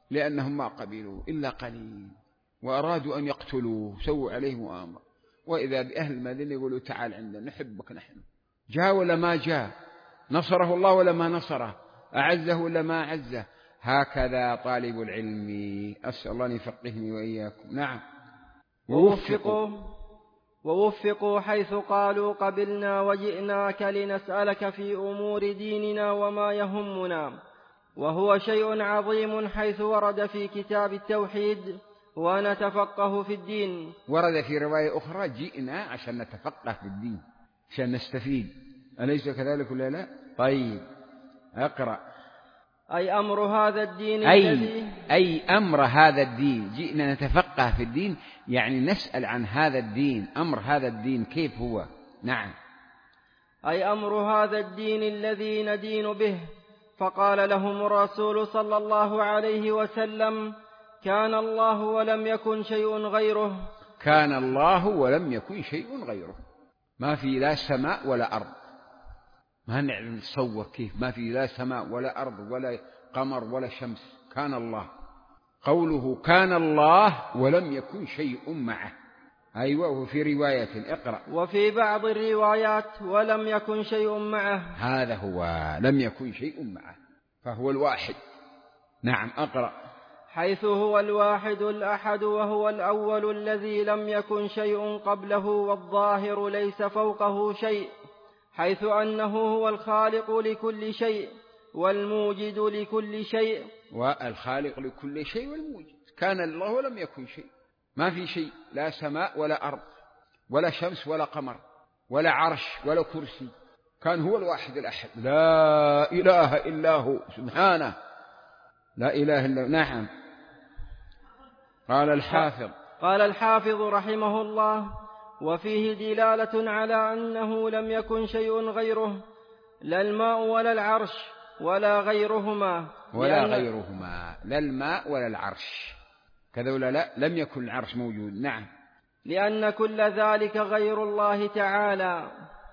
لأنهم ما قبلوا إلا قليل، وأرادوا أن يقتلوه، سووا عليه مؤامرة. وإذا بأهل المدينة يقولوا تعال عندنا نحبك نحن. جاء ولا ما جاء؟ نصره الله ولا ما نصره؟ أعزه ولا ما أعزه؟ هكذا طالب العلم. أسأل الله أن يفقهني وإياكم. نعم. ووفقوا ووفقوا حيث قالوا قبلنا وجئناك لنسألك في أمور ديننا وما يهمنا، وهو شيء عظيم حيث ورد في كتاب التوحيد ونتفقه في الدين. ورد في رواية أخرى جئنا عشان نتفقه في الدين، عشان نستفيد، أليس كذلك ولا لا؟ طيب أقرأ. أي أمر هذا الدين أي, الذي أي أمر هذا الدين. جئنا نتفقه في الدين يعني نسأل عن هذا الدين، أمر هذا الدين كيف هو. نعم. أي أمر هذا الدين الذي ندين به. فقال لهم الرسول صلى الله عليه وسلم: كان الله ولم يكن شيء غيره. كان الله ولم يكن شيء غيره. ما في لا سماء ولا أرض، ما نعلم نتصور كيف ما في لا سماء ولا أرض ولا قمر ولا شمس. كان الله. قوله كان الله ولم يكن شيء معه. أيوة. وفي رواية اقرأ. وفي بعض الروايات ولم يكن شيء معه. هذا هو لم يكن شيء معه، فهو الواحد. نعم أقرأ. حيث هو الواحد الأحد وهو الأول الذي لم يكن شيء قبله والظاهر ليس فوقه شيء، حيث أنه هو الخالق لكل شيء والموجد لكل شيء. والخالق لكل شيء والموجد. كان الله ولم يكن شيء، ما في شيء، لا سماء ولا أرض ولا شمس ولا قمر ولا عرش ولا كرسي. كان هو الواحد الأحد، لا إله إلا هو سبحانه، لا إله إلا هو. نعم. قال الحافظ قال الحافظ رحمه الله: وفيه دلالة على أنه لم يكن شيء غيره، لا الماء ولا العرش ولا غيرهما. ولا غيرهما، لا الماء ولا العرش كذا ولا لا، لم يكن العرش موجود. نعم. لأن كل ذلك غير الله تعالى.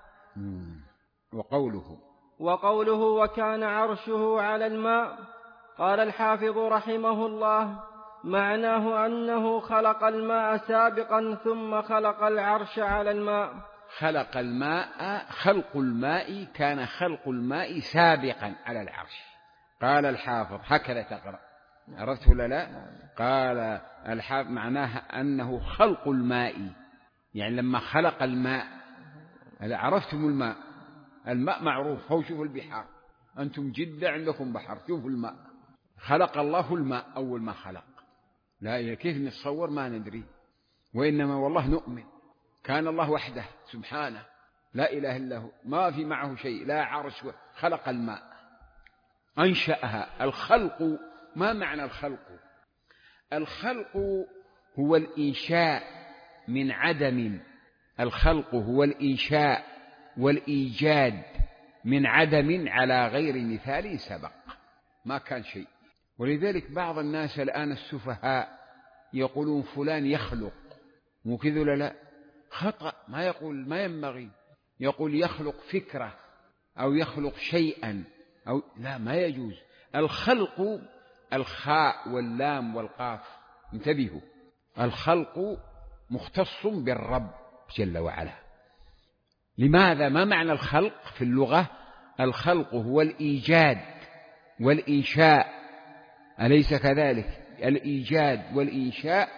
وقوله وقوله وكان عرشه على الماء. قال الحافظ رحمه الله: معناه أنه خلق الماء سابقا ثم خلق العرش على الماء. خلق الماء، خلق الماء، كان خلق الماء سابقا على العرش. قال الحافظ هكذا تقرأ، عرفت ولا لا؟ قال الحافظ معناه أنه خلق الماء، يعني لما خلق الماء. عرفتم الماء؟ الماء معروف، هو شوفوا البحار، أنتم جدة عندكم بحر، شوفوا الماء. خلق الله الماء أول ما خلق. لا كيف نتصور ما ندري، وإنما والله نؤمن. كان الله وحده سبحانه، لا إله إلا هو، ما في معه شيء، لا عرش. خلق الماء، أنشأها. الخلق، ما معنى الخلق؟ الخلق هو الإنشاء من عدم. الخلق هو الإنشاء والإيجاد من عدم على غير مثال سبق، ما كان شيء. ولذلك بعض الناس الآن السفهاء يقولون فلان يخلق، مو كذا ولا لا؟ خطأ. ما يقول، ما ينبغي يقول يخلق فكرة أو يخلق شيئا أو لا، ما يجوز. الخلق الخاء واللام والقاف، انتبهوا، الخلق مختص بالرب جل وعلا. لماذا؟ ما معنى الخلق في اللغة؟ الخلق هو الإيجاد والإنشاء، أليس كذلك؟ الإيجاد والإنشاء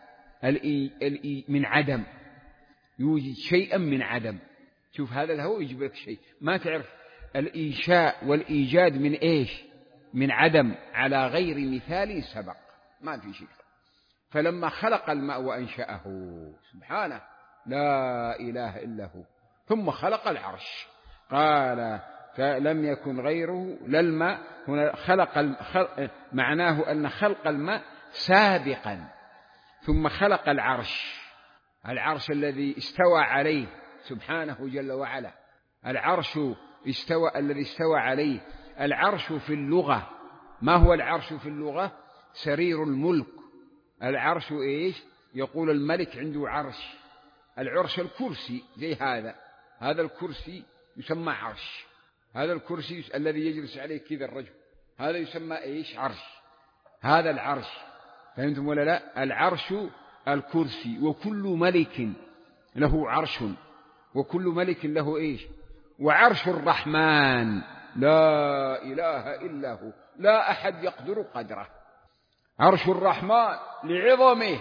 من عدم، يوجد شيئا من عدم. شوف هذا الهواء يجيب لك شيء ما تعرف. الإنشاء والإيجاد من إيش؟ من عدم على غير مثال سبق، ما في شيء. فلما خلق الماء وأنشأه سبحانه، لا إله إلا هو، ثم خلق العرش. قال فلم يكن غيره، لا الماء هنا خلق الخلق، معناه أن خلق الماء سابقا، ثم خلق العرش. العرش الذي استوى عليه سبحانه جل وعلا. العرش استوى، الذي استوى عليه. العرش في اللغة، ما هو العرش في اللغة؟ سرير الملك. العرش إيش؟ يقول الملك عنده عرش. العرش الكرسي زي هذا، هذا الكرسي يسمى عرش. هذا الكرسي الذي يجلس عليه كذا الرجل، هذا يسمى إيش؟ عرش. هذا العرش، فهمتم ولا لا؟ العرش الكرسي، وكل ملك له عرش، وكل ملك له إيش؟ وعرش الرحمن لا إله إلا هو، لا أحد يقدر قدره. عرش الرحمن لعظمه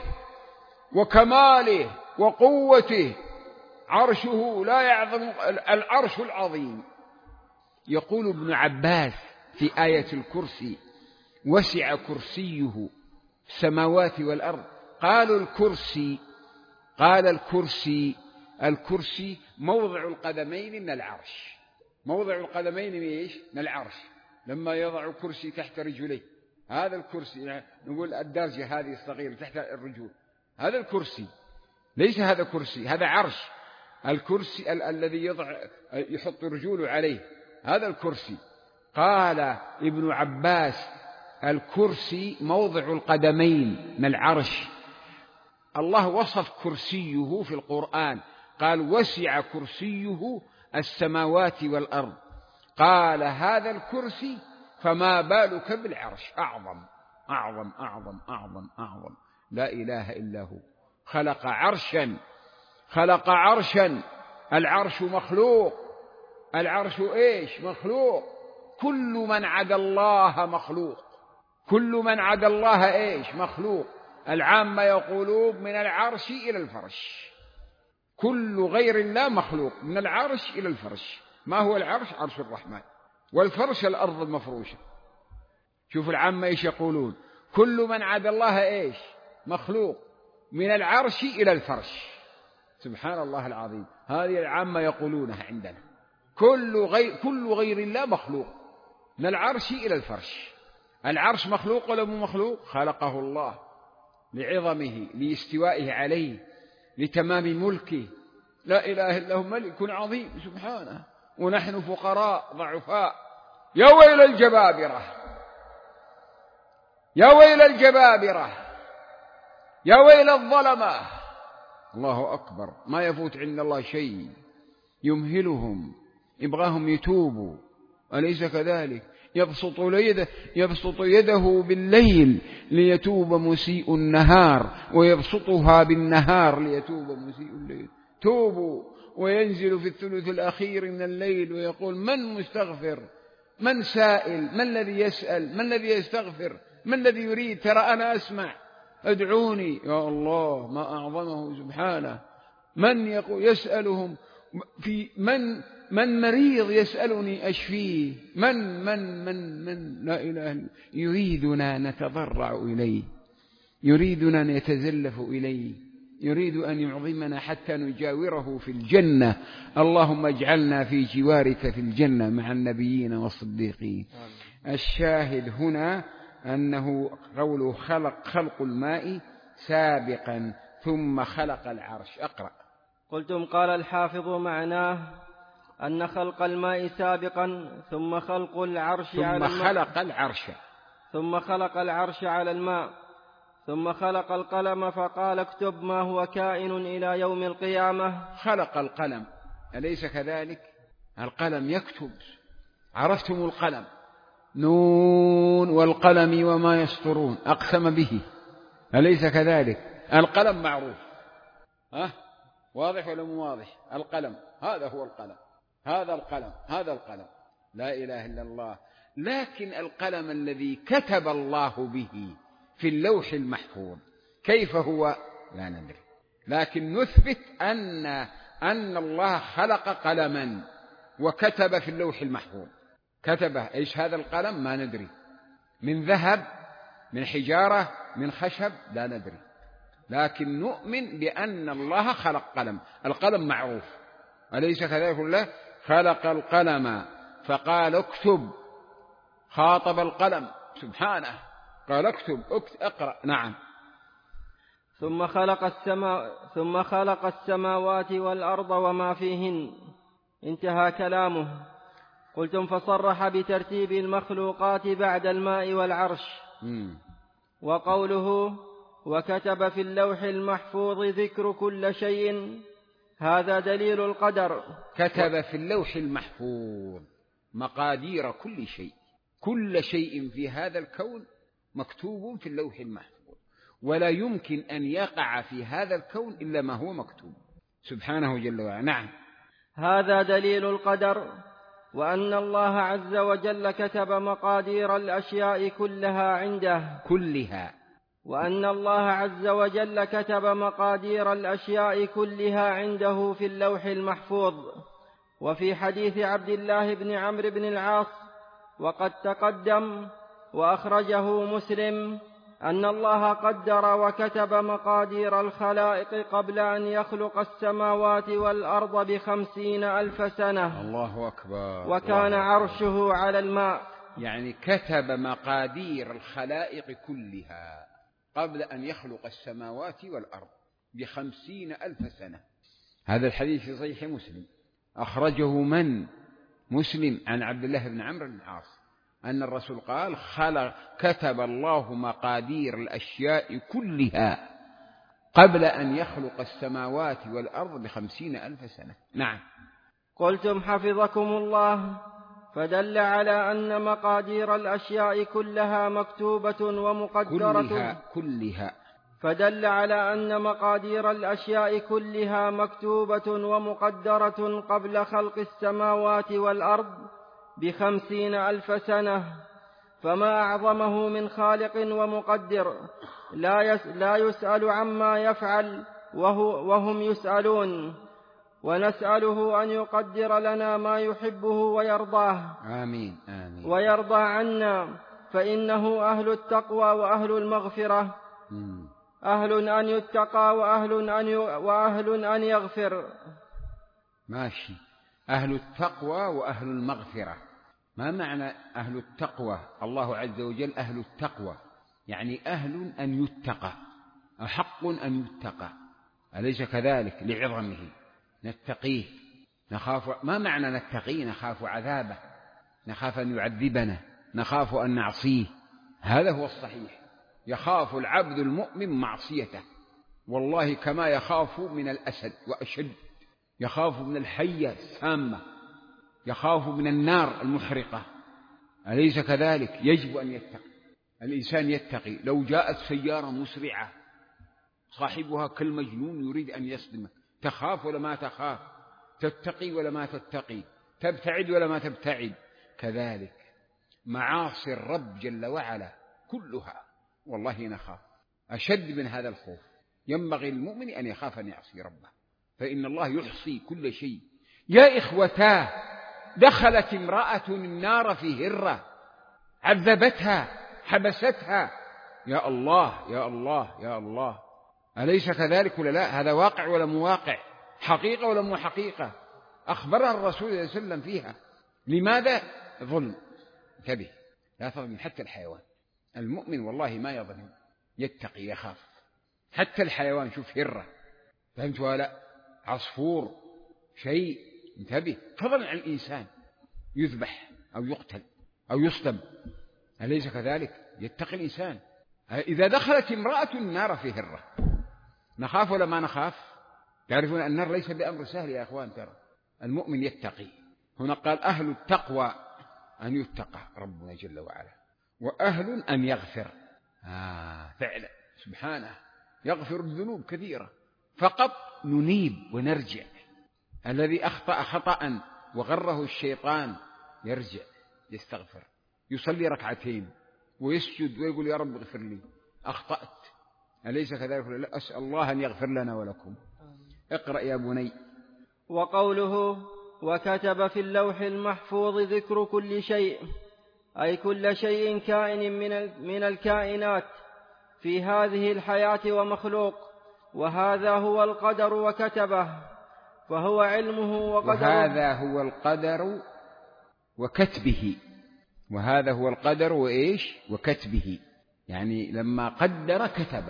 وكماله وقوته، عرشه لا يعظم العرش العظيم. يقول ابن عباس في آية الكرسي: وسع كرسيه السماوات والأرض. قالوا الكرسي، قال الكرسي الكرسي موضع القدمين من العرش. موضع القدمين من إيش؟ من العرش. لما يضع كرسي تحت رجليه، هذا الكرسي، يعني نقول الدرجة هذه الصغيرة تحت الرجول، هذا الكرسي. ليس هذا كرسي، هذا عرش. الكرسي ال- الذي يضع يحط رجوله عليه، هذا الكرسي. قال ابن عباس: الكرسي موضع القدمين من العرش. الله وصف كرسيه في القرآن، قال: وسع كرسيه السماوات والأرض. قال: هذا الكرسي، فما بالك بالعرش؟ أعظم أعظم أعظم أعظم أعظم. لا إله إلا هو. خلق عرشا، خلق عرشا. العرش مخلوق. العرش إيش؟ مخلوق. كل من عدا الله مخلوق. كل من عدا الله إيش؟ مخلوق. العامة يقولون من العرش إلى الفرش. كل غير الله مخلوق، من العرش إلى الفرش. ما هو العرش؟ عرش الرحمن. والفرش الأرض المفروشة. شوف العامة إيش يقولون: كل من عدا الله إيش؟ مخلوق، من العرش إلى الفرش. سبحان الله العظيم. هذه العامة يقولونها عندنا. كل غير, كل غير الله مخلوق، من العرش إلى الفرش. العرش مخلوق ولا مو مخلوق؟ خلقه الله لعظمه، لاستوائه عليه، لتمام ملكه. لا إله إلا هو ملك عظيم سبحانه، ونحن فقراء ضعفاء. يا ويل الجبابرة، يا ويل الجبابرة، يا ويل الظلمة. الله أكبر. ما يفوت عند الله شيء، يمهلهم، يبغاهم يتوبوا. أليس كذلك؟ يبسط يده, يبسط يده بالليل ليتوب مسيء النهار، ويبسطها بالنهار ليتوب مسيء الليل. توبوا. وينزل في الثلث الأخير من الليل ويقول: من مستغفر؟ من سائل؟ من الذي يسأل؟ من الذي يستغفر؟ من الذي يريد؟ ترى أنا أسمع، ادعوني. يا الله، ما أعظمه سبحانه. من يقول يسألهم في من من مريض يسألني أشفيه؟ من من من من لا إله إلا. يريدنا نتضرع إليه، يريدنا أن يتزلف إليه، يريد أن يعظمنا حتى نجاوره في الجنة. اللهم اجعلنا في جوارك في الجنة مع النبيين والصديقين. الشاهد هنا أنه قوله خلق خلق الماء سابقا ثم خلق العرش. أقرأ. قلتم: قال الحافظ: معناه أن خلق الماء سابقا ثم خلق العرش ثم على الماء، خلق العرش ثم خلق العرش على الماء، ثم خلق القلم فقال: اكتب ما هو كائن إلى يوم القيامة. خلق القلم، أليس كذلك؟ القلم يكتب. عرفتم القلم؟ نون والقلم وما يسطرون، أقسم به، أليس كذلك؟ القلم معروف. ها؟ واضح ولا مو واضح؟ القلم، هذا هو القلم، هذا القلم، هذا القلم. لا إله إلا الله. لكن القلم الذي كتب الله به في اللوح المحفوظ كيف هو؟ لا ندري. لكن نثبت أن أن الله خلق قلما وكتب في اللوح المحفوظ. كتبه إيش هذا القلم؟ ما ندري. من ذهب، من حجارة، من خشب، لا ندري. لكن نؤمن بأن الله خلق قلم. القلم معروف، أليس كذلك؟ الله خلق القلم فقال: اكتب. خاطب القلم سبحانه، قال: اكتب، اقرأ. نعم. ثم خلق السماء ثم خلق السماوات والأرض وما فيهن. انتهى كلامه. قلتم: فصرح بترتيب المخلوقات بعد الماء والعرش. مم. وقوله: وكتب في اللوح المحفوظ ذكر كل شيء، هذا دليل القدر. كتب في اللوح المحفوظ مقادير كل شيء. كل شيء في هذا الكون مكتوب في اللوح المحفوظ، ولا يمكن أن يقع في هذا الكون إلا ما هو مكتوب سبحانه جل وعلا. نعم. هذا دليل القدر، وأن الله عز وجل كتب مقادير الأشياء كلها عنده كلها وأن الله عز وجل كتب مقادير الأشياء كلها عنده في اللوح المحفوظ. وفي حديث عبد الله بن عمرو بن العاص وقد تقدم وأخرجه مسلم أن الله قدر وكتب مقادير الخلائق قبل أن يخلق السماوات والأرض بخمسين ألف سنة. الله أكبر. وكان عرشه على الماء. يعني كتب مقادير الخلائق كلها قبل أن يخلق السماوات والأرض بخمسين ألف سنة. هذا الحديث في صحيح مسلم، أخرجه من؟ مسلم، عن عبد الله بن عمرو بن العاص أن الرسول قال: خلق كتب الله مقادير الأشياء كلها قبل أن يخلق السماوات والأرض بخمسين ألف سنة. نعم. قلتم حفظكم الله، فدل على أن مقادير الأشياء كلها مكتوبة ومقدرة كلها, كلها فدل على أن مقادير الأشياء كلها مكتوبة ومقدرة قبل خلق السماوات والأرض بخمسين ألف سنة. فما أعظمه من خالق ومقدر لا, يس لا يسأل عما يفعل وهو وهم يسألون، ونسأله أن يقدر لنا ما يحبه ويرضاه. آمين آمين. ويرضى عنا، فإنه أهل التقوى وأهل المغفرة. مم. أهل أن يتقى وأهل أن, ي... وأهل أن يغفر. ماشي. أهل التقوى وأهل المغفرة. ما معنى أهل التقوى؟ الله عز وجل أهل التقوى يعني أهل أن يتقى، أحق أن يتقى، أليس كذلك؟ لعظمه نتقيه، نخاف. ما معنى نتقيه؟ نخاف عذابه، نخاف أن يعذبنا، نخاف أن نعصيه. هذا هو الصحيح. يخاف العبد المؤمن معصيته والله كما يخاف من الأسد وأشد، يخاف من الحية السامة، يخاف من النار المحرقة، أليس كذلك؟ يجب أن يتقي الإنسان، يتقي. لو جاءت سيارة مسرعة صاحبها كالمجنون يريد أن يصدمك، تخاف ولا ما تخاف؟ تتقي ولا ما تتقي؟ تبتعد ولا ما تبتعد؟ كذلك معاصي الرب جل وعلا كلها والله نخاف، أشد من هذا الخوف. ينبغي المؤمن أن يخاف أن يعصي ربه، فإن الله يحصي كل شيء. يا إخوتاه، دخلت امرأة النار في هرة، عذبتها، حبستها. يا الله يا الله يا الله، أليس كذلك ولا لا؟ هذا واقع ولا مواقع؟ حقيقة ولا مو حقيقة؟ أخبرها الرسول صلى الله عليه وسلم فيها. لماذا؟ ظلم. انتبه، لا تظلم حتى الحيوان. المؤمن والله ما يظلم، يتقي، يخاف. حتى الحيوان، شوف هرة، فهمت ولا؟ عصفور، شيء، انتبه. فضلا عن الإنسان يذبح أو يقتل أو يصطب، أليس كذلك؟ يتقي الإنسان. إذا دخلت امرأة النار في هرة، نخاف ولا ما نخاف؟ تعرفون أن النار ليس بأمر سهل يا أخوان. ترى المؤمن يتقي. هنا قال أهل التقوى أن يتقى ربنا جل وعلا، وأهل أن يغفر. آه فعلا سبحانه يغفر الذنوب كثيرة، فقط ننيب ونرجع. الذي أخطأ خطأ وغره الشيطان يرجع يستغفر، يصلي ركعتين ويسجد ويقول يا رب اغفر لي، أخطأت، أليس كذلك؟ لا، أسأل الله أن يغفر لنا ولكم. اقرأ يا بني. وقوله وكتب في اللوح المحفوظ ذكر كل شيء، أي كل شيء كائن من الكائنات في هذه الحياة ومخلوق، وهذا هو القدر وكتبه، فهو علمه وقدره. وهذا هو القدر وكتبه، وهذا هو القدر وإيش؟ وكتبه. يعني لما قدر كتب،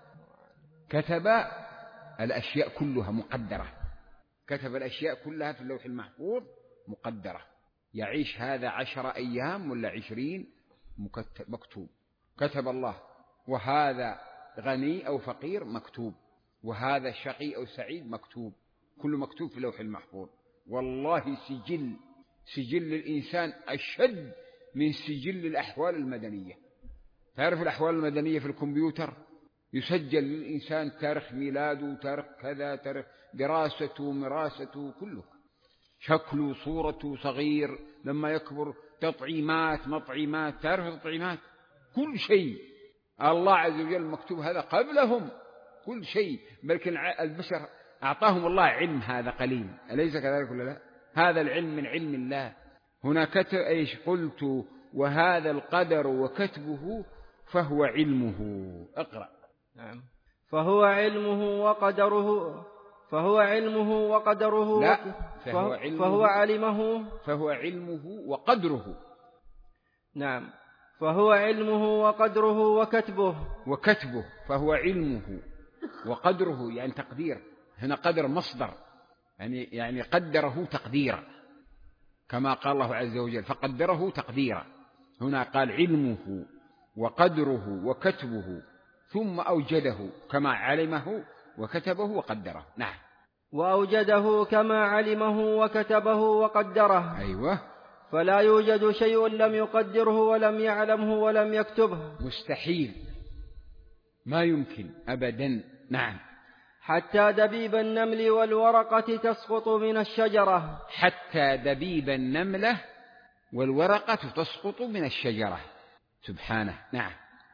كتب الأشياء كلها مقدرة، كتب الأشياء كلها في اللوح المحفوظ مقدرة. يعيش هذا عشر أيام ولا عشرين مكتوب، كتب الله. وهذا غني أو فقير مكتوب، وهذا شقي أو سعيد مكتوب، كل مكتوب في اللوح المحفوظ. والله سجل سجل الإنسان أشد من سجل الأحوال المدنية. تعرف الأحوال المدنية في الكمبيوتر يسجل للإنسان تاريخ ميلاده، تاريخ كذا، تاريخ دراسته، مراسته، كله، شكله، صورته، صغير، لما يكبر، تطعيمات، مطعيمات، تعرف التطعيمات، كل شيء الله عز وجل مكتوب هذا قبلهم، كل شيء. بل البشر أعطاهم الله علم هذا قليل، أليس كذلك ولا لا؟ هذا العلم من علم الله. هنا كتب إيش قلت وهذا القدر وكتبه فهو علمه. اقرأ. نعم. فهو علمه وقدره فهو علمه وقدره لا فهو, علمه فهو علمه فهو علمه وقدره. نعم. فهو علمه وقدره وكتبه وكتبه فهو علمه وقدره، يعني تقدير. هنا قدر مصدر، يعني يعني قدره تقديرا، كما قال الله عز وجل فقدره تقديرا. هنا قال علمه وقدره وكتبه ثم أوجده كما علمه وكتبه وقدره. نعم. وأوجده كما علمه وكتبه وقدره. أيوة. فلا يوجد شيء لم يقدره ولم يعلمه ولم يكتبه. مستحيل، ما يمكن أبدا. نعم. حتى دبيب النمل والورقة تسقط من الشجرة. حتى دبيب النملة والورقة تسقط من الشجرة، سبحانه. نعم.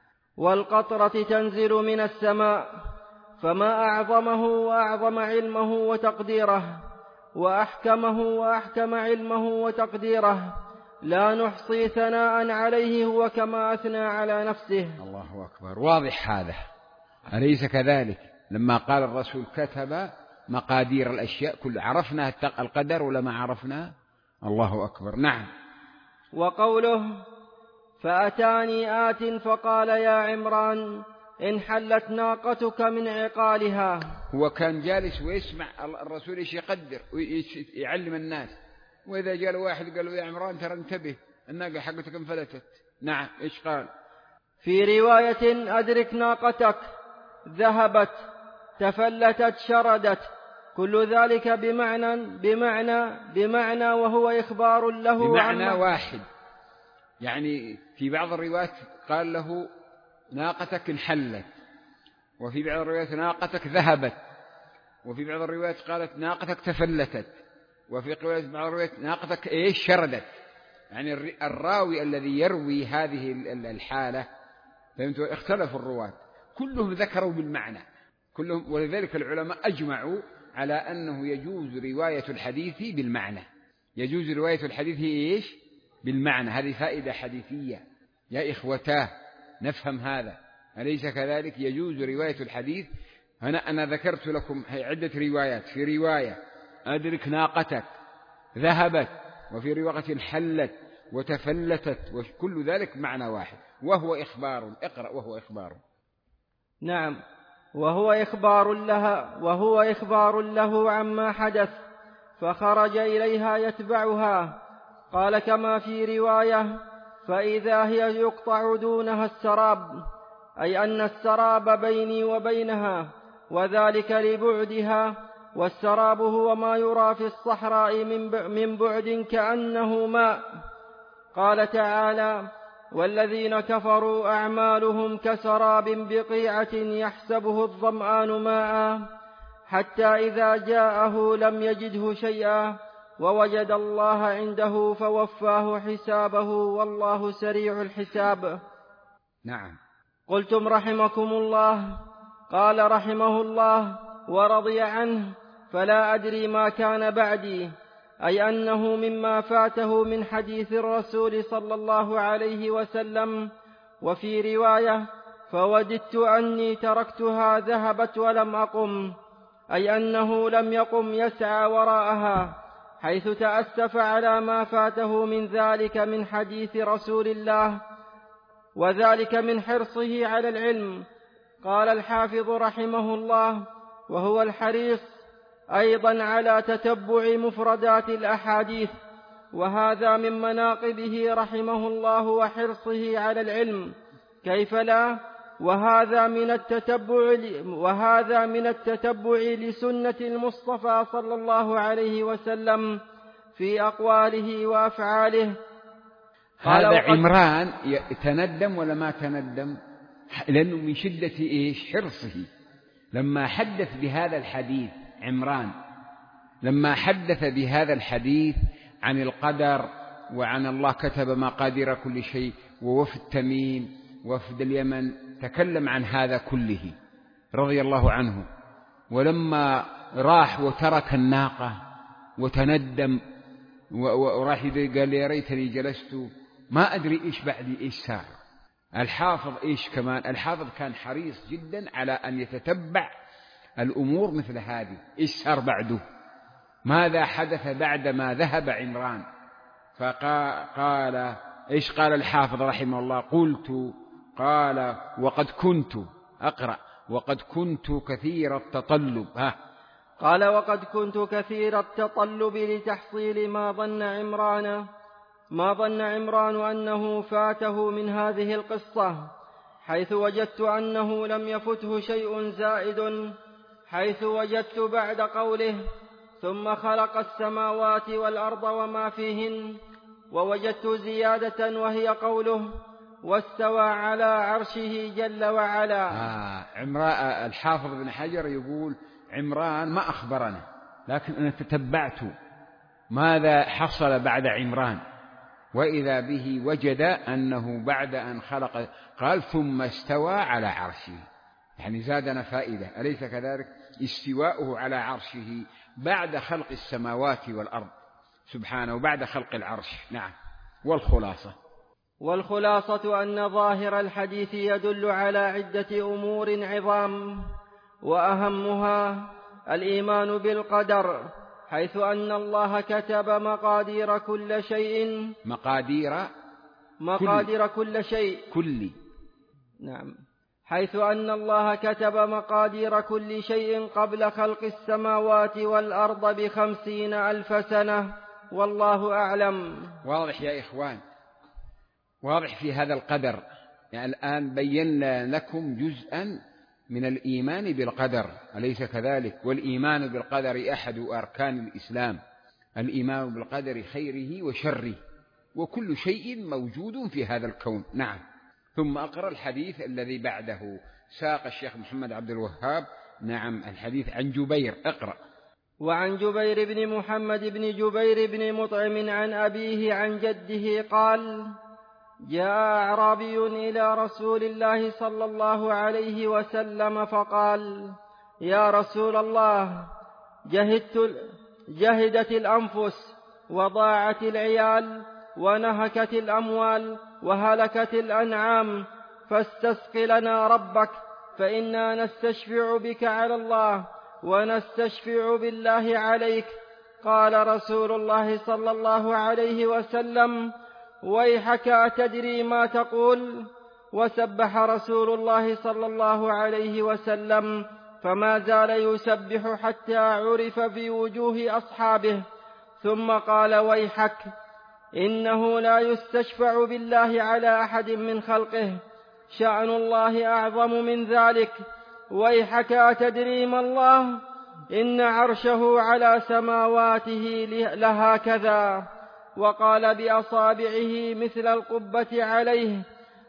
والقطرة تنزل من السماء. فما أعظمه وأعظم علمه وتقديره، وأحكمه وأحكم علمه وتقديره، لا نحصي ثناء عليه هو كما أثنى على نفسه. الله أكبر. واضح هذا، أليس كذلك؟ لما قال الرسول كتب مقادير الأشياء كل عرفنا القدر ولا ما عرفنا؟ الله أكبر. نعم. وقوله فأتاني آت فقال يا عمران إن حلت ناقتك من عقالها. هو كان جالس ويسمع الرسول إيش يقدر ويعلم الناس، وإذا جاء واحد قال له يا عمران ترى انتبه الناقة حقتك انفلتت. نعم. إيش قال؟ في رواية أدرك ناقتك، ذهبت، تفلتت، شردت، كل ذلك بمعنى بمعنى بمعنى وهو إخبار له بمعنى واحد. يعني في بعض الروايات قال له ناقتك انحلت، وفي بعض الروايات ناقتك ذهبت، وفي بعض الروايات قالت ناقتك تفلتت، وفي بعض الروايات ناقتك ايش شردت. يعني الراوي الذي يروي هذه الحالة فهمتوا اختلف الرواة، كلهم ذكروا بالمعنى كلهم. ولذلك العلماء أجمعوا على أنه يجوز رواية الحديث بالمعنى، يجوز رواية الحديث إيش بالمعنى. هذه فائدة حديثية يا إخوتاه، نفهم هذا، أليس كذلك؟ يجوز رواية الحديث. هنا أنا ذكرت لكم عدة روايات، في رواية أدرك ناقتك ذهبت، وفي رواية حلت وتفلتت، وكل ذلك معنى واحد وهو إخبار. اقرأ. وهو إخبار. نعم. وهو إخبار لها وهو إخبار له عما حدث، فخرج إليها يتبعها. قال كما في رواية فإذا هي يقطع دونها السراب، أي أن السراب بيني وبينها، وذلك لبعدها. والسراب هو ما يرى في الصحراء من بعد كأنه ماء. قال تعالى والذين كفروا أعمالهم كسراب بقيعة يحسبه الظمآن ماء حتى إذا جاءه لم يجده شيئا ووجد الله عنده فوفاه حسابه والله سريع الحساب. نعم. قلتم رحمكم الله. قال رحمه الله ورضي عنه فلا أدري ما كان بعدي، أي أنه مما فاته من حديث الرسول صلى الله عليه وسلم. وفي رواية فوددت أني تركتها ذهبت ولم أقم، أي أنه لم يقم يسعى وراءها، حيث تأسف على ما فاته من ذلك من حديث رسول الله، وذلك من حرصه على العلم. قال الحافظ رحمه الله وهو الحريص أيضا على تتبع مفردات الأحاديث، وهذا من مناقبه رحمه الله وحرصه على العلم، كيف لا؟ وهذا من التتبع وهذا من التتبع لسنة المصطفى صلى الله عليه وسلم في أقواله وأفعاله. هذا عمران تندم ولا ما تندم؟ لأنه من شدة إيش حرصه لما حدث بهذا الحديث. عمران لما حدث بهذا الحديث عن القدر وعن الله كتب مقادير كل شيء، ووفد تميم وفد اليمن تكلم عن هذا كله رضي الله عنه. ولما راح وترك الناقة وتندم وراح قال يا ريتني جلست ما أدري إيش بعدي إيش صار. الحافظ إيش كمان، الحافظ كان حريص جدا على أن يتتبع الأمور مثل هذه، إيش صار بعده، ماذا حدث بعد ما ذهب عمران. فقال إيش قال الحافظ رحمه الله؟ قلت قال وقد كنت أقرأ وقد كنت كثير التطلب. ها قال وقد كنت كثير التطلب لتحصيل ما ظن عمران ما ظن عمران أنه فاته من هذه القصة، حيث وجدت أنه لم يفته شيء زائد، حيث وجدت بعد قوله ثم خلق السماوات والأرض وما فيهن، ووجدت زيادة وهي قوله واستوى على عرشه جل وعلا. آه عمران الحافظ بن حجر يقول عمران ما أخبرنا، لكن أنا تتبعت ماذا حصل بعد عمران، وإذا به وجد أنه بعد أن خلق قال ثم استوى على عرشه، يعني زادنا فائدة، أليس كذلك؟ استواؤه على عرشه بعد خلق السماوات والأرض سبحانه وبعد خلق العرش. نعم. والخلاصة والخلاصة أن ظاهر الحديث يدل على عدة أمور عظام، وأهمها الإيمان بالقدر، حيث أن الله كتب مقادير كل شيء مقادير مقادير كل, كل شيء كل نعم حيث أن الله كتب مقادير كل شيء قبل خلق السماوات والأرض بخمسين ألف سنة، والله أعلم. واضح يا إخوان، واضح في هذا القدر. يعني الآن بينا لكم جزءا من الإيمان بالقدر، أليس كذلك؟ والإيمان بالقدر أحد أركان الإسلام، الإيمان بالقدر خيره وشره، وكل شيء موجود في هذا الكون. نعم. ثم أقرأ الحديث الذي بعده. ساق الشيخ محمد عبد الوهاب نعم الحديث عن جبير. اقرأ. وعن جبير بن محمد بن جبير بن مطعم عن أبيه عن جده قال: جاء أعرابي إلى رسول الله صلى الله عليه وسلم فقال: يا رسول الله، جهدت جهدت الأنفس وضاعت العيال ونهكت الأموال وهلكت الأنعام، فاستسق لنا ربك، فإنا نستشفع بك على الله ونستشفع بالله عليك. قال رسول الله صلى الله عليه وسلم: ويحك أتدري ما تقول؟ وسبح رسول الله صلى الله عليه وسلم، فما زال يسبح حتى عرف في وجوه أصحابه، ثم قال: ويحك، إنه لا يستشفع بالله على أحد من خلقه، شأن الله أعظم من ذلك. ويحك أتدري ما الله؟ إن عرشه على سماواته لهكذا. وقال بأصابعه مثل القبة عليه: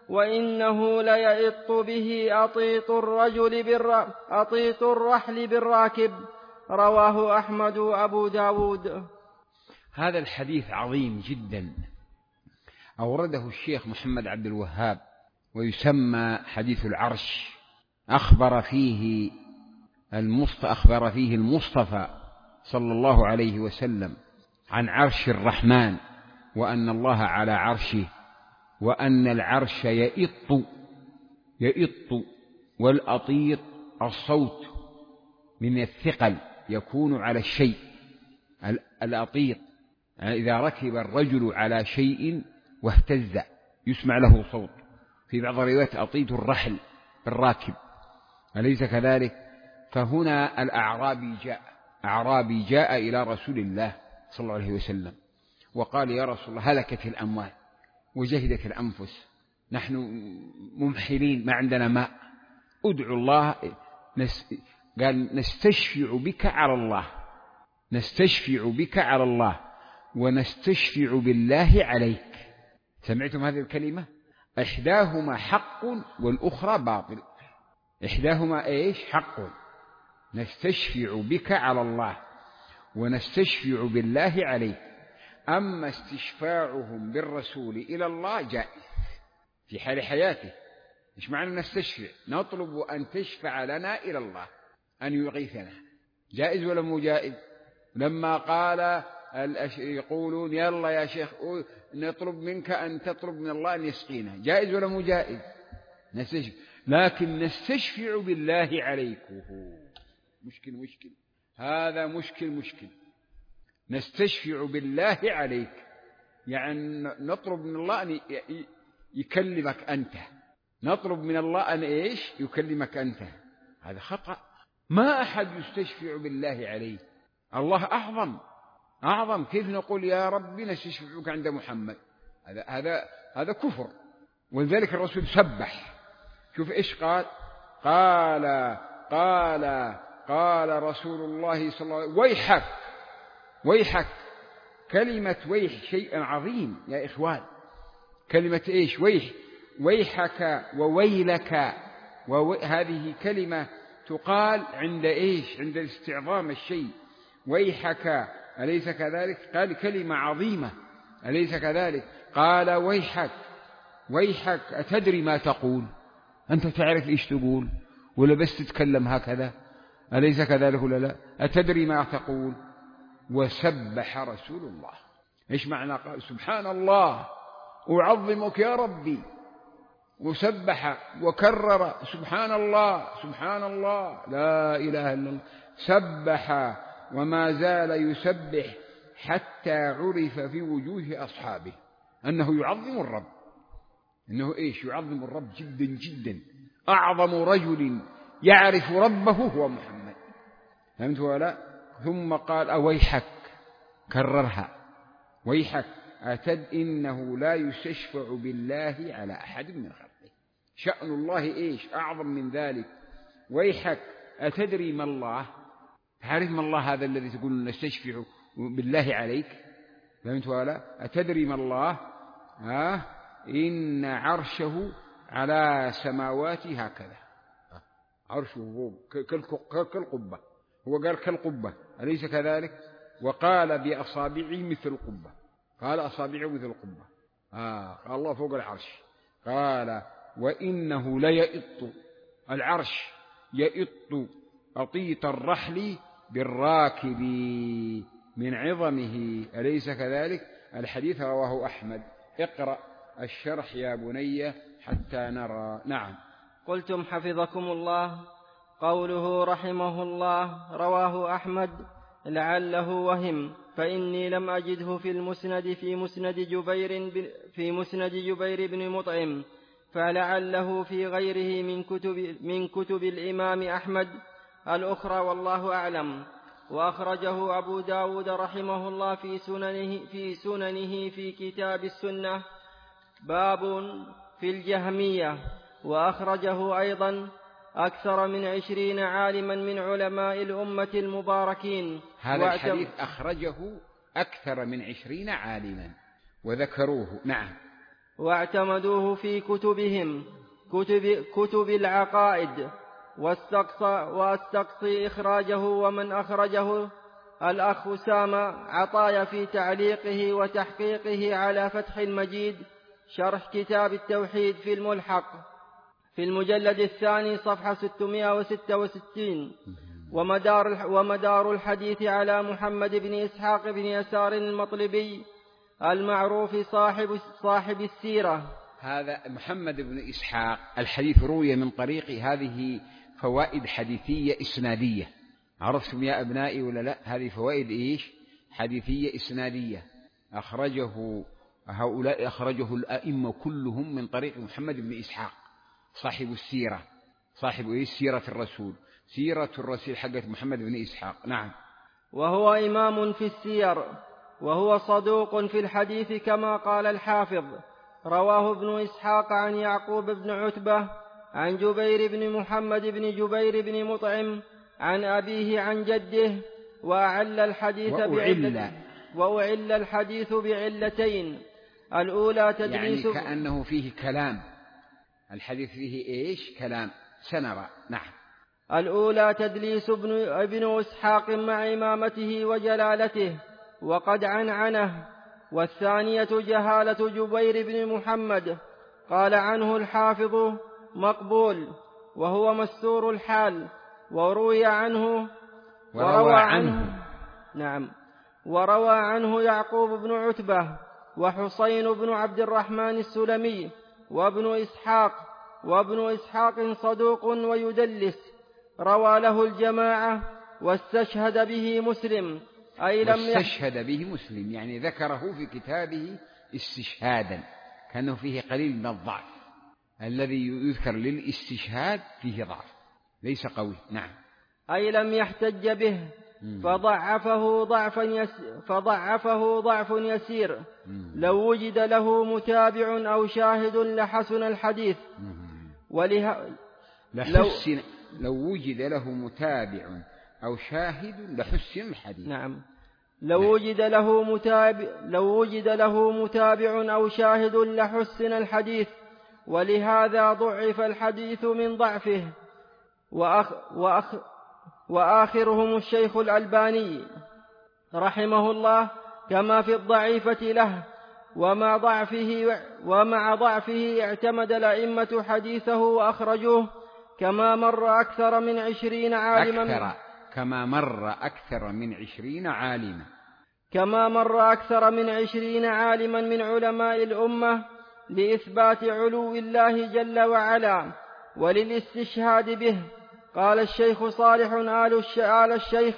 وإنه ليئط به أطيط الرجل بالر... أطيط الرحل بالراكب. رواه أحمد وأبو داود. هذا الحديث عظيم جدا، أورده الشيخ محمد عبد الوهاب، ويسمى حديث العرش. أخبر فيه المصطفى, أخبر فيه المصطفى صلى الله عليه وسلم عن عرش الرحمن، وأن الله على عرشه، وأن العرش يئط يئط والأطيط الصوت من الثقل يكون على الشيء. الأطيط إذا ركب الرجل على شيء واهتز يسمع له صوت. في بعض الروايات أطيط الرحل الراكب، أليس كذلك؟ فهنا الأعرابي جاء أعرابي جاء إلى رسول الله صلى الله عليه وسلم وقال: يا رسول الله، هلكت الأموال وجهدت الأنفس، نحن ممحلين ما عندنا ماء، ادعو الله. نس... قال: نستشفع بك على الله، نستشفع بك على الله ونستشفع بالله عليك. سمعتم هذه الكلمة؟ إحداهما حق والأخرى باطل. إحداهما إيش؟ حق، نستشفع بك على الله ونستشفع بالله عليك. أما استشفاعهم بالرسول إلى الله جائز في حال حياته. إيش معنى نستشفع؟ نطلب أن تشفع لنا إلى الله، أن يغيثنا، جائز ولا مو جائز؟ لما قال يقولون يلا يا شيخ نطلب منك أن تطلب من الله أن يسقينا، جائز ولا مو جائز؟ نستشفع. لكن نستشفع بالله عليك مشكل مشكل، هذا مشكل مشكل. نستشفع بالله عليك يعني نطلب من الله أن يكلمك أنت، نطلب من الله أن إيش؟ يكلمك أنت. هذا خطأ، ما أحد يستشفع بالله عليه، الله أعظم أعظم. كيف نقول يا ربي نستشفعك عند محمد؟ هذا هذا هذا كفر. ولذلك الرسول سبح. شوف إيش قال؟ قال قال قال رسول الله صلى الله عليه وسلم ويحك ويحك. كلمة ويح شيء عظيم يا إخوان. كلمة إيش؟ ويح، ويحك وويلك، وهذه كلمة تقال عند إيش؟ عند استعظام الشيء. ويحك أليس كذلك؟ قال كلمة عظيمة أليس كذلك؟ قال ويحك ويحك أتدري ما تقول؟ أنت تعرف إيش تقول ولا بس تتكلم هكذا؟ أليس كذلك ولا لا؟ أتدري ما تقول؟ وسبح رسول الله. إيش معنى قال سبحان الله أعظمك يا ربي؟ وسبح وكرر سبحان الله سبحان الله لا إله إلا الله. سبح وما زال يسبح حتى عرف في وجوه أصحابه أنه يعظم الرب، أنه إيش؟ يعظم الرب جدا جدا. أعظم رجل يعرف ربه هو محمد. فهمت ولا؟ ثم قال أويحك، كررها ويحك أتد إنه لا يستشفع بالله على أحد من خلقه. شأن الله إيش؟ أعظم من ذلك. ويحك أتدري ما الله؟ تعرف ما الله هذا الذي تقول نستشفع بالله عليك؟ فهمت ولا؟ أتدري ما الله؟ ها؟ إن عرشه على سماواتي هكذا، عرشه كالقبة، هو قال كالقبة أليس كذلك؟ وقال بأصابعه مثل القبة، قال أصابعه مثل القبة. آه قال الله فوق العرش. قال وإنه ليئط، العرش يئط أطيط الرحل بالراكب من عظمه أليس كذلك؟ الحديث رواه أحمد. اقرأ الشرح يا بني حتى نرى. نعم. قلتم حفظكم الله. قوله رحمه الله رواه أحمد لعله وهم، فإني لم أجده في المسند في مسند جبير في مسند جبير بن مطعم، فلعله في غيره من كتب من كتب الإمام أحمد الأخرى والله أعلم. وأخرجه أبو داود رحمه الله في سننه في سننه في كتاب السنة باب في الجهمية. وأخرجه أيضا أكثر من عشرين عالما من علماء الأمة المباركين. هذا الحديث أخرجه أكثر من عشرين عالما وذكروه. نعم. واعتمدوه في كتبهم كتب, كتب العقائد. واستقصى, واستقصي إخراجه ومن أخرجه الأخ أسامة عطايا في تعليقه وتحقيقه على فتح المجيد شرح كتاب التوحيد في الملحق في المجلد الثاني صفحة ستمائة وستة وستين. ومدار, ومدار الحديث على محمد بن إسحاق بن يسار المطلبي المعروف صاحب, صاحب السيرة. هذا محمد بن إسحاق الحديث روي من طريق هذه فوائد حديثية إسنادية. عرفتم يا أبنائي ولا لا؟ هذه فوائد إيش؟ حديثية إسنادية أخرجه هؤلاء أخرجه الأئمة كلهم من طريق محمد بن إسحاق صاحب السيرة، صاحب إيش؟ سيرة الرسول، سيرة الرسول حقت محمد بن إسحاق. نعم. وهو إمام في السير، وهو صدوق في الحديث كما قال الحافظ. رواه ابن إسحاق عن يعقوب بن عتبة عن جبير بن محمد بن جبير بن مطعم عن أبيه عن جده. وأعل الحديث بعلة وأعل الحديث بعلتين: الأولى تدليس يعني كأنه فيه كلام، الحديث فيه إيش؟ كلام، سنرى. نعم. الأولى تدليس ابن, ابن إسحاق مع إمامته وجلالته وقد عنعنه. والثانية جهالة جبير بن محمد، قال عنه الحافظ مقبول وهو مستور الحال. وروي عنه وروى عنه نعم وروى عنه يعقوب بن عتبة وحسين بن عبد الرحمن السلمي وابن إسحاق وابن إسحاق صدوق ويدلس، روى له الجماعة واستشهد به مسلم. أي لم واستشهد به مسلم يعني ذكره في كتابه استشهادا، كأنه فيه قليل من الضعف، الذي يذكر للاستشهاد فيه ضعف ليس قوي. نعم. أي لم يحتج به فضعفه ضعفا يسير فضعفه ضعف يسير. لو وجد له متابع أو شاهد لحسن الحديث. وله... لحسن لو... لو وجد له متابع أو شاهد لحسن الحديث. نعم. لو وجد له متابع لو وجد له متابع أو شاهد لحسن الحديث، ولهذا ضعف الحديث من ضعفه. وأخ... وأخ... وآخرهم الشيخ الألباني رحمه الله كما في الضعيفة له. ومع ضعفه, ومع ضعفه اعتمد الأئمة حديثه وأخرجوه كما مر أكثر من عشرين عالما أكثر كما مر أكثر من عشرين عالما كما مر أكثر من عشرين عالما من علماء الأمة لإثبات علو الله جل وعلا وللاستشهاد به. قال الشيخ صالح آل الشيخ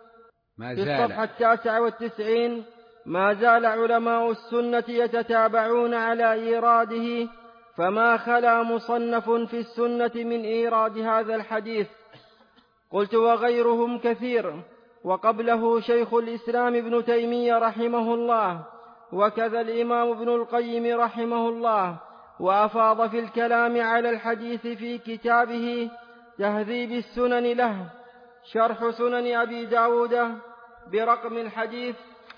ما في زال الصفحة التاسعة والتسعين: ما زال علماء السنة يتتابعون على إيراده، فما خلا مصنف في السنة من إيراد هذا الحديث. قلت وغيرهم كثير، وقبله شيخ الإسلام ابن تيمية رحمه الله، وكذا الإمام ابن القيم رحمه الله، وأفاض في الكلام على الحديث في كتابه تهذيب السنن له شرح سنن أبي داود برقم الحديث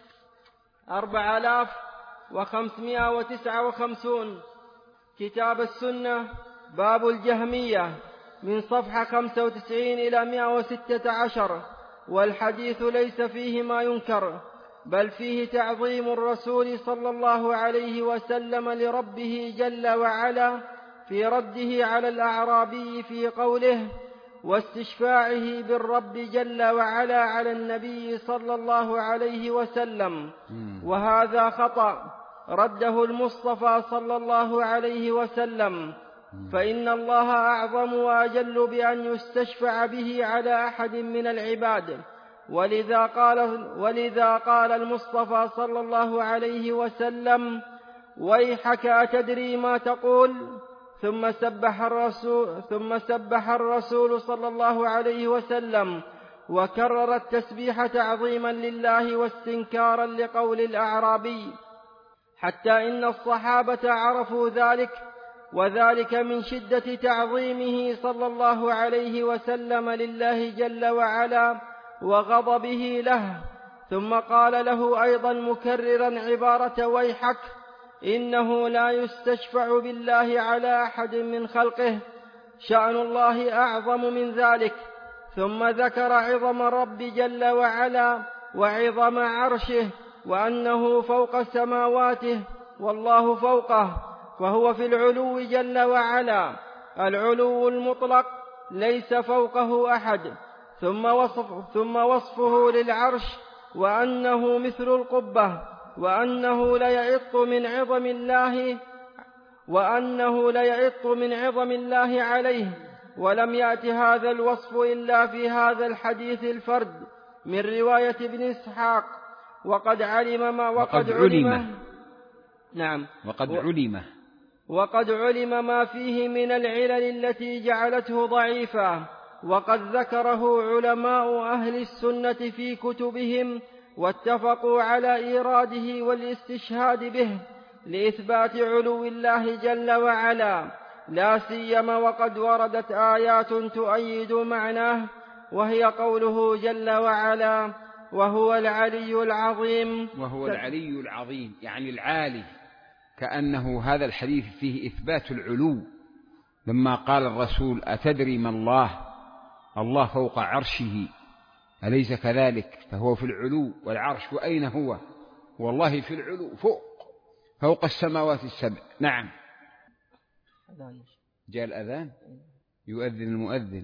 أربعة آلاف وخمسمائة وتسعة وخمسين، كتاب السنة باب الجهمية من صفحة خمسة وتسعين إلى مائة وستة عشر. والحديث ليس فيه ما ينكر، بل فيه تعظيم الرسول صلى الله عليه وسلم لربه جل وعلا في رده على الأعرابي في قوله واستشفاعه بالرب جل وعلا على النبي صلى الله عليه وسلم. وهذا خطأ رده المصطفى صلى الله عليه وسلم، فإن الله أعظم وأجل بأن يستشفع به على أحد من العباد. ولذا قال, ولذا قال المصطفى صلى الله عليه وسلم ويحك أتدري ما تقول؟ ثم سبح الرسول, ثم سبح الرسول صلى الله عليه وسلم وكرر التسبيح تعظيما لله واستنكارا لقول الأعرابي، حتى إن الصحابة عرفوا ذلك، وذلك من شدة تعظيمه صلى الله عليه وسلم لله جل وعلا وغضبه له. ثم قال له أيضا مكررا عبارة ويحك: إنه لا يستشفع بالله على أحد من خلقه، شأن الله أعظم من ذلك. ثم ذكر عظم الرب جل وعلا وعظم عرشه، وأنه فوق سماواته والله فوقه، فهو في العلو جل وعلا العلو المطلق ليس فوقه أحد. ثم, وصف ثم وصفه للعرش وأنه مثل القبة، وأنه ليعط من عظم الله وأنه ليعط من عظم الله عليه. ولم يأت هذا الوصف إلا في هذا الحديث الفرد من رواية ابن إسحاق. وقد علم ما وقد, وقد علم نعم وقد علم وقد علم ما فيه من العلل التي جعلته ضعيفا، وقد ذكره علماء أهل السنة في كتبهم، واتفقوا على إيراده والاستشهاد به لإثبات علو الله جل وعلا، لا سيما وقد وردت آيات تؤيد معناه، وهي قوله جل وعلا وهو العلي العظيم. وهو العلي العظيم يعني العالي كأنه هذا الحديث فيه إثبات العلو، لما قال الرسول: أتدري ما الله؟ الله فوق عرشه، أليس كذلك؟ فهو في العلو، والعرش وأين هو؟ والله في العلو، فوق فوق السماوات السبع. نعم. جاء الأذان، يؤذن المؤذن.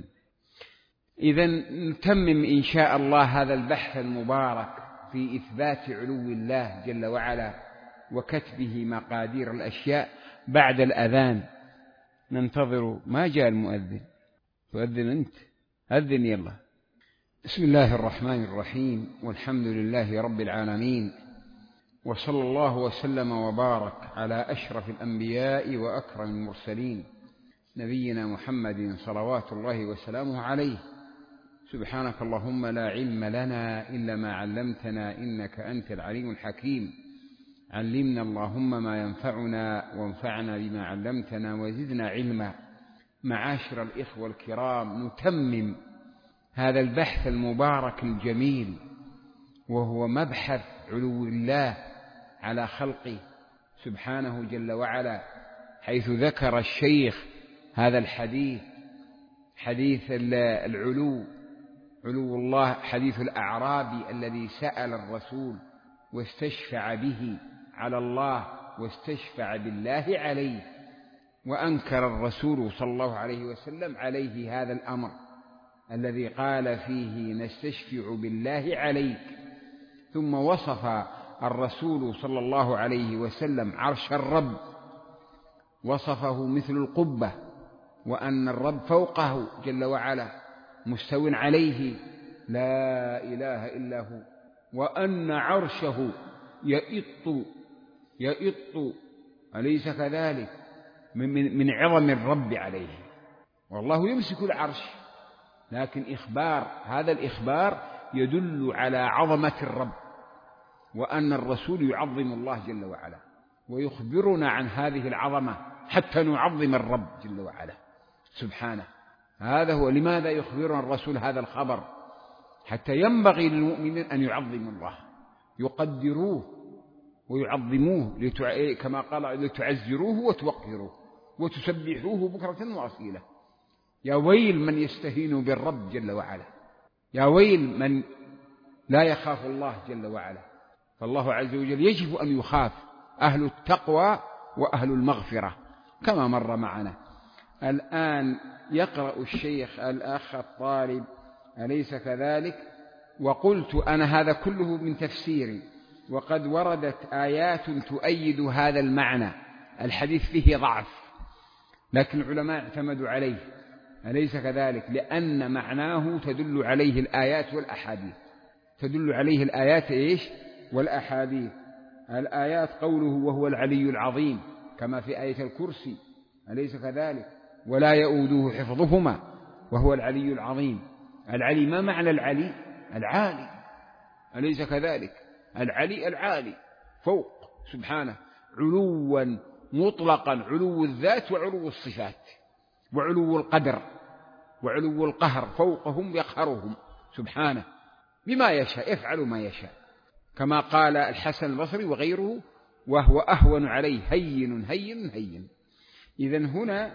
إذن نتمم إن شاء الله هذا البحث المبارك في إثبات علو الله جل وعلا وكتبه مقادير الأشياء بعد الأذان. ننتظر. ما جاء المؤذن؟ تؤذن أنت؟ أذن يلا. بسم الله الرحمن الرحيم، والحمد لله رب العالمين، وصلى الله وسلم وبارك على أشرف الأنبياء وأكرم المرسلين، نبينا محمد صلوات الله وسلامه عليه. سبحانك اللهم لا علم لنا إلا ما علمتنا، إنك أنت العليم الحكيم. علمنا اللهم ما ينفعنا، وانفعنا بما علمتنا، وزدنا علما. معاشر الإخوة الكرام، نتمم هذا البحث المبارك الجميل، وهو مبحث علو الله على خلقه سبحانه جل وعلا، حيث ذكر الشيخ هذا الحديث، حديث العلو، علو الله، حديث الأعرابي الذي سأل الرسول واستشفع به على الله واستشفع بالله عليه، وأنكر الرسول صلى الله عليه وسلم عليه هذا الأمر الذي قال فيه: نستشفع بالله عليك. ثم وصف الرسول صلى الله عليه وسلم عرش الرب، وصفه مثل القبة، وأن الرب فوقه جل وعلا مستو عليه لا إله إلا هو، وأن عرشه يئط يئط أليس كذلك؟ من, من عظم الرب عليه. والله يمسك العرش، لكن إخبار، هذا الإخبار يدل على عظمة الرب، وأن الرسول يعظم الله جل وعلا، ويخبرنا عن هذه العظمة حتى نعظم الرب جل وعلا سبحانه. هذا هو لماذا يخبرنا الرسول هذا الخبر، حتى ينبغي للمؤمنين أن يعظموا الله، يقدروه ويعظموه، لتع... كما قال: لتعزروه وتوقروه وتسبحوه بكرة وأصيلا. يا ويل من يستهين بالرب جل وعلا، يا ويل من لا يخاف الله جل وعلا. فالله عز وجل يجب أن يخاف، أهل التقوى وأهل المغفرة كما مر معنا. الآن يقرأ الشيخ الأخ الطالب، أليس كذلك؟ وقلت أنا هذا كله من تفسيري، وقد وردت آيات تؤيد هذا المعنى. الحديث فيه ضعف، لكن العلماء اعتمدوا عليه، أليس كذلك؟ لأن معناه تدل عليه الآيات والأحاديث، تدل عليه الآيات إيش؟ والأحاديث. الآيات قوله: وهو العلي العظيم، كما في آية الكرسي، أليس كذلك؟ ولا يؤوده حفظهما وهو العلي العظيم. العلي، ما معنى العلي؟ العالي، أليس كذلك؟ العلي العالي فوق سبحانه، علوا مطلقا، علو الذات وعلو الصفات وعلو القدر وعلو القهر، فوقهم يقهرهم سبحانه بما يشاء، يفعل ما يشاء، كما قال الحسن البصري وغيره: وهو أهون عليه هين هين هين. إذن هنا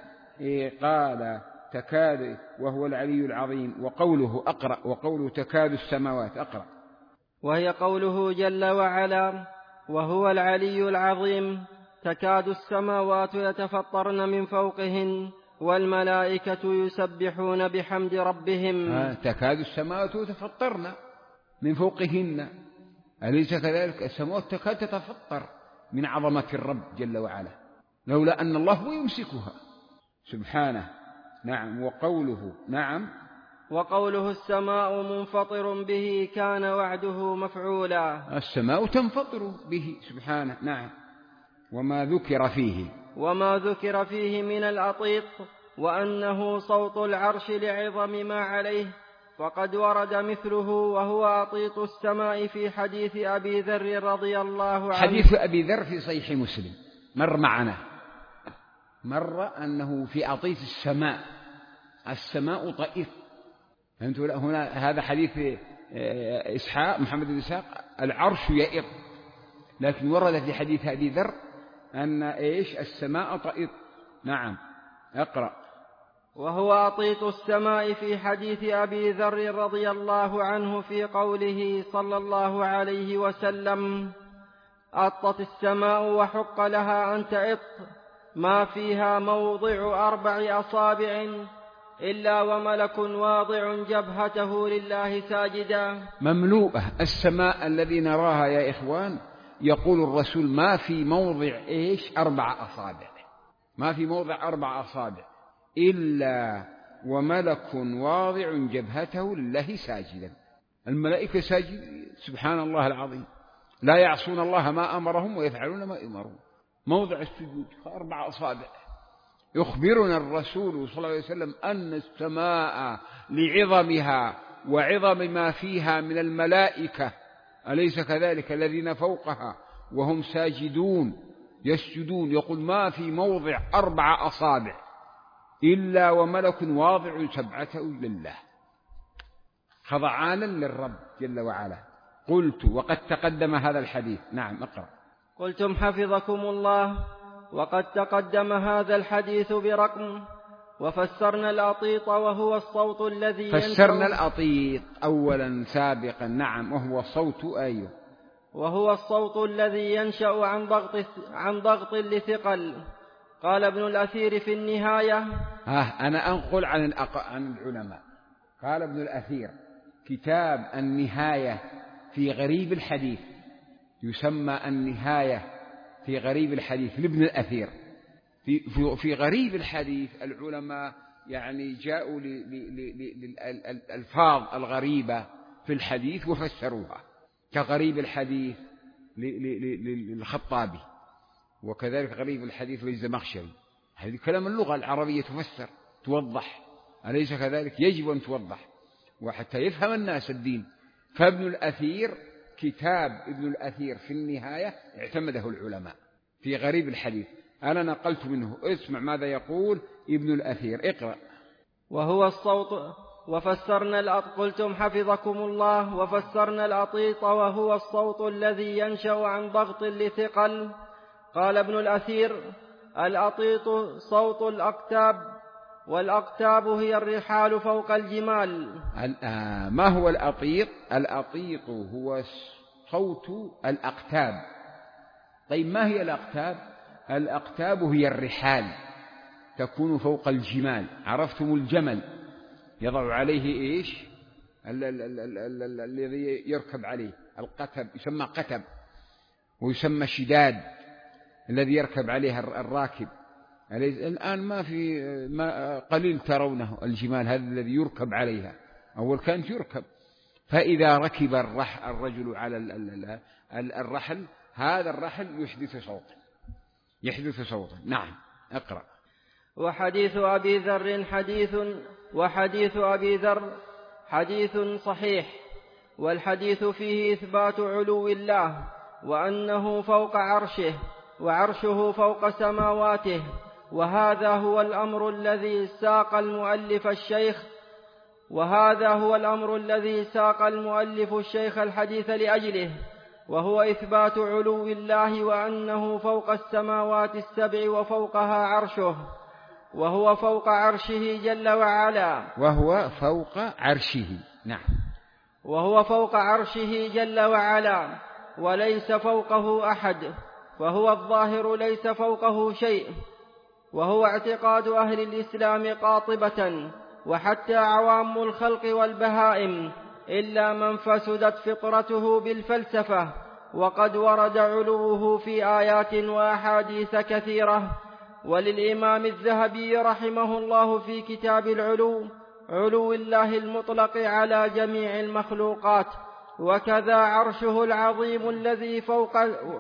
قال تكاد، وهو العلي العظيم. وقوله أقرأ، وقوله تكاد السماوات، أقرأ. وهي قوله جل وعلا: وهو العلي العظيم، تكاد السماوات يتفطرن من فوقهن والملائكة يسبحون بحمد ربهم. آه تكاد السماوات يتفطرن من فوقهن، أليس كذلك؟ السماوات تكاد تتفطر من عظمة الرب جل وعلا، لولا أن الله هو يمسكها سبحانه. نعم. وقوله نعم وقوله السماء منفطر به كان وعده مفعولا، السماء تنفطر به سبحانه. نعم. وما ذكر فيه وما ذكر فيه من الأطيط، وأنه صوت العرش لعظم ما عليه، وقد ورد مثله وهو أطيط السماء في حديث أبي ذر رضي الله عنه. حديث أبي ذر في صحيح مسلم مر معنا، مر أنه في أطيط السماء، السماء طائر. فهمتوا؟ هنا هذا حديث إسحاق محمد بن إسحاق العرش يئر، لكن ورد في حديث أبي ذر أن إيش السماء طئط. نعم اقرأ. وهو أطيط السماء في حديث أبي ذر رضي الله عنه في قوله صلى الله عليه وسلم: أطت السماء وحق لها أن تعط ما فيها موضع أربع أصابع إلا وملك واضع جبهته لله ساجدا. مملوءة السماء الذي نراها يا إخوان، يقول الرسول ما في موضع إيش أربع أصابع، ما في موضع أربع أصابع إلا وملك واضع جبهته لله ساجدا. الملائكة ساجد سبحان الله العظيم، لا يعصون الله ما أمرهم ويفعلون ما يؤمرون. موضع السجود أربع أصابع. يخبرنا الرسول صلى الله عليه وسلم أن السماء لعظمها وعظم ما فيها من الملائكة، أليس كذلك، الذين فوقها وهم ساجدون يسجدون، يقول ما في موضع أربع أصابع إلا وملك واضع سبعته لله خضعانا للرب جل وعلا. قلت وقد تقدم هذا الحديث. نعم اقرأ. قلتم حفظكم الله وقد تقدم هذا الحديث برقم. وفسرنا الأطيط وهو الصوت الذي فسرنا الأطيط أولا سابقا. نعم وهو الصوت أيوه وهو الصوت الذي ينشأ عن ضغط عن ضغط لثقل. قال ابن الأثير في النهاية. ها أنا أنقل عن الأق... عن العلماء. قال ابن الأثير كتاب النهاية في غريب الحديث، يسمى النهاية في غريب الحديث لابن الأثير. في, في, في غريب الحديث العلماء يعني جاءوا للألفاظ الغريبة في الحديث وفسروها، كغريب الحديث للخطابي، وكذلك غريب الحديث للزمخشري. هذه كلام اللغة العربية تفسر توضح، أليس كذلك؟ يجب أن توضح وحتى يفهم الناس الدين. فابن الأثير كتاب ابن الأثير في النهاية اعتمده العلماء في غريب الحديث. أنا نقلت منه، اسمع ماذا يقول ابن الأثير. اقرأ. وهو الصوت وفسرنا الأط... قلتم حفظكم الله. وفسرنا الأطيط وهو الصوت الذي ينشأ عن ضغط لثقل. قال ابن الأثير الأطيط صوت الأقتاب، والأقتاب هي الرحال فوق الجمال. ما هو الأطيط؟ الأطيط هو صوت الأقتاب. طيب ما هي الأقتاب؟ الأقتاب هي الرحال تكون فوق الجمال. عرفتم الجمل يضع عليه إيش الذي يركب عليه؟ القتب، يسمى قتب، ويسمى شداد الذي يركب عليه الراكب. الآن ما في ما قليل ترونه الجمال هذا الذي يركب عليها، أول كانت يركب. فإذا ركب الرح الرجل على الرحل، هذا الرحل يحدث صوتا يحدث صوتا. نعم اقرأ. وحديث أبي ذر حديث وحديث أبي ذر حديث صحيح، والحديث فيه إثبات علو الله وأنه فوق عرشه وعرشه فوق سماواته. وهذا هو الأمر الذي ساق المؤلف الشيخ وهذا هو الأمر الذي ساق المؤلف الشيخ الحديث لأجله، وهو إثبات علو الله وأنه فوق السماوات السبع وفوقها عرشه، وهو فوق عرشه جل وعلا. وهو فوق عرشه. نعم وهو فوق عرشه جل وعلا وليس فوقه أحد، فهو الظاهر ليس فوقه شيء. وهو اعتقاد أهل الإسلام قاطبة، وحتى عوام الخلق والبهائم، إلا من فسدت فطرته بالفلسفة. وقد ورد علوه في آيات وأحاديث كثيرة. وللإمام الذهبي رحمه الله في كتاب العلو علو الله المطلق على جميع المخلوقات، وكذا عرشه العظيم الذي فوق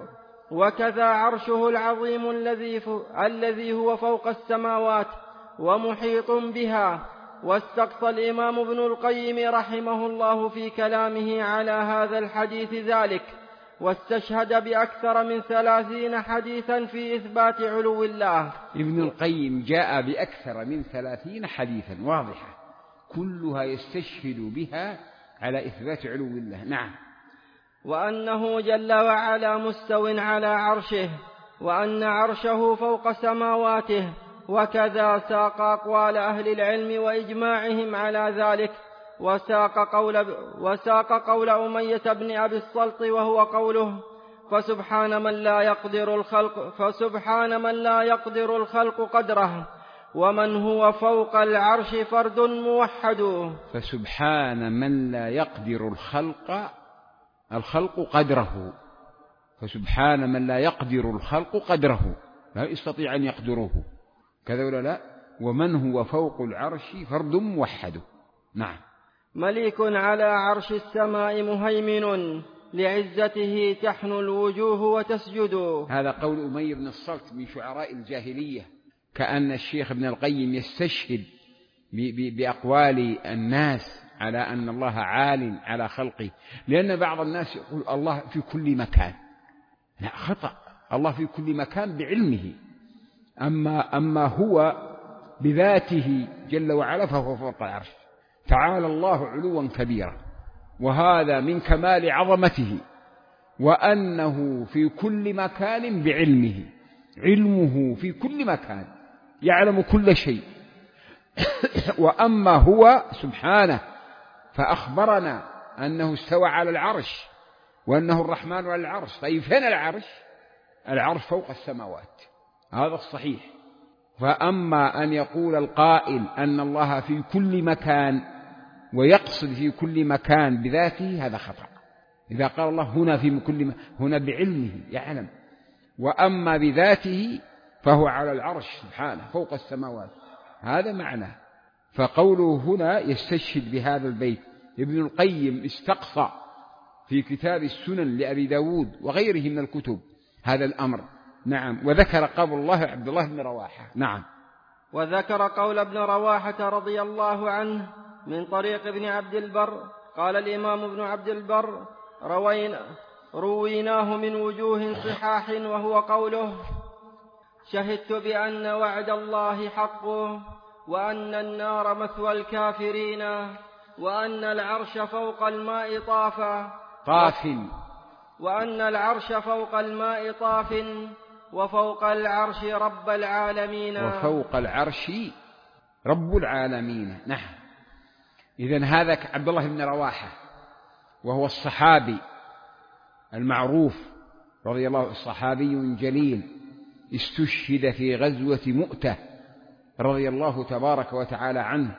وكذا عرشه العظيم الذي الذي هو فوق السماوات ومحيط بها. واستقصى الإمام ابن القيم رحمه الله في كلامه على هذا الحديث ذلك، واستشهد بأكثر من ثلاثين حديثا في إثبات علو الله. ابن القيم جاء بأكثر من ثلاثين حديثا واضحة كلها يستشهد بها على إثبات علو الله. نعم. وأنه جل وعلا مستو على عرشه، وأن عرشه فوق سماواته. وكذا ساق أقوال أهل العلم وإجماعهم على ذلك، وساق قول, وساق قول أمية بن أبي الصلت وهو قوله: فسبحان من لا يقدر الخلق فسبحان من لا يقدر الخلق قدره، ومن هو فوق العرش فرد موحد. فسبحان من لا يقدر الخلق الخلق قدره، فسبحان من لا يقدر الخلق قدره، لا يستطيع أن يقدروه، كذا ولا لا؟ ومن هو فوق العرش فرد موحد. نعم. مليك على عرش السماء مهيمن، لعزته تحنو الوجوه وتسجد. هذا قول أمية بن الصلت من شعراء الجاهلية، كأن الشيخ ابن القيم يستشهد بأقوال الناس على أن الله عال على خلقه، لأن بعض الناس يقول الله في كل مكان. لا، خطأ. الله في كل مكان بعلمه، أما, أما هو بذاته جل وعلا فهو فوق العرش. تعالى الله علوا كبيرا، وهذا من كمال عظمته، وأنه في كل مكان بعلمه، علمه في كل مكان يعلم كل شيء. وأما هو سبحانه فأخبرنا أنه استوى على العرش وأنه الرحمن على العرش. طيب فين العرش؟ العرش فوق السماوات، هذا الصحيح. فأما أن يقول القائل أن الله في كل مكان ويقصد في كل مكان بذاته، هذا خطأ. إذا قال الله هنا في كل م... هنا بعلمه يعلم، وأما بذاته فهو على العرش سبحانه فوق السماوات، هذا معناه. فقوله هنا يستشهد بهذا البيت. ابن القيم استقصى في كتاب السنن لأبي داود وغيره من الكتب هذا الأمر. نعم. وذكر قول الله عبد الله بن رواحة. نعم. وذكر قول ابن رواحة رضي الله عنه من طريق ابن عبد البر. قال الإمام ابن عبد البر: روينا رويناه من وجوه صحاح، وهو قوله: شهدت بأن وعد الله حق، وأن النار مثوى الكافرين، وأن العرش فوق الماء طافا طاف وأن العرش فوق الماء طاف، وفوق العرش رب العالمين وفوق العرش رب العالمين. نعم. إذن هذا عبد الله بن رواحة، وهو الصحابي المعروف رضي الله عنه، صحابي جليل استشهد في غزوة مؤتة رضي الله تبارك وتعالى عنه،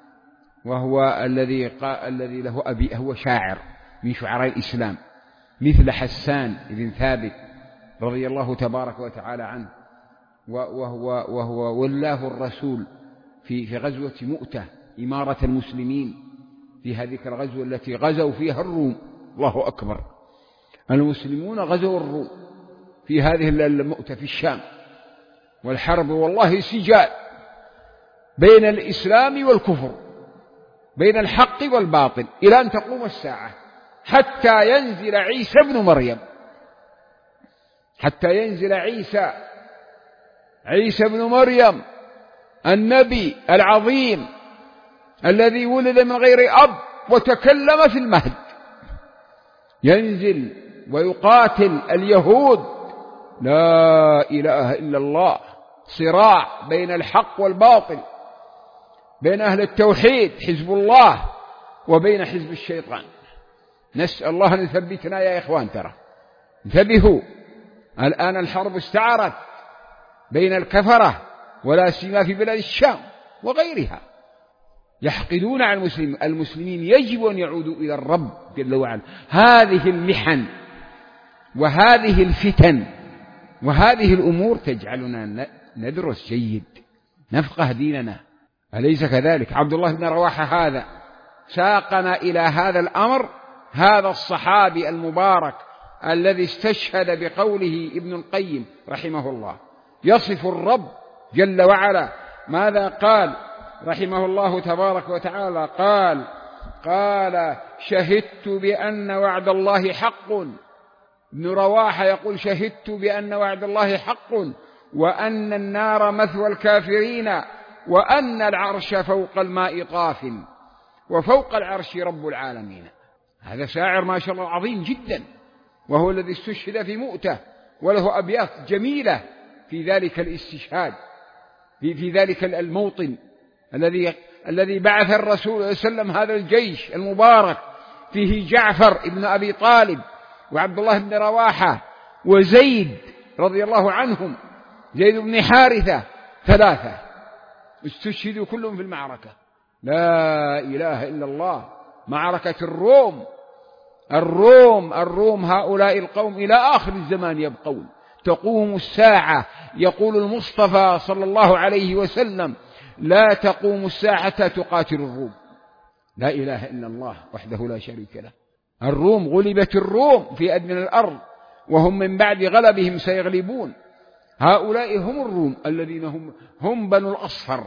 وهو الذي الذي له أبي، هو شاعر من شعراء الإسلام مثل حسان بن ثابت رضي الله تبارك وتعالى عنه، وهو وهو ولاه الرسول في في غزوة مؤتة إمارة المسلمين في هذه الغزوة التي غزوا فيها الروم. الله أكبر، المسلمون غزوا الروم في هذه المؤتة في الشام، والحرب والله سجال بين الإسلام والكفر، بين الحق والباطل، إلى أن تقوم الساعة، حتى ينزل عيسى ابن مريم حتى ينزل عيسى عيسى ابن مريم النبي العظيم الذي ولد من غير أب وتكلم في المهد، ينزل ويقاتل اليهود. لا إله إلا الله. صراع بين الحق والباطل، بين أهل التوحيد حزب الله وبين حزب الشيطان. نسأل الله أن يثبتنا يا إخوان. ترى انتبهوا، الآن الحرب استعرت بين الكفرة، ولا سيما في بلاد الشام وغيرها، يحقدون على المسلمين. المسلمين يجب أن يعودوا إلى الرب جل وعلا. هذه المحن وهذه الفتن وهذه الأمور تجعلنا ندرس جيد، نفقه ديننا، أليس كذلك؟ عبد الله بن رواحة هذا ساقنا إلى هذا الأمر، هذا الصحابي المبارك الذي استشهد بقوله ابن القيم رحمه الله، يصف الرب جل وعلا. ماذا قال رحمه الله تبارك وتعالى؟ قال قال شهدت بأن وعد الله حق. ابن رواحة يقول شهدت بأن وعد الله حق، وأن النار مثوى الكافرين، وأن العرش فوق الماء طاف، وفوق العرش رب العالمين. هذا شاعر ما شاء الله عظيم جدا، وهو الذي استشهد في مؤتة، وله أبيات جميلة في ذلك الاستشهاد، في, في ذلك الموطن الذي الذي بعث الرسول صلى الله عليه وسلم هذا الجيش المبارك، فيه جعفر ابن أبي طالب وعبد الله بن رواحة وزيد رضي الله عنهم، زيد بن حارثة، ثلاثة استشهدوا كلهم في المعركة. لا إله إلا الله. معركة الروم الروم الروم هؤلاء القوم إلى آخر الزمان يبقون، تقوم الساعة. يقول المصطفى صلى الله عليه وسلم: لا تقوم الساعة حتى تقاتل الروم. لا إله إلا الله وحده لا شريك له. الروم غلبت الروم في أدنى الأرض، وهم من بعد غلبهم سيغلبون. هؤلاء هم الروم الذين هم هم بنو الأصفر.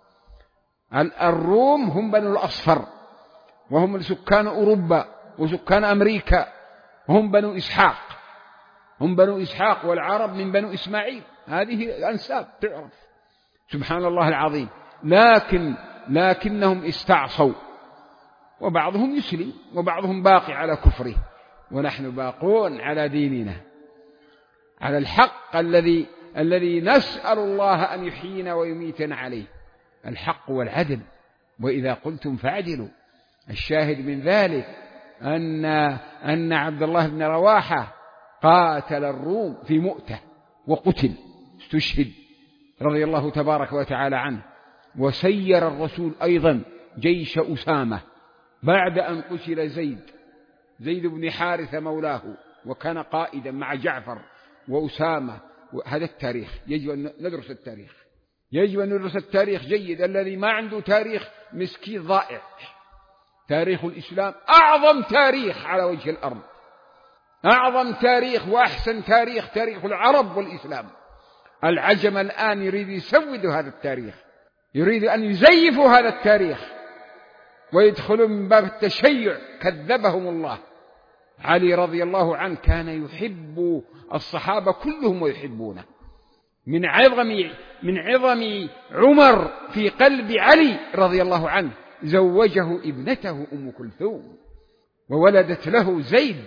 الروم هم بنو الأصفر، وهم سكان أوروبا وسكان أمريكا، هم بنو إسحاق، هم بنو إسحاق، والعرب من بنو إسماعيل. هذه أنساب تعرف، سبحان الله العظيم. لكن لكنهم استعصوا، وبعضهم يسلم وبعضهم باقي على كفره، ونحن باقون على ديننا، على الحق الذي الذي نسأل الله أن يحيينا ويميتنا عليه، الحق والعدل. وإذا قلتم فاعدلوا. الشاهد من ذلك أن أن عبد الله بن رواحة قاتل الروم في مؤتة وقتل، استشهد رضي الله تبارك وتعالى عنه. وسير الرسول أيضا جيش أسامة بعد أن قتل زيد زيد بن حارثة مولاه، وكان قائدا مع جعفر وأسامة. هذا التاريخ، يجب أن ندرس التاريخ، يجب أن ندرس التاريخ جيد. الذي ما عنده تاريخ مسكين ضائع. تاريخ الإسلام أعظم تاريخ على وجه الأرض، أعظم تاريخ وأحسن تاريخ، تاريخ العرب والإسلام. العجم الآن يريد يسود هذا التاريخ، يريد أن يزيفوا هذا التاريخ ويدخلوا من باب التشيع. كذبهم الله. علي رضي الله عنه كان يحب الصحابة كلهم ويحبونه. من عظم من عظم عمر في قلب علي رضي الله عنه زوجه ابنته أم كلثوم، وولدت له زيد.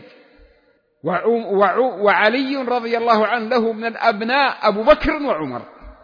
وعلي رضي الله عنه له من الأبناء أبو بكر وعمر،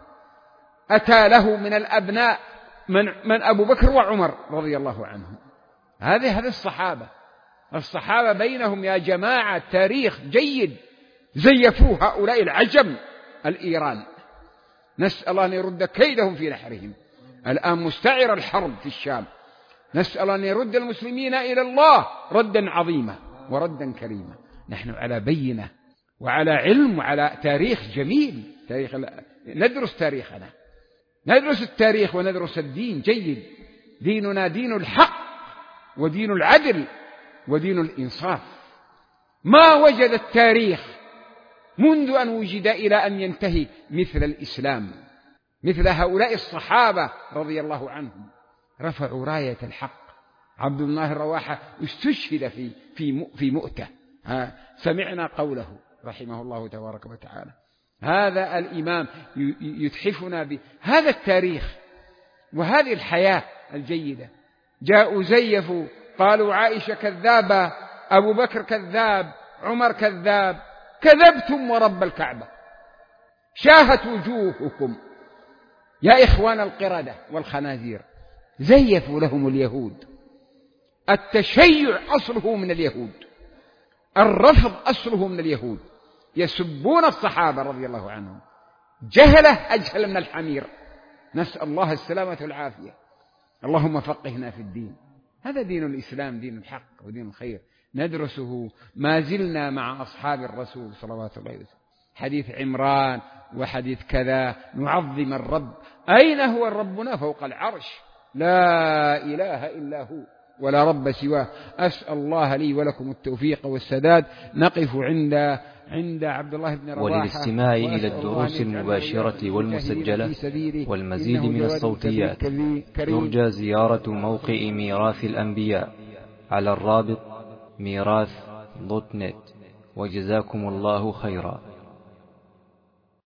أتى له من الأبناء من, من أبو بكر وعمر رضي الله عنهم. هذه هذه الصحابة الصحابة بينهم يا جماعة تاريخ جيد. زيفوه هؤلاء العجم الإيران، نسأل الله أن يرد كيدهم في نحرهم. الآن مستعر الحرب في الشام، نسأل أن يرد المسلمين إلى الله ردا عظيما وردا كريما. نحن على بينة وعلى علم وعلى تاريخ جميل. تاريخ ندرس تاريخنا، ندرس التاريخ وندرس الدين جيد. ديننا دين الحق ودين العدل ودين الإنصاف. ما وجد التاريخ منذ أن وجد إلى أن ينتهي مثل الإسلام، مثل هؤلاء الصحابة رضي الله عنهم، رفعوا راية الحق. عبد الله الرواحة استشهد في في في مؤتة. سمعنا قوله رحمه الله تبارك وتعالى. هذا الإمام يتحفنا بهذا التاريخ وهذه الحياة الجيدة. جاءوا زيفوا، قالوا عائشة كذابة، أبو بكر كذاب، عمر كذاب. كذبتم ورب الكعبة، شاهت وجوهكم يا إخوان القردة والخنازير. زيفوا لهم اليهود. التشيع أصله من اليهود، الرفض أصله من اليهود. يسبون الصحابة رضي الله عنهم جهلة أجهل من الحمير. نسأل الله السلامة والعافية. اللهم فقهنا في الدين. هذا دين الإسلام، دين الحق ودين الخير، ندرسه. ما زلنا مع أصحاب الرسول صلوات الله عليه وسلم. حديث عمران وحديث كذا، نعظم الرب. أين هو ربنا؟ فوق العرش، لا إله إلا هو ولا رب سواه. أسأل الله لي ولكم التوفيق والسداد. نقف عند عند عبد الله بن رواحة. وللاستماع إلى الدروس المباشرة والمسجلة والمزيد من الصوتيات يرجى زيارة موقع ميراث الأنبياء على الرابط ميراث دوت نت. وجزاكم الله خيرا.